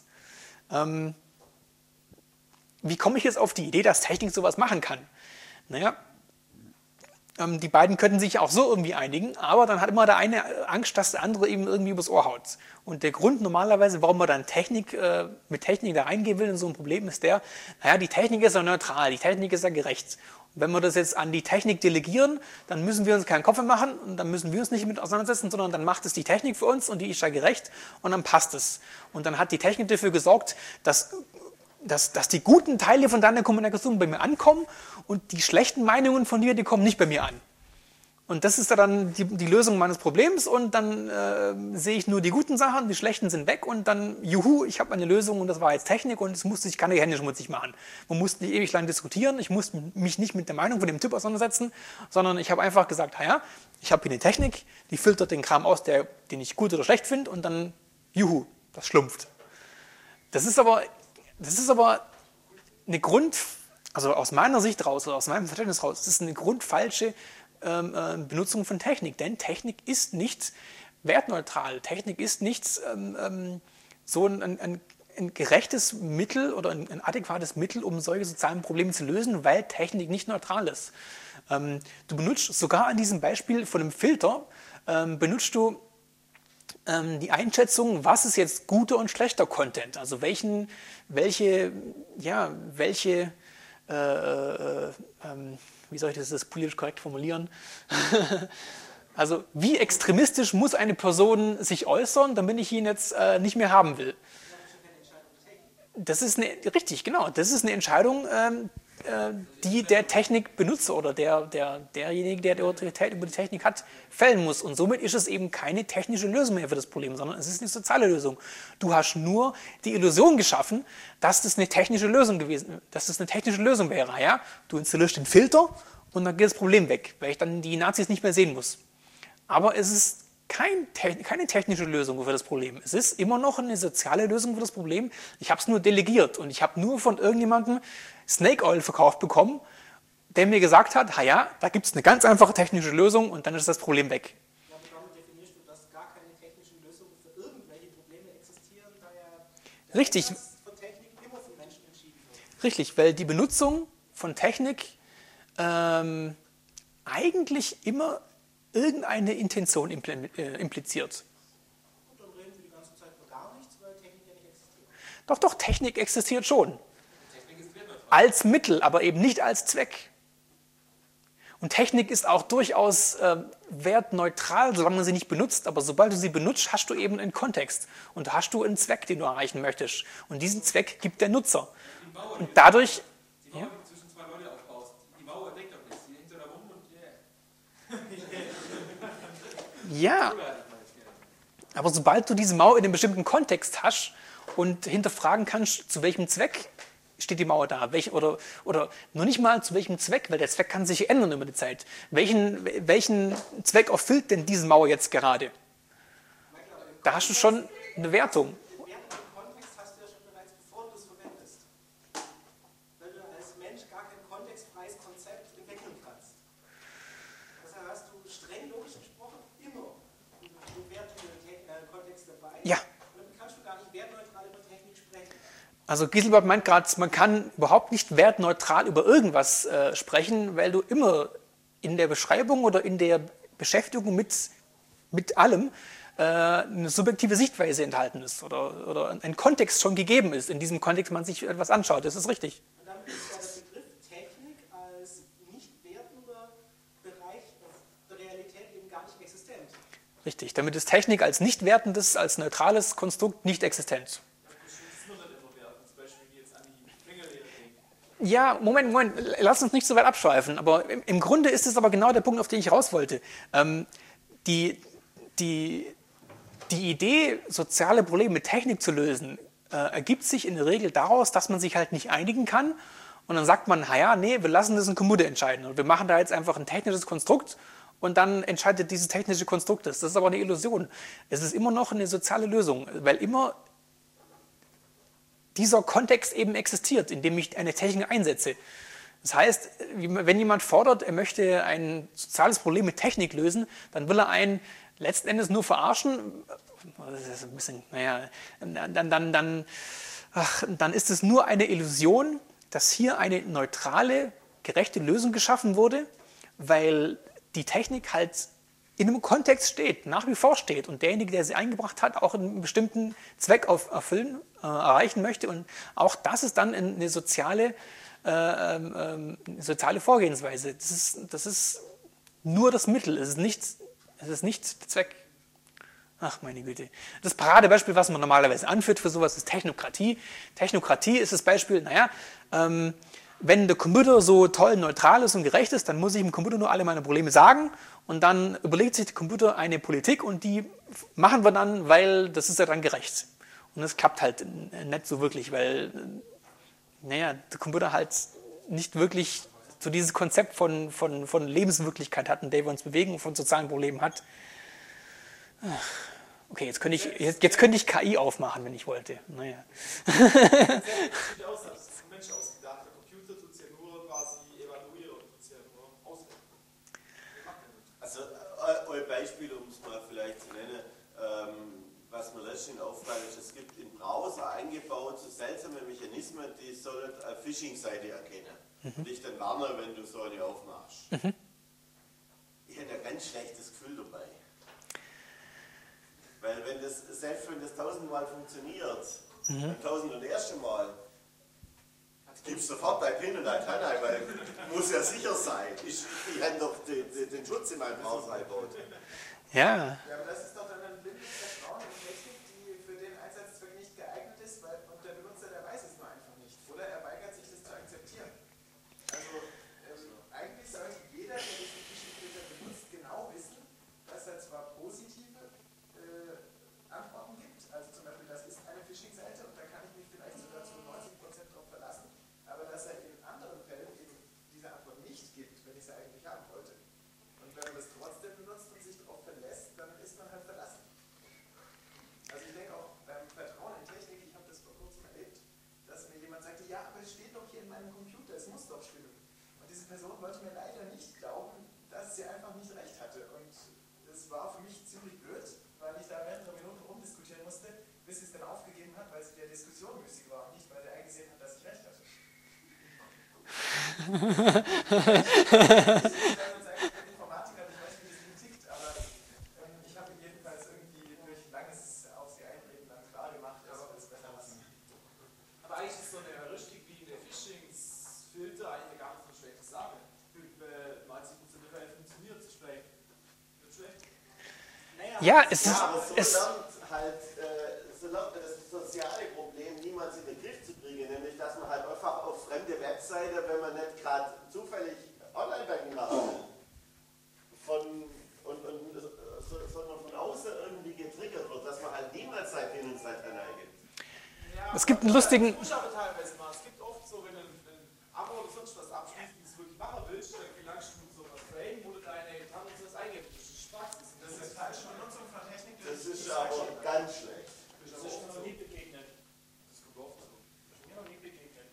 Speaker 1: Wie komme ich jetzt auf die Idee, dass Technik sowas machen kann? Naja, die beiden könnten sich auch so irgendwie einigen, aber dann hat immer der eine Angst, dass der andere ihm irgendwie übers Ohr haut. Und der Grund normalerweise, warum man dann mit Technik da reingehen will in so ein Problem, ist die Technik ist ja neutral, die Technik ist ja gerecht. Und wenn wir das jetzt an die Technik delegieren, dann müssen wir uns keinen Kopf mehr machen und dann müssen wir uns nicht mit auseinandersetzen, sondern dann macht es die Technik für uns und die ist ja gerecht und dann passt es. Und dann hat die Technik dafür gesorgt, dass die guten Teile von deiner Kommunikation bei mir ankommen und die schlechten Meinungen von dir, die kommen nicht bei mir an. Und das ist dann die Lösung meines Problems und dann sehe ich nur die guten Sachen, die schlechten sind weg und dann, juhu, ich habe eine Lösung und das war jetzt Technik und ich kann die Hände schmutzig machen. Man musste nicht ewig lang diskutieren, ich musste mich nicht mit der Meinung von dem Typ auseinandersetzen, sondern ich habe einfach gesagt, ich habe hier eine Technik, die filtert den Kram aus, den ich gut oder schlecht finde und dann, juhu, das schlumpft. Das ist aber also aus meiner Sicht raus oder aus meinem Verständnis raus, das ist eine grundfalsche Benutzung von Technik. Denn Technik ist nicht wertneutral. Technik ist nicht so ein gerechtes Mittel oder ein adäquates Mittel, um solche sozialen Probleme zu lösen, weil Technik nicht neutral ist. Du benutzt sogar an diesem Beispiel von einem Filter, benutzt du die Einschätzung, was ist jetzt guter und schlechter Content, also welche wie soll ich das politisch korrekt formulieren? Also wie extremistisch muss eine Person sich äußern, damit ich ihn jetzt nicht mehr haben will? Das ist richtig, genau. Das ist eine Entscheidung, die der Technikbenutzer oder derjenige, der die Autorität über die Technik hat, fällen muss. Und somit ist es eben keine technische Lösung mehr für das Problem, sondern es ist eine soziale Lösung. Du hast nur die Illusion geschaffen, dass das eine technische Lösung wäre. Ja? Du installierst den Filter und dann geht das Problem weg, weil ich dann die Nazis nicht mehr sehen muss. Aber es ist keine technische Lösung für das Problem. Es ist immer noch eine soziale Lösung für das Problem. Ich habe es nur delegiert und ich habe nur von irgendjemandem Snake Oil verkauft bekommen, der mir gesagt hat, da gibt es eine ganz einfache technische Lösung und dann ist das Problem weg.
Speaker 5: Ja, aber damit definierst du, dass gar keine technischen Lösungen für irgendwelche Probleme existieren, da ja
Speaker 1: Richtig.
Speaker 5: von Technik immer von Menschen entschieden wird.
Speaker 1: Richtig, weil die Benutzung von Technik eigentlich immer irgendeine Intention impliziert.
Speaker 5: Und dann reden wir die ganze Zeit über gar nichts, weil Technik ja nicht existiert.
Speaker 1: Doch, Technik existiert schon. Als Mittel, aber eben nicht als Zweck. Und Technik ist auch durchaus wertneutral, solange man sie nicht benutzt. Aber sobald du sie benutzt, hast du eben einen Kontext. Und da hast du einen Zweck, den du erreichen möchtest. Und diesen Zweck gibt der Nutzer. Und dadurch...
Speaker 3: Die Mauer, die zwischen zwei Leute aufbaust. Die Mauer deckt doch nichts. Die hängt so da rum und
Speaker 1: Ja. Aber sobald du diese Mauer in einem bestimmten Kontext hast und hinterfragen kannst, zu welchem Zweck steht die Mauer da, oder nur nicht mal zu welchem Zweck, weil der Zweck kann sich ändern über die Zeit. Welchen Zweck erfüllt denn diese Mauer jetzt gerade? Da hast du schon eine Wertung.
Speaker 5: Wert im Kontext hast du ja schon bereits, bevor du das verwendest,
Speaker 1: Also Giselbert meint gerade, man kann überhaupt nicht wertneutral über irgendwas sprechen, weil du immer in der Beschreibung oder in der Beschäftigung mit allem eine subjektive Sichtweise enthalten ist oder ein Kontext schon gegeben ist, in diesem Kontext man sich etwas anschaut. Das ist richtig.
Speaker 5: Und damit ist ja der Begriff Technik als nicht wertender Bereich der Realität eben gar nicht existent.
Speaker 1: Richtig, damit ist Technik als nicht wertendes, als neutrales Konstrukt nicht existent. Ja, Moment, lass uns nicht so weit abschweifen, aber im Grunde ist es aber genau der Punkt, auf den ich raus wollte. Die Idee, soziale Probleme mit Technik zu lösen, ergibt sich in der Regel daraus, dass man sich halt nicht einigen kann und dann sagt man, naja, nee, wir lassen das ein Computer entscheiden und wir machen da jetzt einfach ein technisches Konstrukt und dann entscheidet dieses technische Konstrukt das. Das ist aber eine Illusion. Es ist immer noch eine soziale Lösung, weil immer dieser Kontext eben existiert, in dem ich eine Technik einsetze. Das heißt, wenn jemand fordert, er möchte ein soziales Problem mit Technik lösen, dann will er einen letzten Endes nur verarschen. Das ist ein bisschen, naja, dann ist es nur eine Illusion, dass hier eine neutrale, gerechte Lösung geschaffen wurde, weil die Technik halt in einem Kontext steht, nach wie vor steht und derjenige, der sie eingebracht hat, auch einen bestimmten Zweck erreichen möchte und auch das ist dann eine soziale Vorgehensweise. Das ist nur das Mittel, es ist nicht der Zweck. Ach meine Güte. Das Paradebeispiel, was man normalerweise anführt für sowas, ist Technokratie. Technokratie ist das Beispiel, naja, wenn der Computer so toll neutral ist und gerecht ist, dann muss ich dem Computer nur alle meine Probleme sagen und dann überlegt sich der Computer eine Politik und die machen wir dann, weil das ist ja dann gerecht. Und das klappt halt nicht so wirklich, weil naja, der Computer halt nicht wirklich so dieses Konzept von Lebenswirklichkeit hat, in der wir uns bewegen und von sozialen Problemen hat. Okay, jetzt könnte ich KI aufmachen, wenn ich wollte. Naja.
Speaker 2: Also, ein Beispiel, um es mal vielleicht zu nennen, was mir letztens aufgefallen ist, es gibt im Browser eingebaut so seltsame Mechanismen, die sollen eine Phishing-Seite erkennen. Und dich dann warnen, wenn du so eine aufmachst. Ich hätte ein ganz schlechtes Gefühl dabei. Weil selbst wenn das 1000-mal funktioniert, beim 1001. Mal, gibst sofort dein PIN und dein TAN ein, weil muss ja sicher sein. Ich habe doch den Schutz in meinem Browser eingebaut.
Speaker 1: Ja.
Speaker 4: Ja, aber das ist doch dann ein blindes Vertrauen in Technik, die für den Einsatzzweck nicht geeignet ist, und der Benutzer, der weiß es nur einfach nicht. Oder er weigert sich, das zu akzeptieren. Also eigentlich sollte jeder, der diesen Phishing-Filter benutzt, genau wissen, dass er zwar positive Antworten gibt, also zum Beispiel, das ist eine Phishing-Seite und da kann ich mich vielleicht sogar zu 90% drauf verlassen, aber dass er in anderen Fällen eben diese Antwort nicht gibt, wenn ich sie eigentlich haben wollte. Und wenn man das trotzdem benutzt und sich darauf verlässt, dann ist man halt verlassen. Also ich denke auch beim Vertrauen in Technik, ich habe das vor kurzem erlebt, dass mir jemand sagte, ja, aber es steht doch hier in meinem Computer, es muss doch stimmen. Und diese Person wollte mir leider nicht glauben, dass sie einfach nicht recht hatte. Und das war für mich ziemlich blöd, weil ich da mehrere Minuten rumdiskutieren musste, bis sie es dann aufgegeben hat, weil sie der Diskussion müßig war und nicht, weil sie eingesehen hat, dass ich recht hatte. Informatiker, ich weiß, wie das Ding tickt, aber ich habe ihn jedenfalls irgendwie durch langes auf sie einreden dann klar gemacht, dass wir das besser lassen.
Speaker 6: Aber eigentlich ist so eine heuristik wie der Phishing-Filter eigentlich gar nicht so eine schlechte Sache. 90% der Fälle funktioniert es schlecht. Wird schlecht.
Speaker 5: Naja,
Speaker 1: Ja, es ist.
Speaker 2: Aber so lernt man das soziale Problem niemals in den Griff zu bringen, nämlich dass man halt einfach auf fremde Webseite, wenn man nicht gerade zufällig Online-Banking machen sondern von außen irgendwie getriggert wird, dass man halt niemals sein PIN und sein TAN eingibt.
Speaker 6: Ja,
Speaker 1: Es gibt einen lustigen.
Speaker 6: Es gibt oft so, wenn du ein Abo oder sonst was abschließt und es wirklich machen willst, dann gelangst du so ein Frame, wo du deine TAN und sowas eingibst. Das ist Spaß.
Speaker 4: Das ist falsche Benutzung von Technik.
Speaker 2: Das ist aber ganz schlecht.
Speaker 5: das ist mir noch nie begegnet.
Speaker 6: Das kommt oft so.
Speaker 5: Das ist mir noch nie begegnet.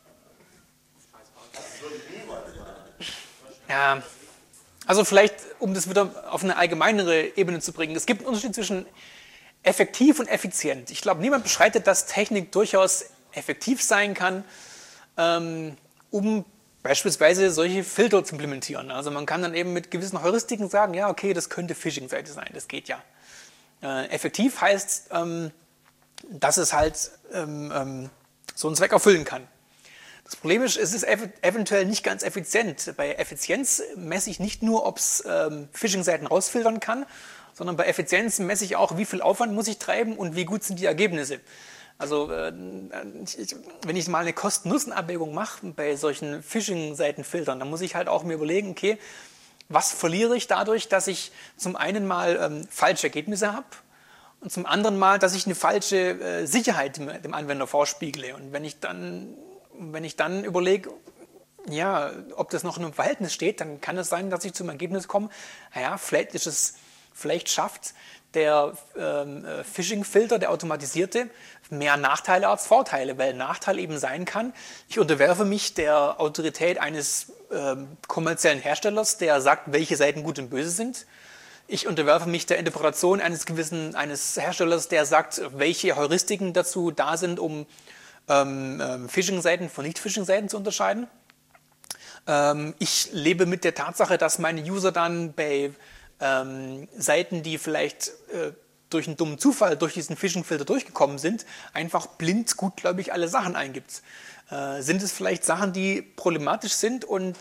Speaker 2: Das würde ich niemals machen.
Speaker 1: Ja, also vielleicht, um das wieder auf eine allgemeinere Ebene zu bringen. Es gibt einen Unterschied zwischen effektiv und effizient. Ich glaube, niemand bestreitet, dass Technik durchaus effektiv sein kann, um beispielsweise solche Filter zu implementieren. Also man kann dann eben mit gewissen Heuristiken sagen, ja, okay, das könnte Phishing-Seite sein, das geht ja. Effektiv heißt, dass es halt so einen Zweck erfüllen kann. Das Problem ist, es ist eventuell nicht ganz effizient. Bei Effizienz messe ich nicht nur, ob es Phishing-Seiten rausfiltern kann, sondern bei Effizienz messe ich auch, wie viel Aufwand muss ich treiben und wie gut sind die Ergebnisse. Also wenn ich mal eine Kosten-Nutzen-Abwägung mache bei solchen Phishing-Seitenfiltern, dann muss ich halt auch mir überlegen, okay, was verliere ich dadurch, dass ich zum einen mal falsche Ergebnisse habe und zum anderen mal, dass ich eine falsche Sicherheit dem Anwender vorspiegle. Und wenn ich dann überlege, ja, ob das noch in einem Verhältnis steht, dann kann es sein, dass ich zum Ergebnis komme, naja, vielleicht schafft der Phishing-Filter, der automatisierte, mehr Nachteile als Vorteile, weil Nachteil eben sein kann, ich unterwerfe mich der Autorität eines kommerziellen Herstellers, der sagt, welche Seiten gut und böse sind. Ich unterwerfe mich der Interpretation eines Herstellers, der sagt, welche Heuristiken dazu da sind, um Phishing-Seiten von Nicht-Phishing-Seiten zu unterscheiden. Ich lebe mit der Tatsache, dass meine User dann bei Seiten, die vielleicht durch einen dummen Zufall durch diesen Phishing-Filter durchgekommen sind, einfach blind gutgläubig alle Sachen eingibt. Sind es vielleicht Sachen, die problematisch sind und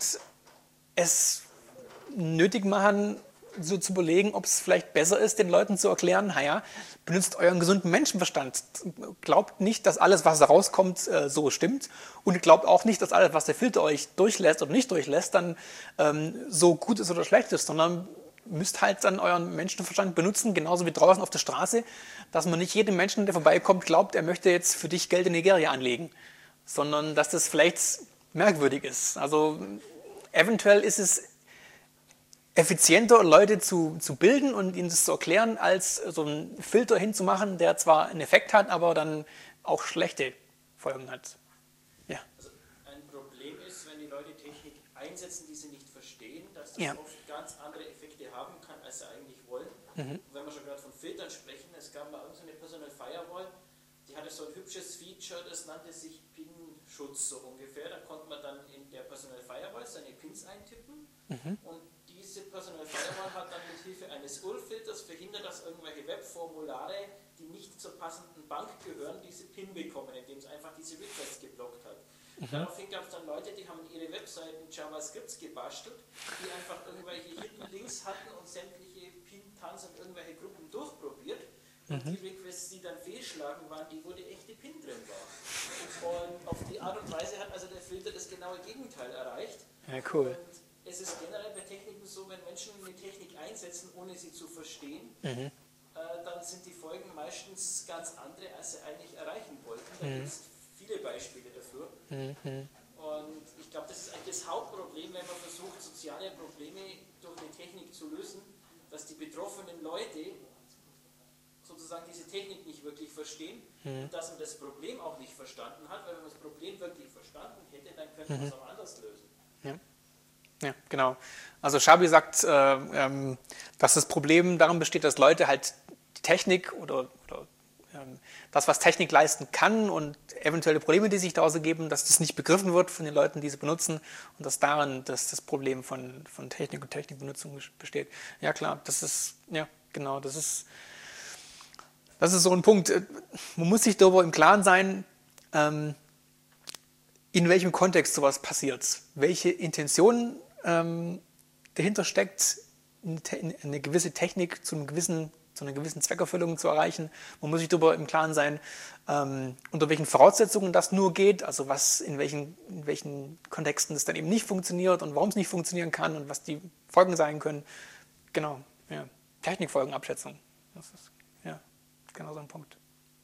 Speaker 1: es nötig machen, so zu überlegen, ob es vielleicht besser ist, den Leuten zu erklären, naja, benutzt euren gesunden Menschenverstand. Glaubt nicht, dass alles, was da rauskommt, so stimmt. Und glaubt auch nicht, dass alles, was der Filter euch durchlässt oder nicht durchlässt, dann so gut ist oder schlecht ist, sondern müsst halt dann euren Menschenverstand benutzen, genauso wie draußen auf der Straße, dass man nicht jedem Menschen, der vorbeikommt, glaubt, er möchte jetzt für dich Geld in Nigeria anlegen, sondern dass das vielleicht merkwürdig ist. Also eventuell ist es effizienter, Leute zu bilden und ihnen das zu erklären, als so einen Filter hinzumachen, der zwar einen Effekt hat, aber dann auch schlechte Folgen hat. Ja.
Speaker 5: Also ein Problem ist, wenn die Leute Technik einsetzen, die sie nicht verstehen, dass das oft ganz andere Effekte haben kann, als sie eigentlich wollen. Und wenn wir schon gerade von Filtern sprechen, es gab mal irgendeine Personal Firewall, die hatte so ein hübsches Feature, das nannte sich PIN-Schutz so ungefähr. Da konnte man dann in der Personal Firewall seine Pins eintippen und diese Personal Firewall hat dann mit Hilfe eines URL-Filters verhindert, dass irgendwelche Webformulare, die nicht zur passenden Bank gehören, diese PIN bekommen, indem es einfach diese Requests geblockt hat. Daraufhin gab es dann Leute, die haben ihre Webseiten JavaScripts gebastelt, die einfach irgendwelche Hidden Links hatten und sämtliche PIN-Tags und irgendwelche Gruppen durchprobiert. Und die Requests, die dann fehlschlagen waren, die wo die echte PIN drin war. Und auf die Art und Weise hat also der Filter das genaue Gegenteil erreicht.
Speaker 1: Ja, cool.
Speaker 5: Und es ist generell bei Techniken so, wenn Menschen eine Technik einsetzen, ohne sie zu verstehen, dann sind die Folgen meistens ganz andere, als sie eigentlich erreichen wollten. Da gibt es viele Beispiele dafür. Und ich glaube, das ist eigentlich das Hauptproblem, wenn man versucht, soziale Probleme durch eine Technik zu lösen, dass die betroffenen Leute sozusagen diese Technik nicht wirklich verstehen und dass man das Problem auch nicht verstanden hat, weil wenn man das Problem wirklich verstanden hätte, dann könnte man es auch anders lösen.
Speaker 1: Ja, genau. Also Schabi sagt, dass das Problem darin besteht, dass Leute halt die Technik oder das, was Technik leisten kann und eventuelle Probleme, die sich daraus ergeben, dass das nicht begriffen wird von den Leuten, die sie benutzen und dass darin das Problem von Technik und Technikbenutzung besteht. Ja klar, das ist so ein Punkt. Man muss sich darüber im Klaren sein, in welchem Kontext sowas passiert, welche Intention dahinter steckt, eine gewisse Technik zu einer gewissen Zweckerfüllung zu erreichen. Man muss sich darüber im Klaren sein, unter welchen Voraussetzungen das nur geht, also in welchen Kontexten es dann eben nicht funktioniert und warum es nicht funktionieren kann und was die Folgen sein können. Genau, ja. Technikfolgenabschätzung. Das ist genau so ein Punkt.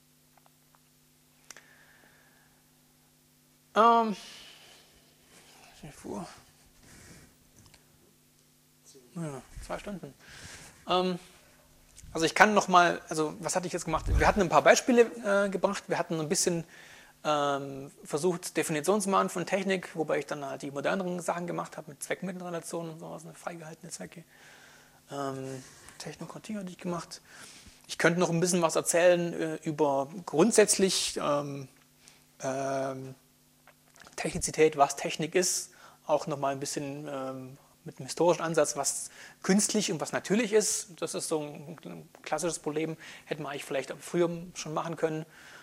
Speaker 1: Ja, 2 Stunden. Also ich kann nochmal, was hatte ich jetzt gemacht? Wir hatten ein paar Beispiele gebracht, wir hatten ein bisschen versucht, Definition zu machen von Technik, wobei ich dann halt die moderneren Sachen gemacht habe, mit Zweckmittelrelationen und sowas, freigehaltene Zwecke. Technokratie hatte ich gemacht. Ich könnte noch ein bisschen was erzählen über grundsätzlich Technizität, was Technik ist, auch nochmal ein bisschen mit einem historischen Ansatz, was künstlich und was natürlich ist. Das ist so ein klassisches Problem, hätten wir eigentlich vielleicht früher schon machen können.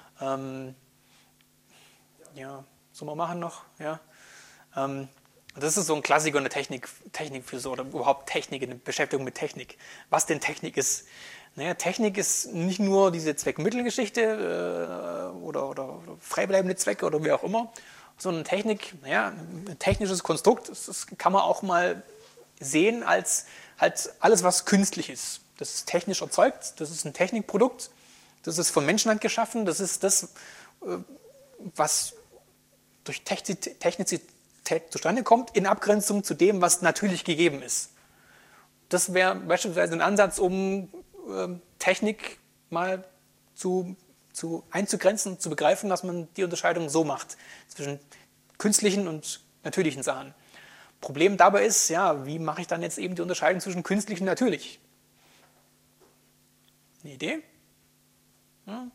Speaker 1: Ja, sollen wir machen noch? Ja. Das ist so ein Klassiker in der Technik für so, oder überhaupt Technik, in der Beschäftigung mit Technik. Was denn Technik ist? Naja, Technik ist nicht nur diese Zweckmittelgeschichte oder freibleibende Zwecke oder wie auch immer, sondern Technik, naja, ein technisches Konstrukt, das kann man auch mal sehen als halt alles, was künstlich ist. Das ist technisch erzeugt, das ist ein Technikprodukt, das ist von Menschenhand geschaffen, das ist das, was durch Technizität zustande kommt, in Abgrenzung zu dem, was natürlich gegeben ist. Das wäre beispielsweise ein Ansatz, um Technik mal einzugrenzen, zu begreifen, dass man die Unterscheidung so macht zwischen künstlichen und natürlichen Sachen. Problem dabei ist, ja, wie mache ich dann jetzt eben die Unterscheidung zwischen künstlich und natürlich? Eine Idee? Ja.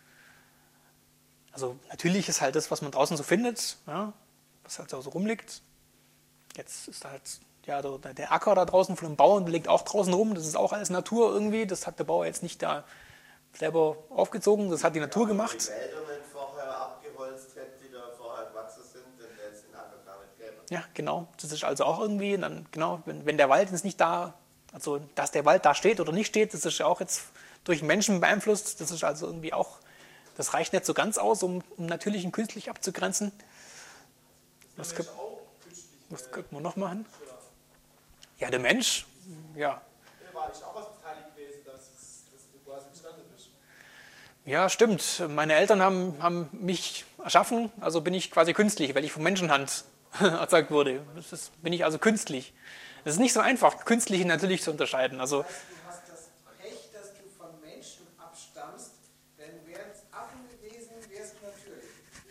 Speaker 1: Also natürlich ist halt das, was man draußen so findet, ja, was halt so rumliegt. Jetzt ist halt ja, der Acker da draußen von dem Bauern, der liegt auch draußen rum, das ist auch alles Natur irgendwie, das hat der Bauer jetzt nicht da selber aufgezogen, das hat die Natur gemacht.
Speaker 2: Die Wälder nicht vorher abgeholzt hätte, die da vorher gewachsen sind, dann wäre es den Acker gar nicht gäbe.
Speaker 1: Ja, genau, das ist also auch irgendwie, dann, genau, wenn der Wald jetzt nicht da, also dass der Wald da steht oder nicht steht, das ist ja auch jetzt durch Menschen beeinflusst, das ist also irgendwie auch, das reicht nicht so ganz aus, um natürlich und künstlich abzugrenzen. Was könnten wir noch machen? Ja, der Mensch, ja.
Speaker 6: Der war eigentlich auch was beteiligt gewesen, dass du quasi entstanden bist.
Speaker 1: Ja, stimmt. Meine Eltern haben mich erschaffen, also bin ich quasi künstlich, weil ich von Menschenhand erzeugt wurde. Bin ich also künstlich. Es ist nicht so einfach, künstlich und natürlich zu unterscheiden. Also,
Speaker 4: Du hast das Pech, dass du von Menschen abstammst, denn wären es Affen gewesen, wäre es natürlich.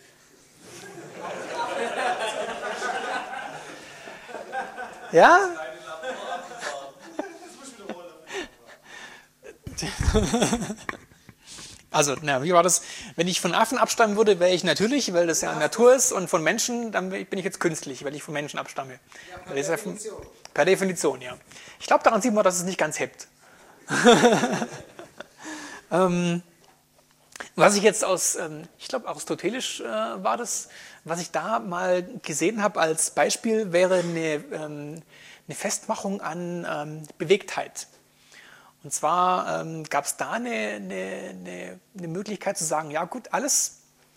Speaker 1: ja? Also, na, wie war das? Wenn ich von Affen abstammen würde, wäre ich natürlich, weil das ja Natur ist, und von Menschen, dann bin ich jetzt künstlich, weil ich von Menschen abstamme.
Speaker 4: Ja, per Definition.
Speaker 1: Per Definition, ja. Ich glaube, daran sieht man, dass es nicht ganz hebt. Was ich jetzt aus, ich glaube, aristotelisch war das, was ich da mal gesehen habe als Beispiel, wäre eine Festmachung an Bewegtheit. Und zwar gab es da eine Möglichkeit zu sagen, ja gut, alles,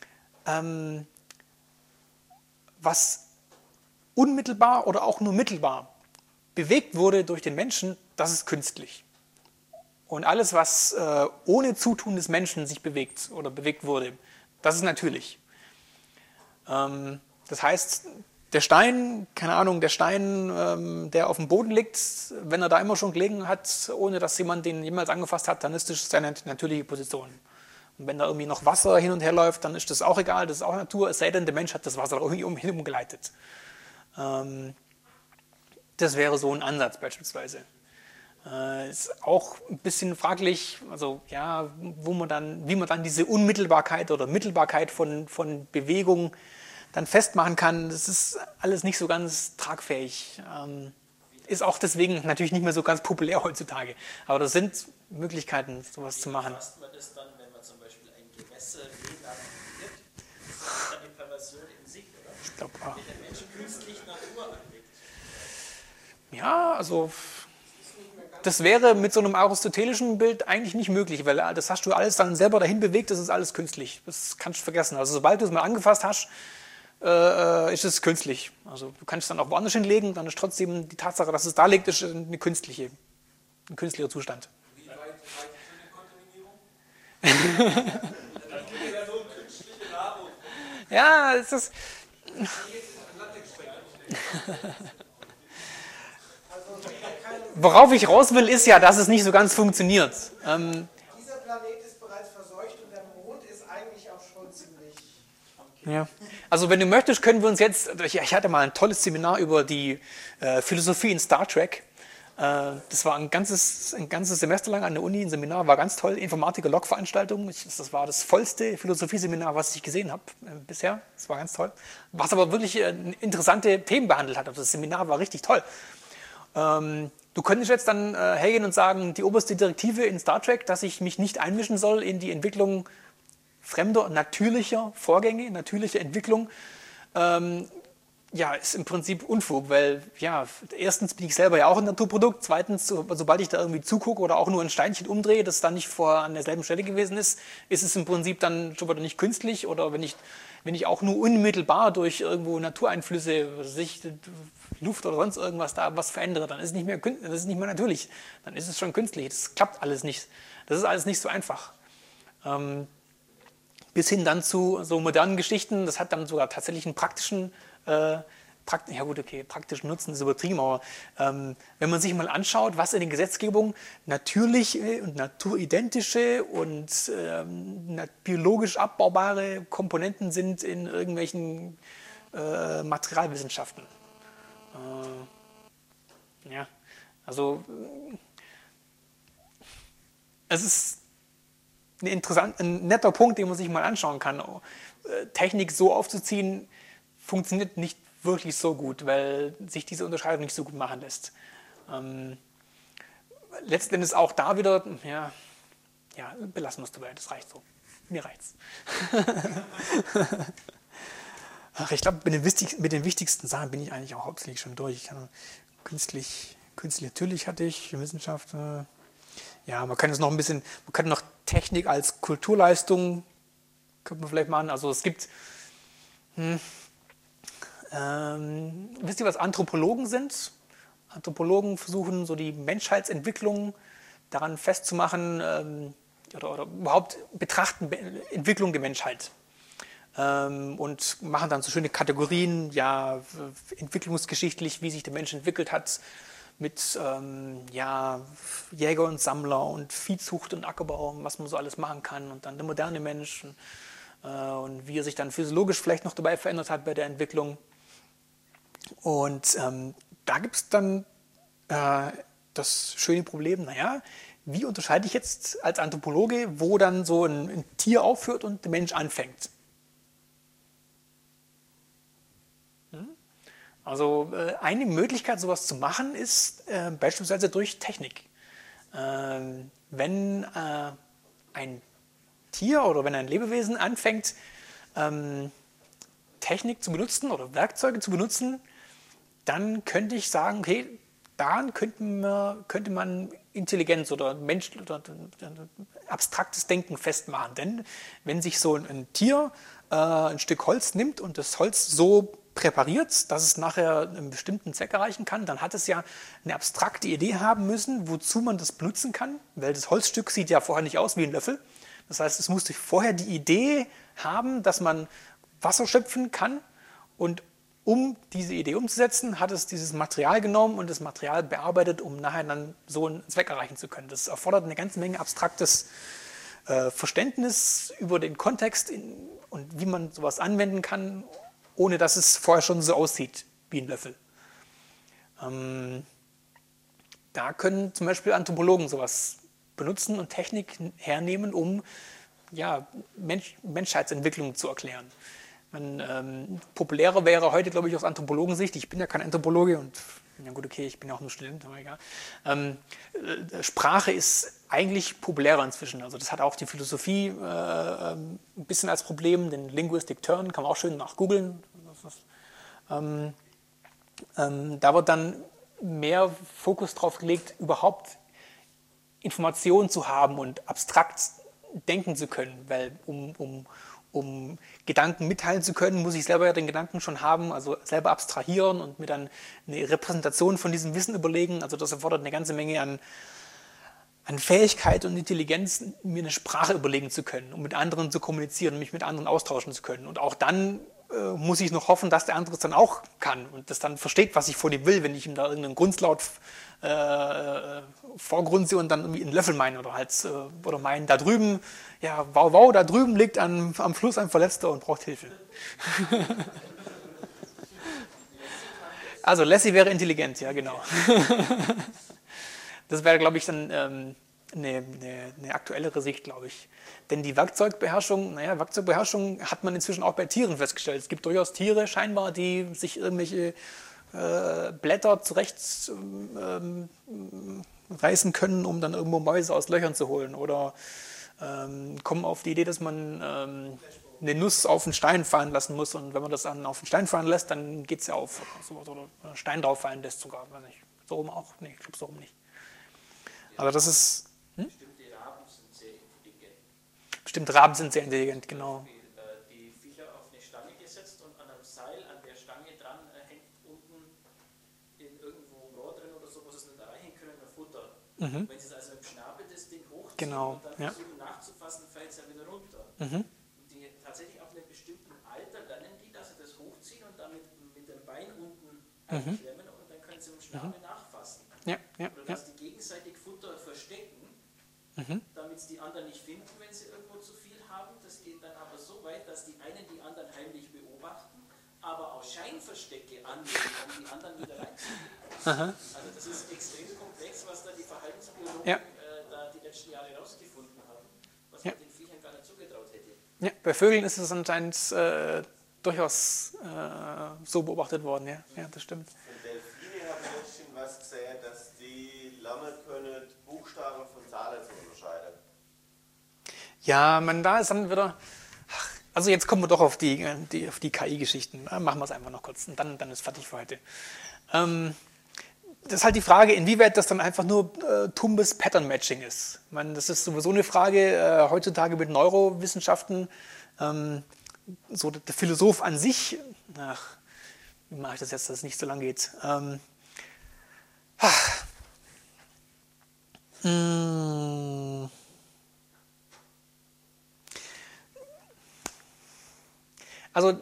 Speaker 1: was unmittelbar oder auch nur mittelbar bewegt wurde durch den Menschen, das ist künstlich. Und alles, was ohne Zutun des Menschen sich bewegt oder bewegt wurde, das ist natürlich. Das heißt, der Stein, keine Ahnung, der auf dem Boden liegt, wenn er da immer schon gelegen hat, ohne dass jemand den jemals angefasst hat, dann ist das seine natürliche Position. Und wenn da irgendwie noch Wasser hin und her läuft, dann ist das auch egal, das ist auch Natur, es sei denn, der Mensch hat das Wasser irgendwie umgeleitet. Das wäre so ein Ansatz beispielsweise. Ist auch ein bisschen fraglich, also ja, wie man dann diese Unmittelbarkeit oder Mittelbarkeit von Bewegung dann festmachen kann. Das ist alles nicht so ganz tragfähig. Ist auch deswegen natürlich nicht mehr so ganz populär heutzutage. Aber das sind Möglichkeiten, sowas zu machen.
Speaker 5: Wie fasst man das dann, wenn man zum Beispiel ein Gewässer renaturiert? Das ist dann eine Perversion in sich, oder?
Speaker 1: Ich glaube,
Speaker 5: Wenn der Mensch künstlich Natur anlegt.
Speaker 1: ja, also das wäre mit so einem aristotelischen Bild eigentlich nicht möglich, weil das hast du alles dann selber dahin bewegt, das ist alles künstlich. Das kannst du vergessen. Also sobald du es mal angefasst hast, ist es künstlich. Also du kannst es dann auch woanders hinlegen, dann ist trotzdem die Tatsache, dass es da liegt, ist ein künstlicher Zustand.
Speaker 6: Wie weit ist eine Kontaminierung? Dann gibt es ja so eine künstliche Nahrung.
Speaker 1: Ja, es ist... Worauf ich raus will, ist ja, dass es nicht so ganz funktioniert.
Speaker 4: Dieser Planet ist bereits verseucht und der Mond ist eigentlich auch schon ziemlich...
Speaker 1: Ja. Also wenn du möchtest, können wir uns jetzt, ich hatte mal ein tolles Seminar über die Philosophie in Star Trek. Das war ein ganzes Semester lang an der Uni, ein Seminar, war ganz toll, Informatiker-Log-Veranstaltung. Das war das vollste Philosophieseminar, was ich gesehen habe bisher. Das war ganz toll. Was aber wirklich interessante Themen behandelt hat. Also das Seminar war richtig toll. Du könntest jetzt dann hergehen und sagen, die oberste Direktive in Star Trek, dass ich mich nicht einmischen soll in die Entwicklung fremder, natürlicher Vorgänge, natürlicher Entwicklung. Ja, ist im Prinzip Unfug, weil ja, erstens bin ich selber ja auch ein Naturprodukt, zweitens, sobald ich da irgendwie zugucke oder auch nur ein Steinchen umdrehe, das dann nicht vorher an derselben Stelle gewesen ist, ist es im Prinzip dann schon wieder nicht künstlich, oder wenn ich auch nur unmittelbar durch irgendwo Natureinflüsse, Luft oder sonst irgendwas da was verändere, dann ist es nicht mehr, das ist nicht mehr natürlich, dann ist es schon künstlich, das klappt alles nicht, das ist alles nicht so einfach. Bis hin dann zu so modernen Geschichten, das hat dann sogar tatsächlich einen praktischen praktischen Nutzen ist übertrieben, aber wenn man sich mal anschaut, was in der Gesetzgebung natürliche und naturidentische und biologisch abbaubare Komponenten sind in irgendwelchen Materialwissenschaften. Ja, also es ist ein netter Punkt, den man sich mal anschauen kann. Technik so aufzuziehen, funktioniert nicht wirklich so gut, weil sich diese Unterscheidung nicht so gut machen lässt. Letzten Endes auch da wieder, ja, belassen wir es dabei, das reicht so. Mir reicht's. Ach, ich glaube, mit den wichtigsten Sachen bin ich eigentlich auch hauptsächlich schon durch. Künstlich natürlich hatte ich, Wissenschaft. Ja, man kann jetzt noch ein bisschen, man kann noch Technik als Kulturleistung, könnte man vielleicht machen. Also es gibt, wisst ihr, was Anthropologen sind? Anthropologen versuchen so die Menschheitsentwicklung daran festzumachen oder überhaupt betrachten Entwicklung der Menschheit. Und machen dann so schöne Kategorien, ja, entwicklungsgeschichtlich, wie sich der Mensch entwickelt hat, mit Jäger und Sammler und Viehzucht und Ackerbau, was man so alles machen kann, und dann der moderne Mensch und wie er sich dann physiologisch vielleicht noch dabei verändert hat bei der Entwicklung. Und da gibt es dann das schöne Problem, naja, wie unterscheide ich jetzt als Anthropologe, wo dann so ein Tier aufhört und der Mensch anfängt? Also eine Möglichkeit, sowas zu machen, ist beispielsweise durch Technik. Wenn ein Tier oder wenn ein Lebewesen anfängt, Technik zu benutzen oder Werkzeuge zu benutzen, dann könnte ich sagen, okay, daran könnte man Intelligenz oder abstraktes Denken festmachen. Denn wenn sich so ein Tier ein Stück Holz nimmt und das Holz so präpariert, dass es nachher einen bestimmten Zweck erreichen kann, dann hat es ja eine abstrakte Idee haben müssen, wozu man das benutzen kann, weil das Holzstück sieht ja vorher nicht aus wie ein Löffel. Das heißt, es musste vorher die Idee haben, dass man Wasser schöpfen kann, und um diese Idee umzusetzen, hat es dieses Material genommen und das Material bearbeitet, um nachher dann so einen Zweck erreichen zu können. Das erfordert eine ganze Menge abstraktes Verständnis über den Kontext und wie man sowas anwenden kann, ohne dass es vorher schon so aussieht wie ein Löffel. Da können zum Beispiel Anthropologen sowas benutzen und Technik hernehmen, um Menschheitsentwicklung zu erklären. Populärer wäre heute, glaube ich, aus Anthropologensicht, ich bin ja kein Anthropologe und ja gut, okay, ich bin ja auch nur Student, aber egal. Sprache ist eigentlich populärer inzwischen. Also das hat auch die Philosophie ein bisschen als Problem, den Linguistic Turn kann man auch schön nachgoogeln. Da wird dann mehr Fokus drauf gelegt, überhaupt Informationen zu haben und abstrakt denken zu können, weil um Gedanken mitteilen zu können, muss ich selber ja den Gedanken schon haben, also selber abstrahieren und mir dann eine Repräsentation von diesem Wissen überlegen. Also das erfordert eine ganze Menge an Fähigkeit und Intelligenz, mir eine Sprache überlegen zu können, um mit anderen zu kommunizieren, mich mit anderen austauschen zu können. Und auch dann muss ich noch hoffen, dass der andere es dann auch kann und das dann versteht, was ich von ihm will, wenn ich ihm da irgendeinen Grundlaut vorgrunze und dann irgendwie einen Löffel meine oder meinen, da drüben, ja, wow, da drüben liegt am Fluss ein Verletzter und braucht Hilfe. Also Lassie wäre intelligent, ja genau. Das wäre, glaube ich, dann eine aktuellere Sicht, glaube ich. Denn die Werkzeugbeherrschung hat man inzwischen auch bei Tieren festgestellt. Es gibt durchaus Tiere scheinbar, die sich irgendwelche Blätter zurecht reißen können, um dann irgendwo Mäuse aus Löchern zu holen. Oder kommen auf die Idee, dass man eine Nuss auf einen Stein fallen lassen muss. Und wenn man das dann auf den Stein fallen lässt, dann geht es ja auf. Oder einen Stein drauf fallen lässt sogar. Weiß nicht. So rum auch? Nee, ich glaube so rum nicht. Aber das ist...
Speaker 5: Bestimmte Raben sind sehr intelligent.
Speaker 1: Bestimmte Raben sind sehr intelligent, genau.
Speaker 5: Die Viecher auf eine Stange gesetzt und an einem Seil an der Stange dran hängt unten in irgendwo ein Rohr drin oder so, wo sie es nicht erreichen können, ein Futter. Wenn sie es also im Schnabel das Ding hochziehen
Speaker 1: Genau,
Speaker 5: und dann
Speaker 1: ja.
Speaker 5: versuchen nachzufassen, fällt es ja wieder runter. Und die tatsächlich auf einem bestimmten Alter lernen die, dass sie das hochziehen und damit mit dem Bein unten einklemmen und dann können sie im Schnabel nachfassen.
Speaker 1: Ja, ja,
Speaker 5: Oder
Speaker 1: ja.
Speaker 5: dass die gegenseitig Futter verstecken, damit es die anderen nicht finden, wenn sie irgendwo zu viel haben. Das geht dann aber so weit, dass die einen die anderen heimlich beobachten, aber auch Scheinverstecke anlegen, um die anderen wieder reinzubringen. Also das ist extrem komplex, was da die Verhaltensbiologen da die letzten Jahre herausgefunden haben, was man den Viechern gar nicht zugetraut hätte.
Speaker 1: Ja, bei Vögeln ist es anscheinend durchaus so beobachtet worden, ja, das stimmt.
Speaker 2: Von Delfine habe ich letztens was gesehen, dass die lernen können, Buchstaben von Zahlen zu unterscheiden.
Speaker 1: Ja, da ist dann wieder... Also jetzt kommen wir doch auf die KI-Geschichten. Machen wir es einfach noch kurz und dann ist fertig für heute. Das ist halt die Frage, inwieweit das dann einfach nur tumbes Pattern-Matching ist. Ich meine, das ist sowieso eine Frage heutzutage mit Neurowissenschaften. So der Philosoph an sich, wie mache ich das jetzt, dass es nicht so lang geht? Also,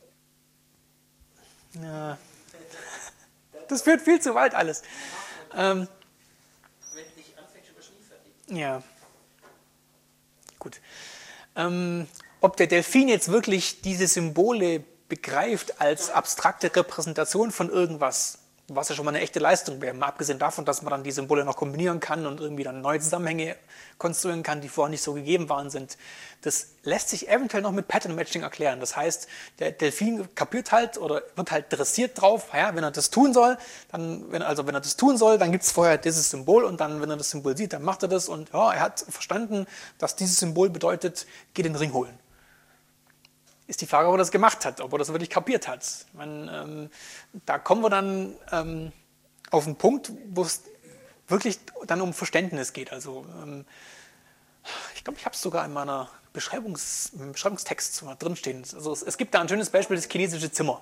Speaker 1: das führt viel zu weit alles.
Speaker 5: Wenn du nicht anfängst, über Schnee fertig.
Speaker 1: Ja, gut. Ob der Delfin jetzt wirklich diese Symbole begreift als abstrakte Repräsentation von irgendwas, was ja schon mal eine echte Leistung wäre, mal abgesehen davon, dass man dann die Symbole noch kombinieren kann und irgendwie dann neue Zusammenhänge konstruieren kann, die vorher nicht so gegeben waren sind. Das lässt sich eventuell noch mit Pattern Matching erklären. Das heißt, der Delfin kapiert halt oder wird halt dressiert drauf, ja, wenn er das tun soll, dann gibt es vorher dieses Symbol und dann, wenn er das Symbol sieht, dann macht er das und ja, er hat verstanden, dass dieses Symbol bedeutet, geh den Ring holen. Ist die Frage, ob er das gemacht hat, ob er das wirklich kapiert hat. Ich meine, da kommen wir dann auf einen Punkt, wo es wirklich dann um Verständnis geht. Also ich glaube, ich habe es sogar in meiner Beschreibungstext mal drinstehen. Also es gibt da ein schönes Beispiel, das chinesische Zimmer.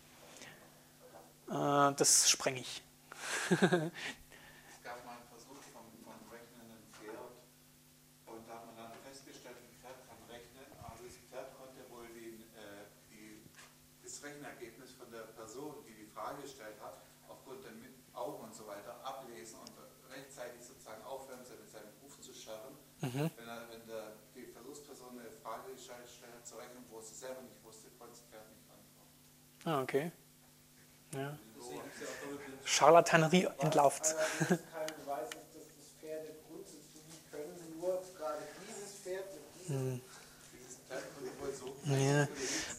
Speaker 1: Das spreng ich.
Speaker 7: Es gab mal einen Versuch vom rechnenden Pferd und da hat man dann festgestellt, ein Pferd kann rechnen, aber das Pferd konnte wohl das Rechenergebnis von der Person, die die Frage gestellt hat, aufgrund der Augen und so weiter ablesen und rechtzeitig sozusagen aufhören, mit seinem Beruf zu scharren. Wenn die Versuchsperson eine Frage gestellt hat zu rechnen, wo sie selber nicht wusste, konnte das Pferd nicht antworten.
Speaker 1: Ah, okay. Ja. Charlatanerie entlarvt.
Speaker 4: Kein Beweis ist, dass das Pferde grundsätzlich nicht können, nur gerade dieses Pferd mit
Speaker 7: Dieses Pferd konnte wohl so.
Speaker 1: Ja.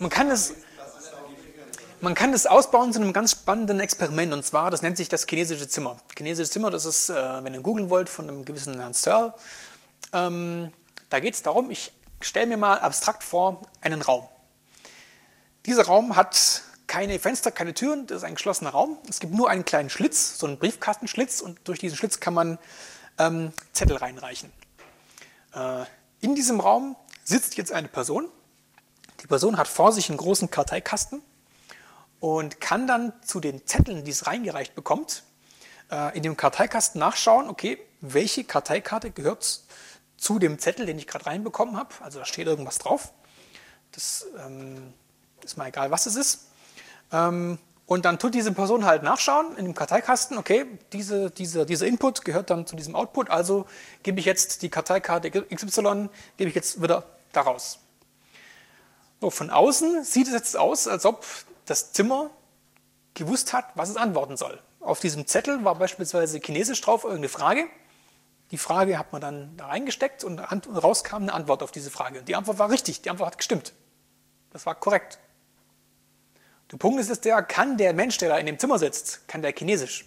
Speaker 1: Man kann das ausbauen zu einem ganz spannenden Experiment, und zwar, das nennt sich das chinesische Zimmer. Chinesische Zimmer, das ist, wenn ihr googeln wollt, von einem gewissen Herrn Searle. Da geht es darum, ich stelle mir mal abstrakt vor, einen Raum. Dieser Raum hat keine Fenster, keine Türen, das ist ein geschlossener Raum. Es gibt nur einen kleinen Schlitz, so einen Briefkastenschlitz, und durch diesen Schlitz kann man Zettel reinreichen. In diesem Raum sitzt jetzt eine Person. Die Person hat vor sich einen großen Karteikasten und kann dann zu den Zetteln, die es reingereicht bekommt, in dem Karteikasten nachschauen, okay, welche Karteikarte gehört zu dem Zettel, den ich gerade reinbekommen habe. Also da steht irgendwas drauf. Das ist mal egal, was es ist. Und dann tut diese Person halt nachschauen in dem Karteikasten, okay, dieser Input gehört dann zu diesem Output, also gebe ich jetzt die Karteikarte XY, gebe ich jetzt wieder da raus. So, von außen sieht es jetzt aus, als ob das Zimmer gewusst hat, was es antworten soll. auf diesem Zettel war beispielsweise Chinesisch drauf, irgendeine Frage. Die Frage hat man dann da reingesteckt und raus kam eine Antwort auf diese Frage. Und die Antwort war richtig, die Antwort hat gestimmt. Das war korrekt. Der Punkt ist der, kann der Mensch, der da in dem Zimmer sitzt, kann der Chinesisch?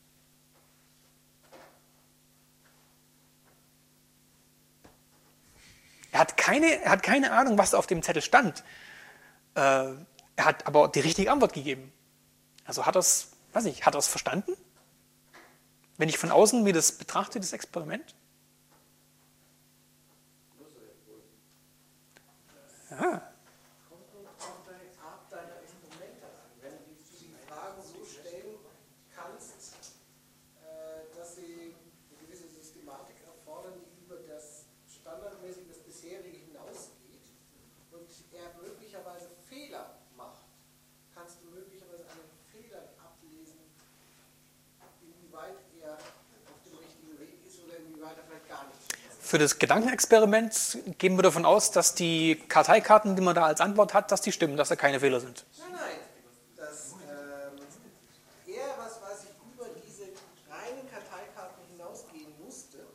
Speaker 1: Er hat keine Ahnung, was auf dem Zettel stand. Er hat aber die richtige Antwort gegeben. Also hat er es verstanden? Wenn ich von außen mir das betrachte, das Experiment? Ja.
Speaker 4: Kommt nun auf deine Art deiner Experimente an. Wenn du die Fragen so stellen kannst, dass sie eine gewisse Systematik erfordern, die über das standardmäßige, das bisherige hinausgeht und er möglicherweise Fehler macht, kannst du möglicherweise einen Fehler ablesen, inwieweit er auf dem richtigen Weg ist oder inwieweit er vielleicht gar nicht ist.
Speaker 1: Für das Gedankenexperiment gehen wir davon aus, dass die Karteikarten, die man da als Antwort hat, dass die stimmen, dass da keine Fehler sind.
Speaker 4: Nein, dass er, was weiß ich, über diese reinen Karteikarten hinausgehen musste,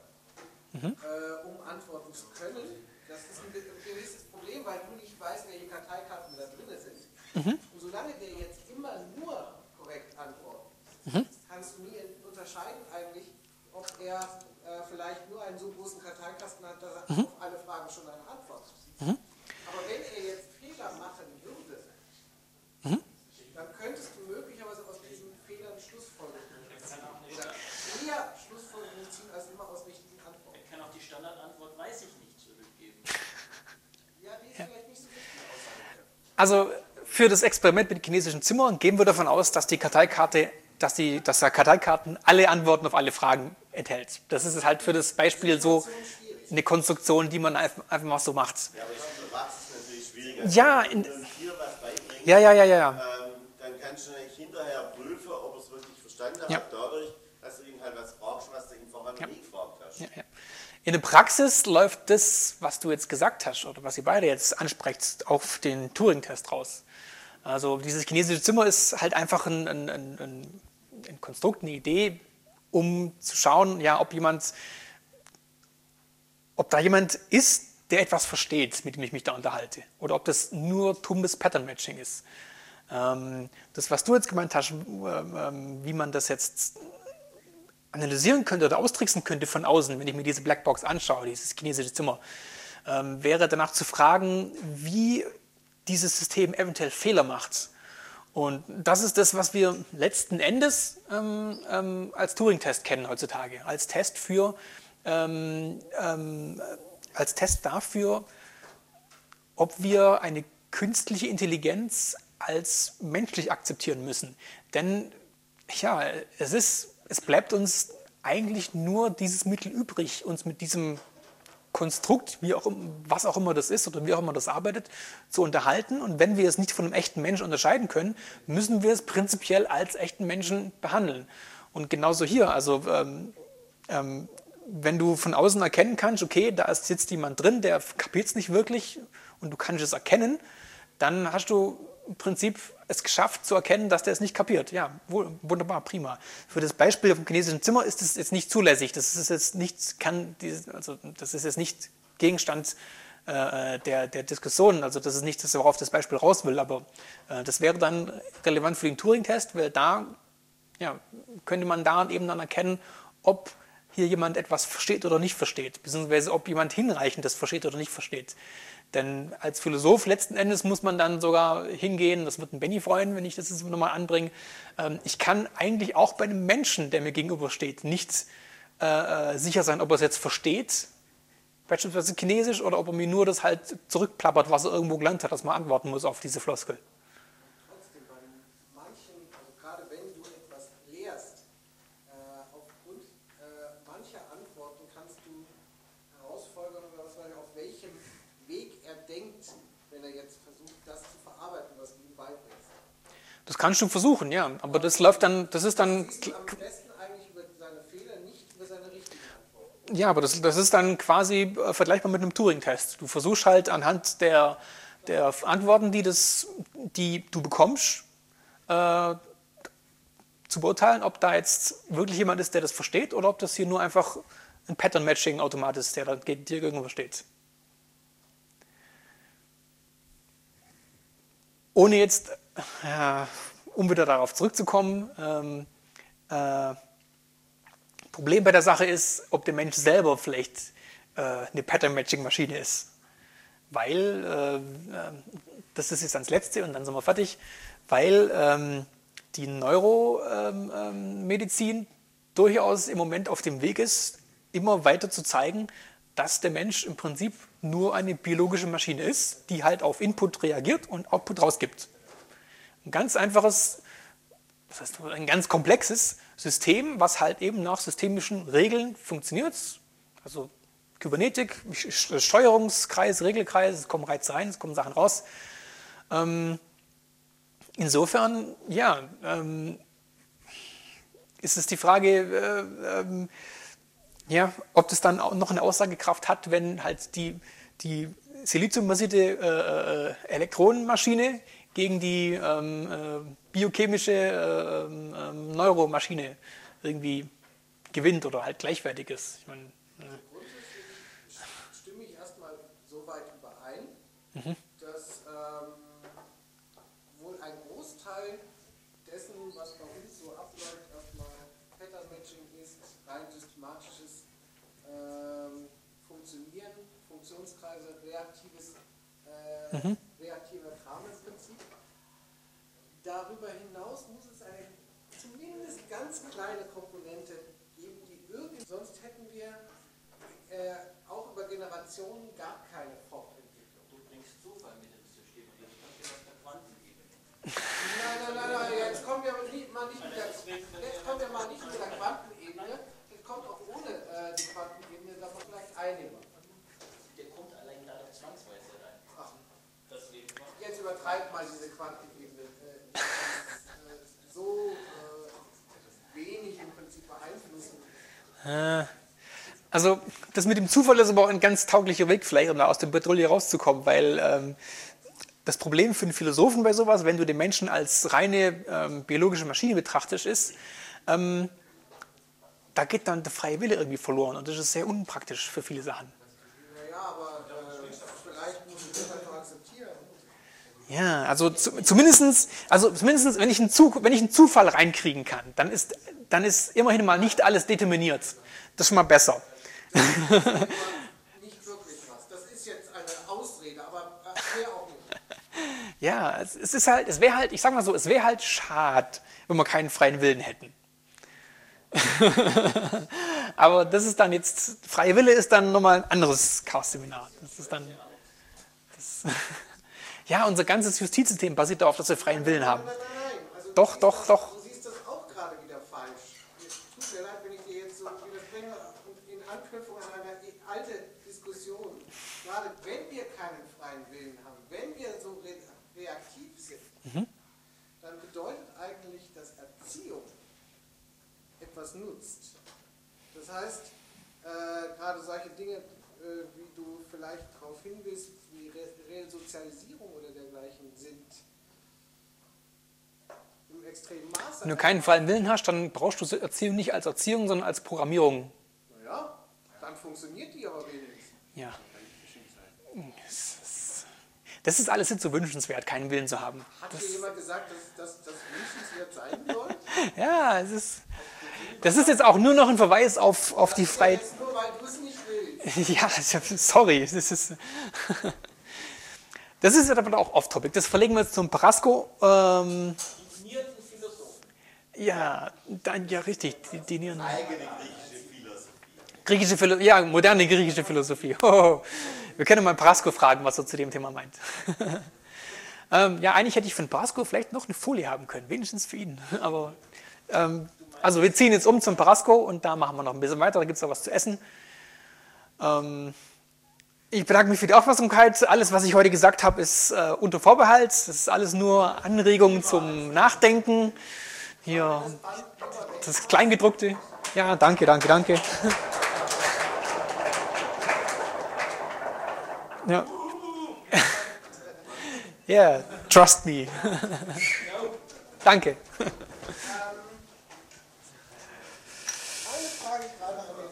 Speaker 4: um antworten zu können. Das ist ein gewisses Problem, weil du nicht weißt, welche Karteikarten da drin sind. Und solange der jetzt immer nur korrekt antwortet, kannst du nie unterscheiden eigentlich, ob er vielleicht nur einen so großen Karteikasten hat, dass er auf alle Fragen schon eine Antwort hat. Aber wenn er jetzt Fehler machen würde, dann könntest du möglicherweise aus diesen Fehlern Schlussfolgerungen ziehen. Oder eher Schlussfolgerungen ziehen, als immer aus richtigen Antworten.
Speaker 5: Er kann auch die Standardantwort weiß ich nicht zurückgeben.
Speaker 4: Ja, die ist vielleicht nicht so wichtig aussagekräftig.
Speaker 1: Also für das Experiment mit chinesischen Zimmern gehen wir davon aus, dass die Karteikarte, dass der Karteikarten alle Antworten auf alle Fragen enthält. Das ist halt für das Beispiel so eine Konstruktion, die man einfach mal so macht.
Speaker 2: Ja, aber das ist in der Praxis natürlich schwieriger.
Speaker 1: Ja,
Speaker 2: wenn du einem Tier was beibringst,
Speaker 1: ja.
Speaker 2: dann kannst du hinterher prüfen, ob er es wirklich verstanden hat,
Speaker 1: Ja.
Speaker 2: dadurch, dass du ihm halt was fragst, was du ihm vorher noch nie gefragt hast.
Speaker 1: Ja. In der Praxis läuft das, was du jetzt gesagt hast oder was ihr beide jetzt ansprecht, auf den Turing-Test raus. Also dieses chinesische Zimmer ist halt einfach ein Konstrukt, eine Idee, um zu schauen, ja, ob da jemand ist, der etwas versteht, mit dem ich mich da unterhalte. Oder ob das nur tummes Pattern-Matching ist. Das, was du jetzt gemeint hast, wie man das jetzt analysieren könnte oder austricksen könnte von außen, wenn ich mir diese Blackbox anschaue, dieses chinesische Zimmer, wäre danach zu fragen, wie dieses System eventuell Fehler macht. Und das ist das, was wir letzten Endes als Turing-Test kennen heutzutage, als Test dafür, ob wir eine künstliche Intelligenz als menschlich akzeptieren müssen. Denn ja, es bleibt uns eigentlich nur dieses Mittel übrig, uns mit diesem Konstrukt, was auch immer das ist oder wie auch immer das arbeitet, zu unterhalten. Und wenn wir es nicht von einem echten Menschen unterscheiden können, müssen wir es prinzipiell als echten Menschen behandeln. Und genauso hier, also wenn du von außen erkennen kannst, okay, da sitzt jemand drin, der kapiert es nicht wirklich und du kannst es erkennen, dann hast du im Prinzip es geschafft zu erkennen, dass der es nicht kapiert. Ja, wunderbar, prima. Für das Beispiel vom chinesischen Zimmer ist es jetzt nicht zulässig. Das ist jetzt nicht, das ist jetzt nicht Gegenstand der Diskussion. Also das ist nicht das, worauf das Beispiel raus will, aber das wäre dann relevant für den Turing-Test, weil da könnte man daran eben dann erkennen, ob hier jemand etwas versteht oder nicht versteht, beziehungsweise ob jemand hinreichend das versteht oder nicht versteht. Denn als Philosoph letzten Endes muss man dann sogar hingehen, das wird ein Benny freuen, wenn ich das jetzt nochmal anbringe, ich kann eigentlich auch bei einem Menschen, der mir gegenübersteht, nicht sicher sein, ob er es jetzt versteht, beispielsweise Chinesisch, oder ob er mir nur das halt zurückplappert, was er irgendwo gelernt hat, dass man antworten muss auf diese Floskel.
Speaker 4: Trotzdem, bei manchen, also gerade wenn du etwas lehrst, aufgrund mancher Antworten kannst du herausfolgern, auf welchem Weg er denkt, wenn er jetzt versucht, das zu verarbeiten, was du ihm beibringst.
Speaker 1: Das kannst du versuchen, ja, aber das läuft dann, das ist dann...
Speaker 4: Siehst du am besten eigentlich über seine Fehler, nicht über seine richtigen Antworten.
Speaker 1: Ja, aber das ist dann quasi vergleichbar mit einem Turing-Test. Du versuchst halt anhand der Antworten, die du bekommst, zu zu beurteilen, ob da jetzt wirklich jemand ist, der das versteht, oder ob das hier nur einfach ein Pattern-Matching-Automat ist, der da dir irgendwo steht. Ohne jetzt, um wieder darauf zurückzukommen, Problem bei der Sache ist, ob der Mensch selber vielleicht eine Pattern-Matching-Maschine ist. Weil, das ist jetzt ans Letzte und dann sind wir fertig, weil die Neuromedizin durchaus im Moment auf dem Weg ist, immer weiter zu zeigen, dass der Mensch im Prinzip nur eine biologische Maschine ist, die halt auf Input reagiert und Output rausgibt. Ein ganz einfaches, das heißt ein ganz komplexes System, was halt eben nach systemischen Regeln funktioniert. Also Kybernetik, Steuerungskreis, Regelkreis, es kommen Reize rein, es kommen Sachen raus. Insofern, ja, ist es die Frage, ob das dann auch noch eine Aussagekraft hat, wenn halt die siliziumbasierte Elektronenmaschine gegen die biochemische Neuromaschine irgendwie gewinnt oder halt gleichwertig ist. Ich meine,
Speaker 4: grundsätzlich stimme ich erstmal so weit überein, dass wohl ein Großteil dessen, was bei uns so abläuft, erstmal Pattern-Matching ist, rein systematisches Funktionieren, Funktionskreise, reaktiver Kram im Prinzip. Darüber hinaus muss es eine zumindest ganz kleine Komponente geben, die irgendwie, sonst hätten wir auch über Generationen gar keine Fortentwicklung.
Speaker 5: Du bringst Zufall mit ins System und jetzt kommt ja aus der Quantenebene.
Speaker 4: Nein, jetzt kommen wir mal nicht mit der Quantenebene, das kommt auch ohne die Quantenebene, da wir vielleicht einnehmen.
Speaker 5: Der kommt allein dadurch zwangsweise rein.
Speaker 4: Ach,
Speaker 5: Deswegen
Speaker 4: jetzt übertreibt mal diese Quantenebene. So wenig im Prinzip beeinflussen.
Speaker 1: Also das mit dem Zufall ist aber auch ein ganz tauglicher Weg vielleicht, um da aus der Patrouille rauszukommen, weil das Problem für einen Philosophen bei sowas, wenn du den Menschen als reine biologische Maschine betrachtest, ist, da geht dann der freie Wille irgendwie verloren und das ist sehr unpraktisch für viele Sachen.
Speaker 4: Naja, aber vielleicht muss ich das einfach akzeptieren.
Speaker 1: Ja, also zumindest wenn ich einen Zufall reinkriegen kann, dann ist immerhin mal nicht alles determiniert. Das ist schon mal besser.
Speaker 4: Nicht wirklich was. Das ist jetzt eine Ausrede, aber mehr auch nicht.
Speaker 1: Ja, es wäre halt, ich sag mal so, es wäre halt schade, wenn wir keinen freien Willen hätten. Aber das ist dann jetzt, freie Wille ist dann nochmal ein anderes Chaos-Seminar. Das ist dann, ja, unser ganzes Justizsystem basiert darauf, dass wir freien Willen haben.
Speaker 4: Nein. Also
Speaker 1: Doch.
Speaker 4: Du siehst das auch gerade wieder falsch. Es tut mir leid, wenn ich dir jetzt so widerspreche in Anknüpfung an eine alte Diskussion. Gerade wenn wir keinen freien Willen haben, wenn wir so reaktiv sind, dann bedeutet eigentlich, dass Erziehung etwas nutzt. Das heißt, gerade solche Dinge, wie du vielleicht darauf hinweist, wie Resozialisierung oder dergleichen sind im extremen Maße.
Speaker 1: Wenn du keinen freien Willen hast, dann brauchst du Erziehung nicht als Erziehung, sondern als Programmierung.
Speaker 4: Naja, dann funktioniert die aber wenigstens.
Speaker 1: Ja. Das ist alles nicht so wünschenswert, keinen Willen zu haben.
Speaker 4: Hat dir jemand gesagt, dass das wünschenswert sein soll?
Speaker 1: Ja, das ist jetzt auch nur noch ein Verweis auf die Freiheit.
Speaker 4: Nur weil du es nicht willst.
Speaker 1: Ja, sorry. Das ist aber auch off-topic. Das verlegen wir jetzt zum Parasco.
Speaker 5: Definierten Philosophen.
Speaker 1: Ja, richtig. Die Nieren.
Speaker 2: Eigene griechische Philosophie.
Speaker 1: Moderne griechische Philosophie. Oh. Wir können mal Parasco fragen, was er zu dem Thema meint. Eigentlich hätte ich von Parasco vielleicht noch eine Folie haben können, wenigstens für ihn. Aber also wir ziehen jetzt um zum Parasco und da machen wir noch ein bisschen weiter, da gibt es noch was zu essen. Ich bedanke mich für die Aufmerksamkeit. Alles, was ich heute gesagt habe, ist unter Vorbehalt. Das ist alles nur Anregungen zum Nachdenken. Hier das Kleingedruckte. Ja, danke. Ja. Yeah, trust me. Danke.